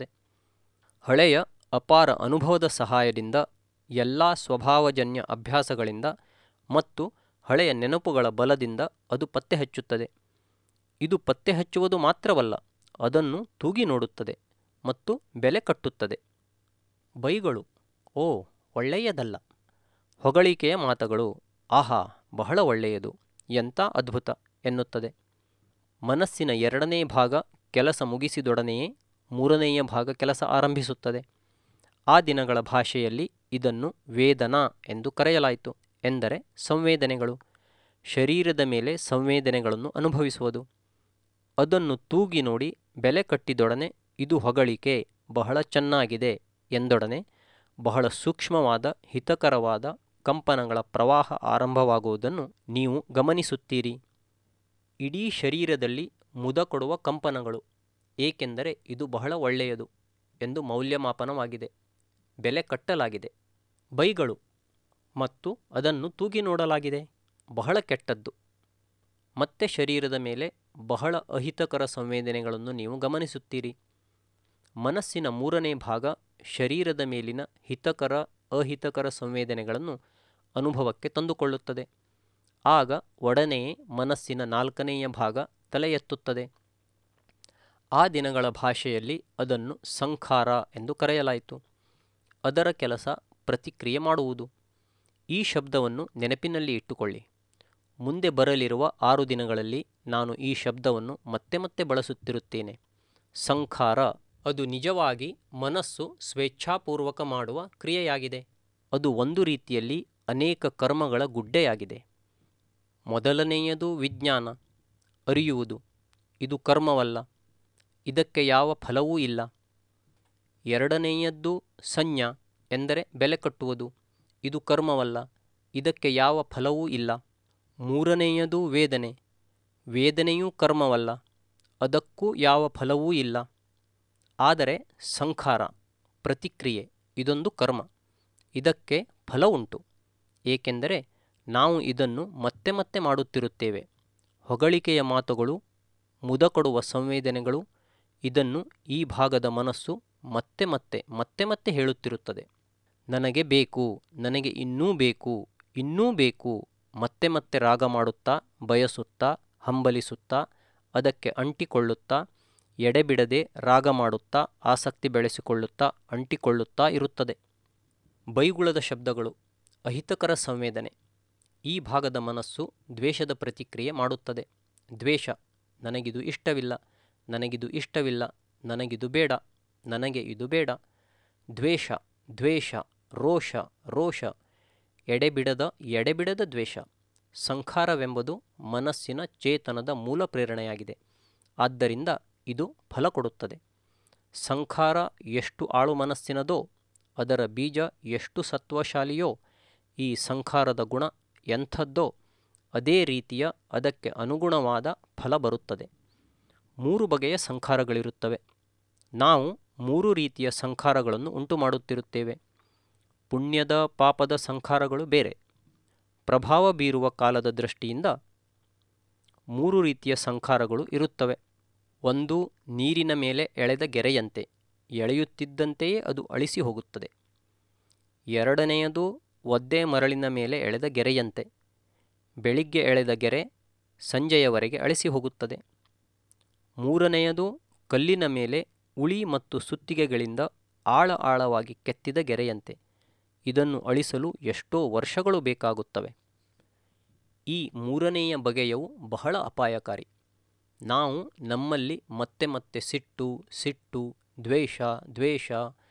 ಹಳೆಯ ಅಪಾರ ಅನುಭವದ ಸಹಾಯದಿಂದ, ಎಲ್ಲ ಸ್ವಭಾವಜನ್ಯ ಅಭ್ಯಾಸಗಳಿಂದ ಮತ್ತು ಹಳೆಯ ನೆನಪುಗಳ ಬಲದಿಂದ ಅದು ಪತ್ತೆ ಹಚ್ಚುತ್ತದೆ. ಇದು ಪತ್ತೆ ಹಚ್ಚುವುದು ಮಾತ್ರವಲ್ಲ, ಅದನ್ನು ತೂಗಿ ನೋಡುತ್ತದೆ ಮತ್ತು ಬೆಲೆ ಕಟ್ಟುತ್ತದೆ. ಬೈಗಳು, ಓ, ಒಳ್ಳೆಯದಲ್ಲ. ಹೊಗಳಿಕೆಯ ಮಾತುಗಳು, ಆಹಾ, ಬಹಳ ಒಳ್ಳೆಯದು, ಎಂಥ ಅದ್ಭುತ ಎನ್ನುತ್ತದೆ. ಮನಸ್ಸಿನ ಎರಡನೇ ಭಾಗ ಕೆಲಸ ಮುಗಿಸಿದೊಡನೆಯೇ ಮೂರನೆಯ ಭಾಗ ಕೆಲಸ ಆರಂಭಿಸುತ್ತದೆ. ಆ ದಿನಗಳ ಭಾಷೆಯಲ್ಲಿ ಇದನ್ನು ವೇದನಾ ಎಂದು ಕರೆಯಲಾಯಿತು. ಎಂದರೆ ಸಂವೇದನೆಗಳು. ಶರೀರದ ಮೇಲೆ ಸಂವೇದನೆಗಳನ್ನು ಅನುಭವಿಸುವುದು. ಅದನ್ನು ತೂಗಿ ನೋಡಿ ಬೆಲೆ ಕಟ್ಟಿದೊಡನೆ ಇದು ಹೊಗಳಿಕೆ, ಬಹಳ ಚೆನ್ನಾಗಿದೆ ಎಂದೊಡನೆ ಬಹಳ ಸೂಕ್ಷ್ಮವಾದ ಹಿತಕರವಾದ ಕಂಪನಗಳ ಪ್ರವಾಹ ಆರಂಭವಾಗುವುದನ್ನು ನೀವು ಗಮನಿಸುತ್ತೀರಿ. ಇಡೀ ಶರೀರದಲ್ಲಿ ಮುದ ಕೊಡುವ ಕಂಪನಗಳು, ಏಕೆಂದರೆ ಇದು ಬಹಳ ಒಳ್ಳೆಯದು ಎಂದು ಮೌಲ್ಯಮಾಪನವಾಗಿದೆ, ಬೆಲೆ ಕಟ್ಟಲಾಗಿದೆ. ಬೈಗಳು ಮತ್ತು ಅದನ್ನು ತೂಗಿ ನೋಡಲಾಗಿದೆ, ಬಹಳ ಕೆಟ್ಟದ್ದು ಮತ್ತೆ ಶರೀರದ ಮೇಲೆ ಬಹಳ ಅಹಿತಕರ ಸಂವೇದನೆಗಳನ್ನು ನೀವು ಗಮನಿಸುತ್ತೀರಿ. ಮನಸ್ಸಿನ ಮೂರನೇ ಭಾಗ ಶರೀರದ ಮೇಲಿನ ಹಿತಕರ ಅಹಿತಕರ ಸಂವೇದನೆಗಳನ್ನು ಅನುಭವಕ್ಕೆ ತಂದುಕೊಳ್ಳುತ್ತದೆ. ಆಗ ಒಡನೆಯೇ ಮನಸ್ಸಿನ ನಾಲ್ಕನೆಯ ಭಾಗ ತಲೆ ಎತ್ತುತ್ತದೆ. ಆ ದಿನಗಳ ಭಾಷೆಯಲ್ಲಿ ಅದನ್ನು ಸಂಖಾರ ಎಂದು ಕರೆಯಲಾಯಿತು. ಅದರ ಕೆಲಸ ಪ್ರತಿಕ್ರಿಯೆ ಮಾಡುವುದು. ಈ ಶಬ್ದವನ್ನು ನೆನಪಿನಲ್ಲಿ ಇಟ್ಟುಕೊಳ್ಳಿ. ಮುಂದೆ ಬರಲಿರುವ 6 ದಿನಗಳಲ್ಲಿ ನಾನು ಈ ಶಬ್ದವನ್ನು ಮತ್ತೆ ಮತ್ತೆ ಬಳಸುತ್ತಿರುತ್ತೇನೆ. ಸಂಖಾರ ಅದು ನಿಜವಾಗಿ ಮನಸ್ಸು ಸ್ವೇಚ್ಛಾಪೂರ್ವಕ ಮಾಡುವ ಕ್ರಿಯೆಯಾಗಿದೆ. ಅದು ಒಂದು ರೀತಿಯಲ್ಲಿ ಅನೇಕ ಕರ್ಮಗಳ ಗುಡ್ಡೆಯಾಗಿದೆ. ಮೊದಲನೆಯದು ವಿಜ್ಞಾನ, ಅರಿಯುವುದು. ಇದು ಕರ್ಮವಲ್ಲ, ಇದಕ್ಕೆ ಯಾವ ಫಲವೂ ಇಲ್ಲ. ಎರಡನೆಯದ್ದು ಸಂಜ್ಞಾ ಎಂದರೆ ಬೆಲೆ ಕಟ್ಟುವುದು. ಇದು ಕರ್ಮವಲ್ಲ, ಇದಕ್ಕೆ ಯಾವ ಫಲವೂ ಇಲ್ಲ. ಮೂರನೆಯದು ವೇದನೆ. ವೇದನೆಯೂ ಕರ್ಮವಲ್ಲ, ಅದಕ್ಕೂ ಯಾವ ಫಲವೂ ಇಲ್ಲ. ಆದರೆ ಸಂಖಾರ ಪ್ರತಿಕ್ರಿಯೆ ಇದೊಂದು ಕರ್ಮ. ಇದಕ್ಕೆ ಫಲ ಉಂಟು, ಏಕೆಂದರೆ ನಾವು ಇದನ್ನು ಮತ್ತೆ ಮತ್ತೆ ಮಾಡುತ್ತಿರುತ್ತೇವೆ. ಹೊಗಳಿಕೆಯ ಮಾತುಗಳು, ಮುದ ಕೊಡುವ ಸಂವೇದನೆಗಳು, ಇದನ್ನು ಈ ಭಾಗದ ಮನಸ್ಸು ಮತ್ತೆ ಮತ್ತೆ ಮತ್ತೆ ಮತ್ತೆ ಹೇಳುತ್ತಿರುತ್ತದೆ. ನನಗೆ ಬೇಕು, ನನಗೆ ಇನ್ನೂ ಬೇಕು, ಇನ್ನೂ ಬೇಕು. ಮತ್ತೆ ಮತ್ತೆ ರಾಗ ಮಾಡುತ್ತಾ, ಬಯಸುತ್ತಾ, ಹಂಬಲಿಸುತ್ತಾ, ಅದಕ್ಕೆ ಅಂಟಿಕೊಳ್ಳುತ್ತಾ, ಎಡೆಬಿಡದೆ ರಾಗ ಮಾಡುತ್ತಾ, ಆಸಕ್ತಿ ಬೆಳೆಸಿಕೊಳ್ಳುತ್ತಾ, ಅಂಟಿಕೊಳ್ಳುತ್ತಾ ಇರುತ್ತದೆ. ಬೈಗುಳದ ಶಬ್ದಗಳು, ಅಹಿತಕರ ಸಂವೇದನೆ. ಈ ಭಾಗದ ಮನಸ್ಸು ದ್ವೇಷದ ಪ್ರತಿಕ್ರಿಯೆ ಮಾಡುತ್ತದೆ. ದ್ವೇಷ, ನನಗಿದು ಇಷ್ಟವಿಲ್ಲ, ನನಗಿದು ಇಷ್ಟವಿಲ್ಲ, ನನಗಿದು ಬೇಡ, ನನಗೆ ಇದು ಬೇಡ. ದ್ವೇಷ, ದ್ವೇಷ, ರೋಷ, ರೋಷ, ಎಡೆಬಿಡದ ದ್ವೇಷ. ಸಂಖಾರವೆಂಬುದು ಮನಸ್ಸಿನ ಚೇತನದ ಮೂಲ ಪ್ರೇರಣೆಯಾಗಿದೆ. ಆದ್ದರಿಂದ ಇದು ಫಲ ಕೊಡುತ್ತದೆ. ಸಂಖಾರ ಎಷ್ಟು ಆಳು ಮನಸ್ಸಿನದೋ, ಅದರ ಬೀಜ ಎಷ್ಟು ಸತ್ವಶಾಲಿಯೋ, ಈ ಸಂಖಾರದ ಗುಣ ಎಂಥದ್ದೋ ಅದೇ ರೀತಿಯ ಅದಕ್ಕೆ ಅನುಗುಣವಾದ ಫಲ ಬರುತ್ತದೆ. 3 ಬಗೆಯ ಸಂಖಾರಗಳಿರುತ್ತವೆ. ನಾವು 3 ರೀತಿಯ ಸಂಖಾರಗಳನ್ನು ಉಂಟು ಮಾಡುತ್ತಿರುತ್ತೇವೆ. ಪುಣ್ಯದ ಪಾಪದ ಸಂಖಾರಗಳು ಬೇರೆ. ಪ್ರಭಾವ ಬೀರುವ ಕಾಲದ ದೃಷ್ಟಿಯಿಂದ 3 ರೀತಿಯ ಸಂಖಾರಗಳು ಇರುತ್ತವೆ. ಒಂದು ನೀರಿನ ಮೇಲೆ ಎಳೆದ ಗೆರೆಯಂತೆ, ಎಳೆಯುತ್ತಿದ್ದಂತೆಯೇ ಅದು ಅಳಿಸಿ ಹೋಗುತ್ತದೆ. ಎರಡನೆಯದು ಒದ್ದೆ ಮರಳಿನ ಮೇಲೆ ಎಳೆದ ಗೆರೆಯಂತೆ, ಬೆಳಿಗ್ಗೆ ಎಳೆದ ಗೆರೆ ಸಂಜೆಯವರೆಗೆ ಅಳಿಸಿ ಹೋಗುತ್ತದೆ. ಮೂರನೆಯದು ಕಲ್ಲಿನ ಮೇಲೆ ಉಳಿ ಮತ್ತು ಸುತ್ತಿಗೆಗಳಿಂದ ಆಳವಾಗಿ ಕೆತ್ತಿದ ಗೆರೆಯಂತೆ, ಇದನ್ನು ಅಳಿಸಲು ಎಷ್ಟೋ ವರ್ಷಗಳು ಬೇಕಾಗುತ್ತವೆ. ಈ ಮೂರನೆಯ ಬಗೆಯವು ಬಹಳ ಅಪಾಯಕಾರಿ. ನಾವು ನಮ್ಮಲ್ಲಿ ಮತ್ತೆ ಮತ್ತೆ ಸಿಟ್ಟು, ದ್ವೇಷ,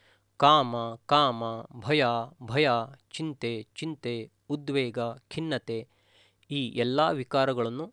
ಕಾಮ, ಭಯ, ಚಿಂತೆ, ಉದ್ವೇಗ, ಖಿನ್ನತೆ, ಈ ಎಲ್ಲ ವಿಕಾರಗಳನ್ನು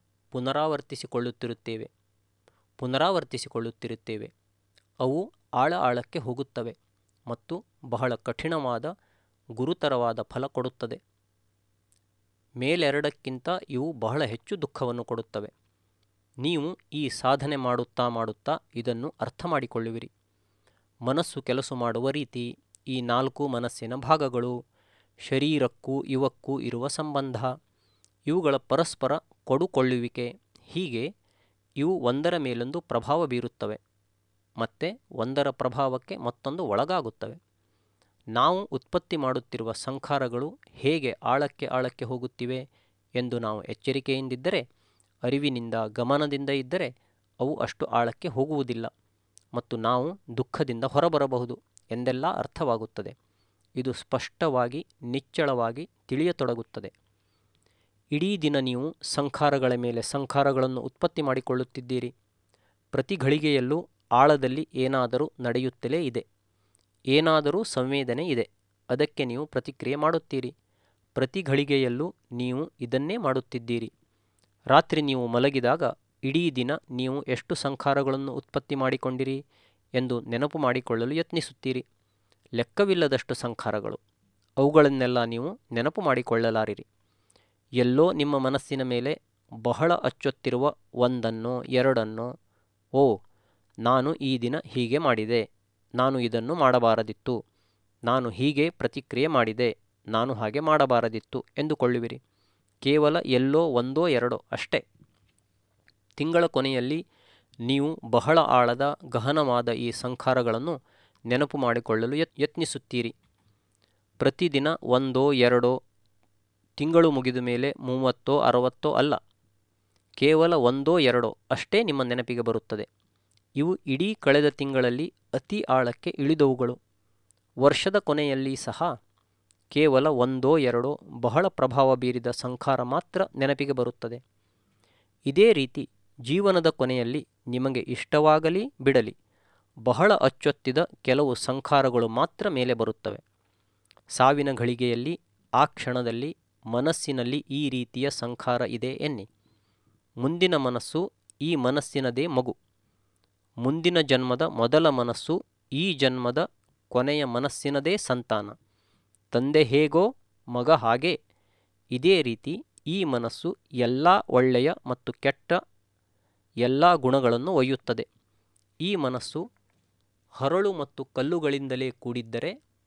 ಪುನರಾವರ್ತಿಸಿಕೊಳ್ಳುತ್ತಿರುತ್ತೇವೆ. ಅವು ಆಳಕ್ಕೆ ಹೋಗುತ್ತವೆ ಮತ್ತು ಬಹಳ ಕಠಿಣವಾದ, ಗುರುತರವಾದ ಫಲ ಕೊಡುತ್ತದೆ. ಮೇಲೆರಡಕ್ಕಿಂತ ಇವು ಬಹಳ ಹೆಚ್ಚು ದುಃಖವನ್ನು ಕೊಡುತ್ತವೆ. ನೀವು ಈ ಸಾಧನೆ ಮಾಡುತ್ತಾ ಇದನ್ನು ಅರ್ಥ ಮಾಡಿಕೊಳ್ಳುವಿರಿ. ಮನಸ್ಸು ಕೆಲಸ ಮಾಡುವ ರೀತಿ, ಈ 4 ಮನಸ್ಸಿನ ಭಾಗಗಳು, ಶರೀರಕ್ಕೂ ಇವಕ್ಕೂ ಇರುವ ಸಂಬಂಧ, ಇವುಗಳ ಪರಸ್ಪರ ಕೊಡುಕೊಳ್ಳುವಿಕೆ, ಹೀಗೆ ಇವು ಒಂದರ ಮೇಲೊಂದು ಪ್ರಭಾವ ಬೀರುತ್ತವೆ ಮತ್ತು ಒಂದರ ಪ್ರಭಾವಕ್ಕೆ ಮತ್ತೊಂದು ಒಳಗಾಗುತ್ತವೆ. ನಾವು ಉತ್ಪತ್ತಿ ಮಾಡುತ್ತಿರುವ ಸಂಖಾರಗಳು ಹೇಗೆ ಆಳಕ್ಕೆ ಹೋಗುತ್ತಿವೆ ಎಂದು ನಾವು ಎಚ್ಚರಿಕೆಯಿಂದಿದ್ದರೆ, ಅರಿವಿನಿಂದ, ಗಮನದಿಂದ ಇದ್ದರೆ ಅವು ಅಷ್ಟು ಆಳಕ್ಕೆ ಹೋಗುವುದಿಲ್ಲ ಮತ್ತು ನಾವು ದುಃಖದಿಂದ ಹೊರಬರಬಹುದು ಎಂದೆಲ್ಲ ಅರ್ಥವಾಗುತ್ತದೆ. ಇದು ಸ್ಪಷ್ಟವಾಗಿ, ನಿಚ್ಚಳವಾಗಿ ತಿಳಿಯತೊಡಗುತ್ತದೆ. ಇಡೀ ದಿನ ನೀವು ಸಂಖಾರಗಳ ಮೇಲೆ ಸಂಖಾರಗಳನ್ನು ಉತ್ಪತ್ತಿ ಮಾಡಿಕೊಳ್ಳುತ್ತಿದ್ದೀರಿ. ಪ್ರತಿ ಘಳಿಗೆಯಲ್ಲೂ ಆಳದಲ್ಲಿ ಏನಾದರೂ ನಡೆಯುತ್ತಲೇ ಇದೆ. ಏನಾದರೂ ಸಂವೇದನೆ ಇದೆ, ಅದಕ್ಕೆ ನೀವು ಪ್ರತಿಕ್ರಿಯೆ ಮಾಡುತ್ತೀರಿ. ಪ್ರತಿ ಘಳಿಗೆಯಲ್ಲೂ ನೀವು ಇದನ್ನೇ ಮಾಡುತ್ತಿದ್ದೀರಿ. ರಾತ್ರಿ ನೀವು ಮಲಗಿದಾಗ ಇಡೀ ದಿನ ನೀವು ಎಷ್ಟು ಸಂಖಾರಗಳನ್ನು ಉತ್ಪತ್ತಿ ಮಾಡಿಕೊಂಡಿರಿ ಎಂದು ನೆನಪು ಮಾಡಿಕೊಳ್ಳಲು ಯತ್ನಿಸುತ್ತೀರಿ. ಲೆಕ್ಕವಿಲ್ಲದಷ್ಟು ಸಂಖಾರಗಳು. ಅವುಗಳನ್ನೆಲ್ಲ ನೀವು ನೆನಪು ಮಾಡಿಕೊಳ್ಳಲಾರಿರಿ. ಎಲ್ಲೋ ನಿಮ್ಮ ಮನಸ್ಸಿನ ಮೇಲೆ ಬಹಳ ಅಚ್ಚೊತ್ತಿರುವ ಒಂದನ್ನೋ ಎರಡನ್ನೋ, ಓ, ನಾನು ಈ ದಿನ ಹೀಗೆ ಮಾಡಿದೆ, ನಾನು ಇದನ್ನು ಮಾಡಬಾರದಿತ್ತು, ನಾನು ಹೀಗೆ ಪ್ರತಿಕ್ರಿಯೆ ಮಾಡಿದೆ, ನಾನು ಹಾಗೆ ಮಾಡಬಾರದಿತ್ತು ಎಂದುಕೊಳ್ಳುವಿರಿ. ಕೇವಲ ಎಲ್ಲೋ ಒಂದೋ ಎರಡೋ ಅಷ್ಟೇ. ತಿಂಗಳ ಕೊನೆಯಲ್ಲಿ ನೀವು ಬಹಳ ಆಳದ ಗಹನವಾದ ಈ ಸಂಸ್ಕಾರಗಳನ್ನು ನೆನಪು ಮಾಡಿಕೊಳ್ಳಲು ಯತ್ನಿಸುತ್ತೀರಿ. ಪ್ರತಿದಿನ 1 2 ತಿಂಗಳು ಮುಗಿದ ಮೇಲೆ 30 60 ಅಲ್ಲ, ಕೇವಲ 1 2 ಅಷ್ಟೇ ನಿಮ್ಮ ನೆನಪಿಗೆ ಬರುತ್ತದೆ. ಇವು ಇಡೀ ಕಳೆದ ತಿಂಗಳಲ್ಲಿ ಅತಿ ಆಳಕ್ಕೆ ಇಳಿದವುಗಳು. ವರ್ಷದ ಕೊನೆಯಲ್ಲಿ ಸಹ ಕೇವಲ 1 2 ಬಹಳ ಪ್ರಭಾವ ಬೀರಿದ ಸಂಸ್ಕಾರ ಮಾತ್ರ ನೆನಪಿಗೆ ಬರುತ್ತದೆ. ಇದೇ ರೀತಿ ಜೀವನದ ಕೊನೆಯಲ್ಲಿ ನಿಮಗೆ ಇಷ್ಟವಾಗಲಿ ಬಿಡಲಿ ಬಹಳ ಅಚ್ಚೊತ್ತಿದ ಕೆಲವು ಸಂಸ್ಕಾರಗಳು ಮಾತ್ರ ಮೇಲೆ ಬರುತ್ತವೆ. ಸಾವಿನ ಘಳಿಗೆಯಲ್ಲಿ ಆ ಕ್ಷಣದಲ್ಲಿ ಮನಸ್ಸಿನಲ್ಲಿ ಈ ರೀತಿಯ ಸಂಸ್ಕಾರ ಇದೆ ಎನ್ನಿ. ಮುಂದಿನ ಮನಸ್ಸು ಈ ಮನಸ್ಸಿನದೇ ಮಗು. ಮುಂದಿನ ಜನ್ಮದ ಮೊದಲ ಮನಸ್ಸು ಈ ಜನ್ಮದ ಕೊನೆಯ ಮನಸ್ಸಿನದೇ ಸಂತಾನ. ತಂದೆ ಹೇಗೋ ಮಗ ಹಾಗೆ. ಇದೇ ರೀತಿ ಈ ಮನಸ್ಸು ಎಲ್ಲ ಒಳ್ಳೆಯ ಮತ್ತು ಕೆಟ್ಟ ಎಲ್ಲ ಗುಣಗಳನ್ನು ಒಯ್ಯುತ್ತದೆ. ಈ ಮನಸ್ಸು ಹರಳು ಮತ್ತು ಕಲ್ಲುಗಳಿಂದಲೇ ಕೂಡಿದ್ದರೆ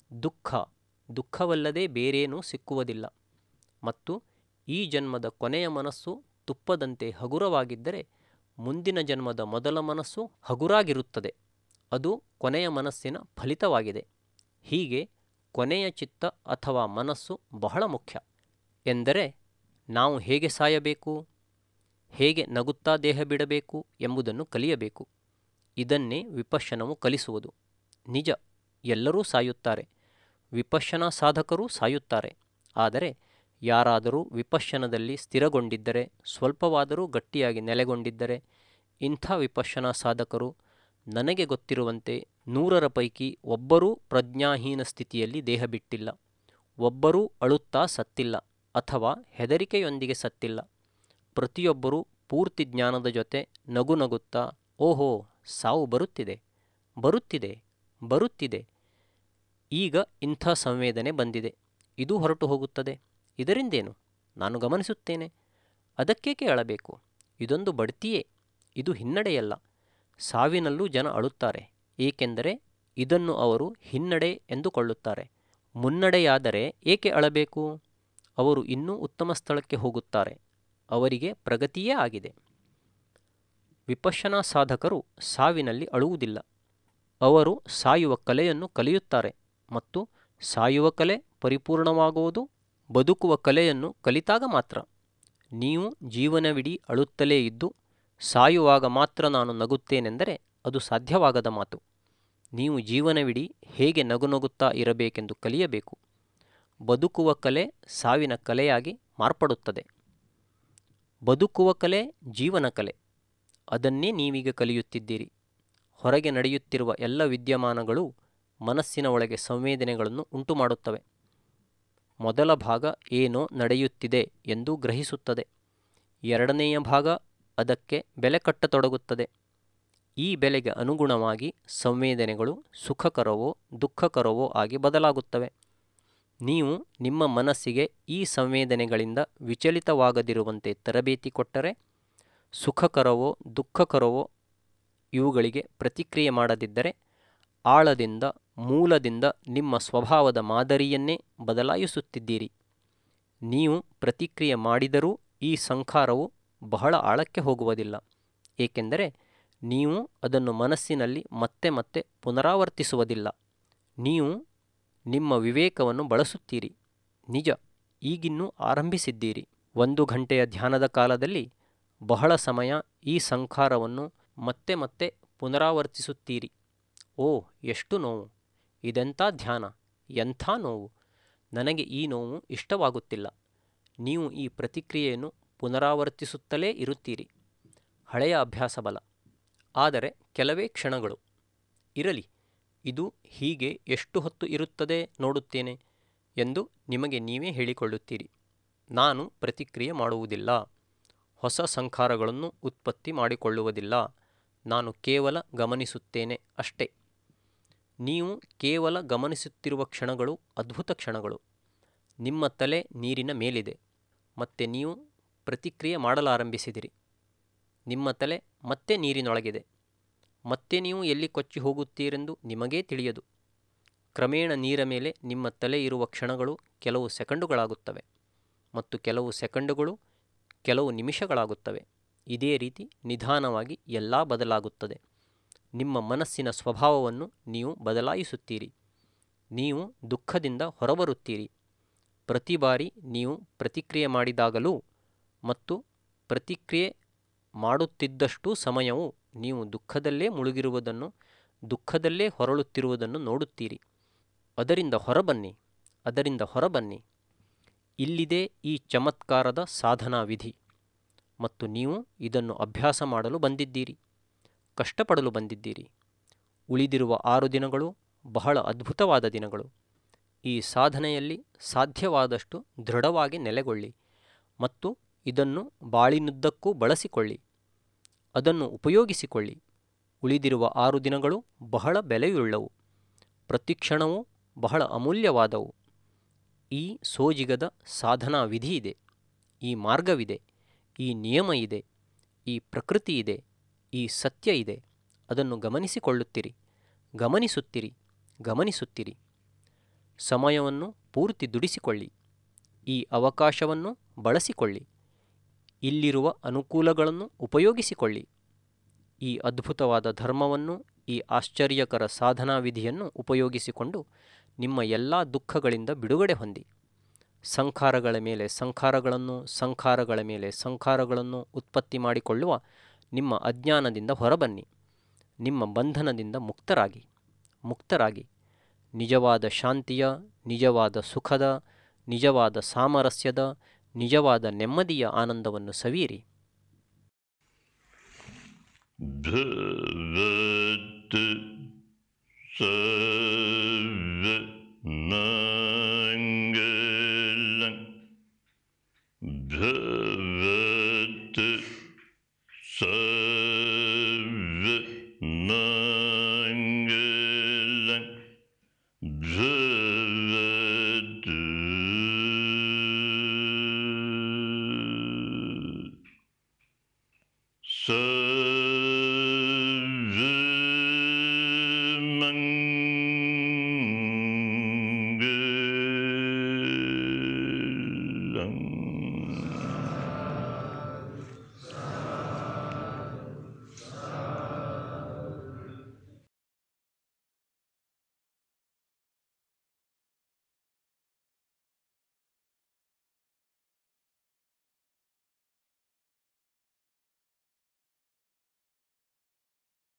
ದುಃಖವಲ್ಲದೆ ಬೇರೇನೂ ಸಿಕ್ಕುವುದಿಲ್ಲ. ಮತ್ತು ಈ ಜನ್ಮದ ಕೊನೆಯ ಮನಸ್ಸು ತುಪ್ಪದಂತೆ ಹಗುರವಾಗಿದ್ದರೆ ಮುಂದಿನ ಜನ್ಮದ ಮೊದಲ ಮನಸ್ಸು ಹಗುರಾಗಿರುತ್ತದೆ. ಅದು ಕೊನೆಯ ಮನಸ್ಸಿನ ಫಲಿತವಾಗಿದೆ. ಹೀಗೆ ಕೊನೆಯ ಚಿತ್ತ ಅಥವಾ ಮನಸ್ಸು ಬಹಳ ಮುಖ್ಯ. ಎಂದರೆ ನಾವು ಹೇಗೆ ಸಾಯಬೇಕು, ಹೇಗೆ ನಗುತ್ತಾ ದೇಹ ಬಿಡಬೇಕು ಎಂಬುದನ್ನು ಕಲಿಯಬೇಕು. ಇದನ್ನೇ ವಿಪಶ್ಯನವು ಕಲಿಸುವುದು. ನಿಜ, ಎಲ್ಲರೂ ಸಾಯುತ್ತಾರೆ, ವಿಪಶ್ಯನಾ ಸಾಧಕರೂ ಸಾಯುತ್ತಾರೆ. ಆದರೆ ಯಾರಾದರೂ ವಿಪಶ್ಯನದಲ್ಲಿ ಸ್ಥಿರಗೊಂಡಿದ್ದರೆ, ಸ್ವಲ್ಪವಾದರೂ ಗಟ್ಟಿಯಾಗಿ ನೆಲೆಗೊಂಡಿದ್ದರೆ, ಇಂಥ ವಿಪಶ್ಯನಾ ಸಾಧಕರು ನನಗೆ ಗೊತ್ತಿರುವಂತೆ 100ರ ಪೈಕಿ ಒಬ್ಬರೂ ಪ್ರಜ್ಞಾಹೀನ ಸ್ಥಿತಿಯಲ್ಲಿ ದೇಹ ಬಿಟ್ಟಿಲ್ಲ, ಒಬ್ಬರೂ ಅಳುತ್ತಾ ಸತ್ತಿಲ್ಲ ಅಥವಾ ಹೆದರಿಕೆಯೊಂದಿಗೆ ಸತ್ತಿಲ್ಲ. ಪ್ರತಿಯೊಬ್ಬರೂ ಪೂರ್ತಿ ಜ್ಞಾನದ ಜೊತೆ ನಗು ನಗುತ್ತಾ, ಓಹೋ, ಸಾವು ಬರುತ್ತಿದೆ ಬರುತ್ತಿದೆ ಬರುತ್ತಿದೆ, ಈಗ ಇಂಥ ಸಂವೇದನೆ ಬಂದಿದೆ, ಇದು ಹೊರಟು ಹೋಗುತ್ತದೆ, ಇದರಿಂದೇನು, ನಾನು ಗಮನಿಸುತ್ತೇನೆ, ಅದಕ್ಕೇಕೆ ಅಳಬೇಕು, ಇದೊಂದು ಬಡ್ತಿಯೇ, ಇದು ಹಿನ್ನಡೆಯಲ್ಲ. ಸಾವಿನಲ್ಲೂ ಜನ ಅಳುತ್ತಾರೆ, ಏಕೆಂದರೆ ಇದನ್ನು ಅವರು ಹಿನ್ನಡೆ ಎಂದುಕೊಳ್ಳುತ್ತಾರೆ. ಮುನ್ನಡೆಯಾದರೆ ಏಕೆ ಅಳಬೇಕು? ಅವರು ಇನ್ನೂ ಉತ್ತಮ ಸ್ಥಳಕ್ಕೆ ಹೋಗುತ್ತಾರೆ, ಅವರಿಗೆ ಪ್ರಗತಿಯೇ ಆಗಿದೆ. ವಿಪಶ್ಯನಾ ಸಾಧಕರು ಸಾವಿನಲ್ಲಿ ಅಳುವುದಿಲ್ಲ. ಅವರು ಸಾಯುವ ಕಲೆಯನ್ನು ಕಲಿಯುತ್ತಾರೆ ಮತ್ತು ಸಾಯುವ ಕಲೆ ಪರಿಪೂರ್ಣವಾಗುವುದು ಬದುಕುವ ಕಲೆಯನ್ನು ಕಲಿತಾಗ ಮಾತ್ರ. ನೀವು ಜೀವನವಿಡೀ ಅಳುತ್ತಲೇ ಇದ್ದು ಸಾಯುವಾಗ ಮಾತ್ರ ನಾನು ನಗುತ್ತೇನೆಂದರೆ ಅದು ಸಾಧ್ಯವಾಗದ ಮಾತು. ನೀವು ಜೀವನವಿಡೀ ಹೇಗೆ ನಗುತ್ತಾ ಇರಬೇಕೆಂದು ಕಲಿಯಬೇಕು. ಬದುಕುವ ಕಲೆ ಸಾವಿನ ಕಲೆಯಾಗಿ ಮಾರ್ಪಡುತ್ತದೆ. ಬದುಕುವ ಕಲೆ ಜೀವನ ಕಲೆ, ಅದನ್ನೇ ನೀವೀಗ ಕಲಿಯುತ್ತಿದ್ದೀರಿ. ಹೊರಗೆ ನಡೆಯುತ್ತಿರುವ ಎಲ್ಲ ವಿದ್ಯಮಾನಗಳು ಮನಸ್ಸಿನ ಒಳಗೆ ಸಂವೇದನೆಗಳನ್ನು ಉಂಟುಮಾಡುತ್ತವೆ. ಮೊದಲ ಭಾಗ ಏನೋ ನಡೆಯುತ್ತಿದೆ ಎಂದು ಗ್ರಹಿಸುತ್ತದೆ. ಎರಡನೆಯ ಭಾಗ ಅದಕ್ಕೆ ಬೆಲೆ ಕಟ್ಟತೊಡಗುತ್ತದೆ. ಈ ಬೆಲೆಗೆ ಅನುಗುಣವಾಗಿ ಸಂವೇದನೆಗಳು ಸುಖಕರವೋ ದುಃಖಕರವೋ ಆಗಿ ಬದಲಾಗುತ್ತವೆ. ನೀವು ನಿಮ್ಮ ಮನಸ್ಸಿಗೆ ಈ ಸಂವೇದನೆಗಳಿಂದ ವಿಚಲಿತವಾಗದಿರುವಂತೆ ತರಬೇತಿ ಕೊಟ್ಟರೆ, ಸುಖಕರವೋ ದುಃಖಕರವೋ ಇವುಗಳಿಗೆ ಪ್ರತಿಕ್ರಿಯೆ ಮಾಡದಿದ್ದರೆ, ಆಳದಿಂದ ಮೂಲದಿಂದ ನಿಮ್ಮ ಸ್ವಭಾವದ ಮಾದರಿಯನ್ನೇ ಬದಲಾಯಿಸುತ್ತಿದ್ದೀರಿ. ನೀವು ಪ್ರತಿಕ್ರಿಯೆ ಮಾಡಿದರೂ ಈ ಸಂಸ್ಕಾರವು ಬಹಳ ಆಳಕ್ಕೆ ಹೋಗುವುದಿಲ್ಲ, ಏಕೆಂದರೆ ನೀವು ಅದನ್ನು ಮನಸ್ಸಿನಲ್ಲಿ ಮತ್ತೆ ಮತ್ತೆ ಪುನರಾವರ್ತಿಸುವುದಿಲ್ಲ. ನೀವು ನಿಮ್ಮ ವಿವೇಕವನ್ನು ಬಳಸುತ್ತೀರಿ. ನಿಜ, ಈಗಿನ್ನೂ ಆರಂಭಿಸಿದ್ದೀರಿ. 1 ಗಂಟೆಯ ಧ್ಯಾನದ ಕಾಲದಲ್ಲಿ ಬಹಳ ಸಮಯ ಈ ಸಂಸ್ಕಾರವನ್ನು ಮತ್ತೆ ಮತ್ತೆ ಪುನರಾವರ್ತಿಸುತ್ತೀರಿ. ಓ, ಎಷ್ಟು ನೋವು, ಇದೆಂಥ ಧ್ಯಾನ, ಎಂಥ ನೋವು, ನನಗೆ ಈ ನೋವು ಇಷ್ಟವಾಗುತ್ತಿಲ್ಲ. ನೀವು ಈ ಪ್ರತಿಕ್ರಿಯೆಯನ್ನು ಪುನರಾವರ್ತಿಸುತ್ತಲೇ ಇರುತ್ತೀರಿ. ಹಳೆಯ ಅಭ್ಯಾಸ ಬಲ. ಆದರೆ ಕೆಲವೇ ಕ್ಷಣಗಳು ಇರಲಿ, ಇದು ಹೀಗೆ ಎಷ್ಟು ಹೊತ್ತು ಇರುತ್ತದೆ ನೋಡುತ್ತೇನೆ ಎಂದು ನಿಮಗೆ ನೀವೇ ಹೇಳಿಕೊಳ್ಳುತ್ತೀರಿ. ನಾನು ಪ್ರತಿಕ್ರಿಯೆ ಮಾಡುವುದಿಲ್ಲ, ಹೊಸ ಸಂಸ್ಕಾರಗಳನ್ನು ಉತ್ಪತ್ತಿ ಮಾಡಿಕೊಳ್ಳುವುದಿಲ್ಲ, ನಾನು ಕೇವಲ ಗಮನಿಸುತ್ತೇನೆ ಅಷ್ಟೇ. ನೀವು ಕೇವಲ ಗಮನಿಸುತ್ತಿರುವ ಕ್ಷಣಗಳು ಅದ್ಭುತ ಕ್ಷಣಗಳು. ನಿಮ್ಮ ತಲೆ ನೀರಿನ ಮೇಲಿದೆ, ಮತ್ತೆ ನೀವು ಪ್ರತಿಕ್ರಿಯೆ ಮಾಡಲಾರಂಭಿಸಿದಿರಿ. ನಿಮ್ಮ ತಲೆ ಮತ್ತೆ ನೀರಿನೊಳಗಿದೆ, ಮತ್ತೆ ನೀವು ಎಲ್ಲಿ ಕೊಚ್ಚಿ ಹೋಗುತ್ತೀರೆಂದು ನಿಮಗೇ ತಿಳಿಯದು. ಕ್ರಮೇಣ ನೀರ ಮೇಲೆ ನಿಮ್ಮ ತಲೆ ಇರುವ ಕ್ಷಣಗಳು ಕೆಲವು ಸೆಕೆಂಡುಗಳಾಗುತ್ತವೆ, ಮತ್ತು ಕೆಲವು ಸೆಕೆಂಡುಗಳು ಕೆಲವು ನಿಮಿಷಗಳಾಗುತ್ತವೆ. ಇದೇ ರೀತಿ ನಿಧಾನವಾಗಿ ಎಲ್ಲ ಬದಲಾಗುತ್ತದೆ. ನಿಮ್ಮ ಮನಸ್ಸಿನ ಸ್ವಭಾವವನ್ನು ನೀವು ಬದಲಾಯಿಸುತ್ತೀರಿ. ನೀವು ದುಃಖದಿಂದ ಹೊರಬರುತ್ತೀರಿ. ಪ್ರತಿ ಬಾರಿ ನೀವು ಪ್ರತಿಕ್ರಿಯೆ ಮಾಡಿದಾಗಲೂ ಮತ್ತು ಪ್ರತಿಕ್ರಿಯೆ ಮಾಡುತ್ತಿದ್ದಷ್ಟು ಸಮಯವು ನೀವು ದುಃಖದಲ್ಲೇ ಮುಳುಗಿರುವುದನ್ನು, ದುಃಖದಲ್ಲೇ ಹೊರಳುತ್ತಿರುವುದನ್ನು ನೋಡುತ್ತೀರಿ. ಅದರಿಂದ ಹೊರಬನ್ನಿ, ಅದರಿಂದ ಹೊರಬನ್ನಿ. ಇಲ್ಲಿದೆ ಈ ಚಮತ್ಕಾರದ ಸಾಧನಾ ವಿಧಿ ಮತ್ತು ನೀವು ಇದನ್ನು ಅಭ್ಯಾಸ ಮಾಡಲು ಬಂದಿದ್ದೀರಿ, ಕಷ್ಟಪಡಲು ಬಂದಿದ್ದೀರಿ. ಉಳಿದಿರುವ 6 ದಿನಗಳು ಬಹಳ ಅದ್ಭುತವಾದ ದಿನಗಳು. ಈ ಸಾಧನೆಯಲ್ಲಿ ಸಾಧ್ಯವಾದಷ್ಟು ದೃಢವಾಗಿ ನೆಲೆಗೊಳ್ಳಿ ಮತ್ತು ಇದನ್ನು ಬಾಳಿನುದ್ದಕ್ಕೂ ಬಳಸಿಕೊಳ್ಳಿ, ಅದನ್ನು ಉಪಯೋಗಿಸಿಕೊಳ್ಳಿ. ಉಳಿದಿರುವ 6 ದಿನಗಳು ಬಹಳ ಬೆಲೆಯುಳ್ಳವು, ಪ್ರತಿಕ್ಷಣವೂ ಬಹಳ ಅಮೂಲ್ಯವಾದವು. ಈ ಸೋಜಿಗದ ಸಾಧನಾ ವಿಧಿ ಇದೆ, ಈ ಮಾರ್ಗವಿದೆ, ಈ ನಿಯಮ ಇದೆ, ಈ ಪ್ರಕೃತಿ ಇದೆ, ಈ ಸತ್ಯ ಇದೆ. ಅದನ್ನು ಗಮನಿಸಿಕೊಳ್ಳುತ್ತಿರಿ, ಗಮನಿಸುತ್ತಿರಿ, ಗಮನಿಸುತ್ತಿರಿ. ಸಮಯವನ್ನು ಪೂರ್ತಿ ದುಡಿಸಿಕೊಳ್ಳಿ, ಈ ಅವಕಾಶವನ್ನು ಬಳಸಿಕೊಳ್ಳಿ, ಇಲ್ಲಿರುವ ಅನುಕೂಲಗಳನ್ನು ಉಪಯೋಗಿಸಿಕೊಳ್ಳಿ. ಈ ಅದ್ಭುತವಾದ ಧರ್ಮವನ್ನು, ಈ ಆಶ್ಚರ್ಯಕರ ಸಾಧನಾ ವಿಧಿಯನ್ನು ಉಪಯೋಗಿಸಿಕೊಂಡು ನಿಮ್ಮ ಎಲ್ಲ ದುಃಖಗಳಿಂದ ಬಿಡುಗಡೆ ಹೊಂದಿ. ಸಂಖಾರಗಳ ಮೇಲೆ ಸಂಖಾರಗಳನ್ನು, ಸಂಖಾರಗಳ ಮೇಲೆ ಸಂಖಾರಗಳನ್ನು ಉತ್ಪತ್ತಿ ಮಾಡಿಕೊಳ್ಳುವ ನಿಮ್ಮ ಅಜ್ಞಾನದಿಂದ ಹೊರಬನ್ನಿ. ನಿಮ್ಮ ಬಂಧನದಿಂದ ಮುಕ್ತರಾಗಿ, ಮುಕ್ತರಾಗಿ. ನಿಜವಾದ ಶಾಂತಿಯ, ನಿಜವಾದ ಸುಖದ, ನಿಜವಾದ ಸಾಮರಸ್ಯದ, ನಿಜವಾದ ನೆಮ್ಮದಿಯ ಆನಂದವನ್ನು ಸವಿಯಿರಿ. ಭವತು ಸರ್ವನಾಶನಾಯ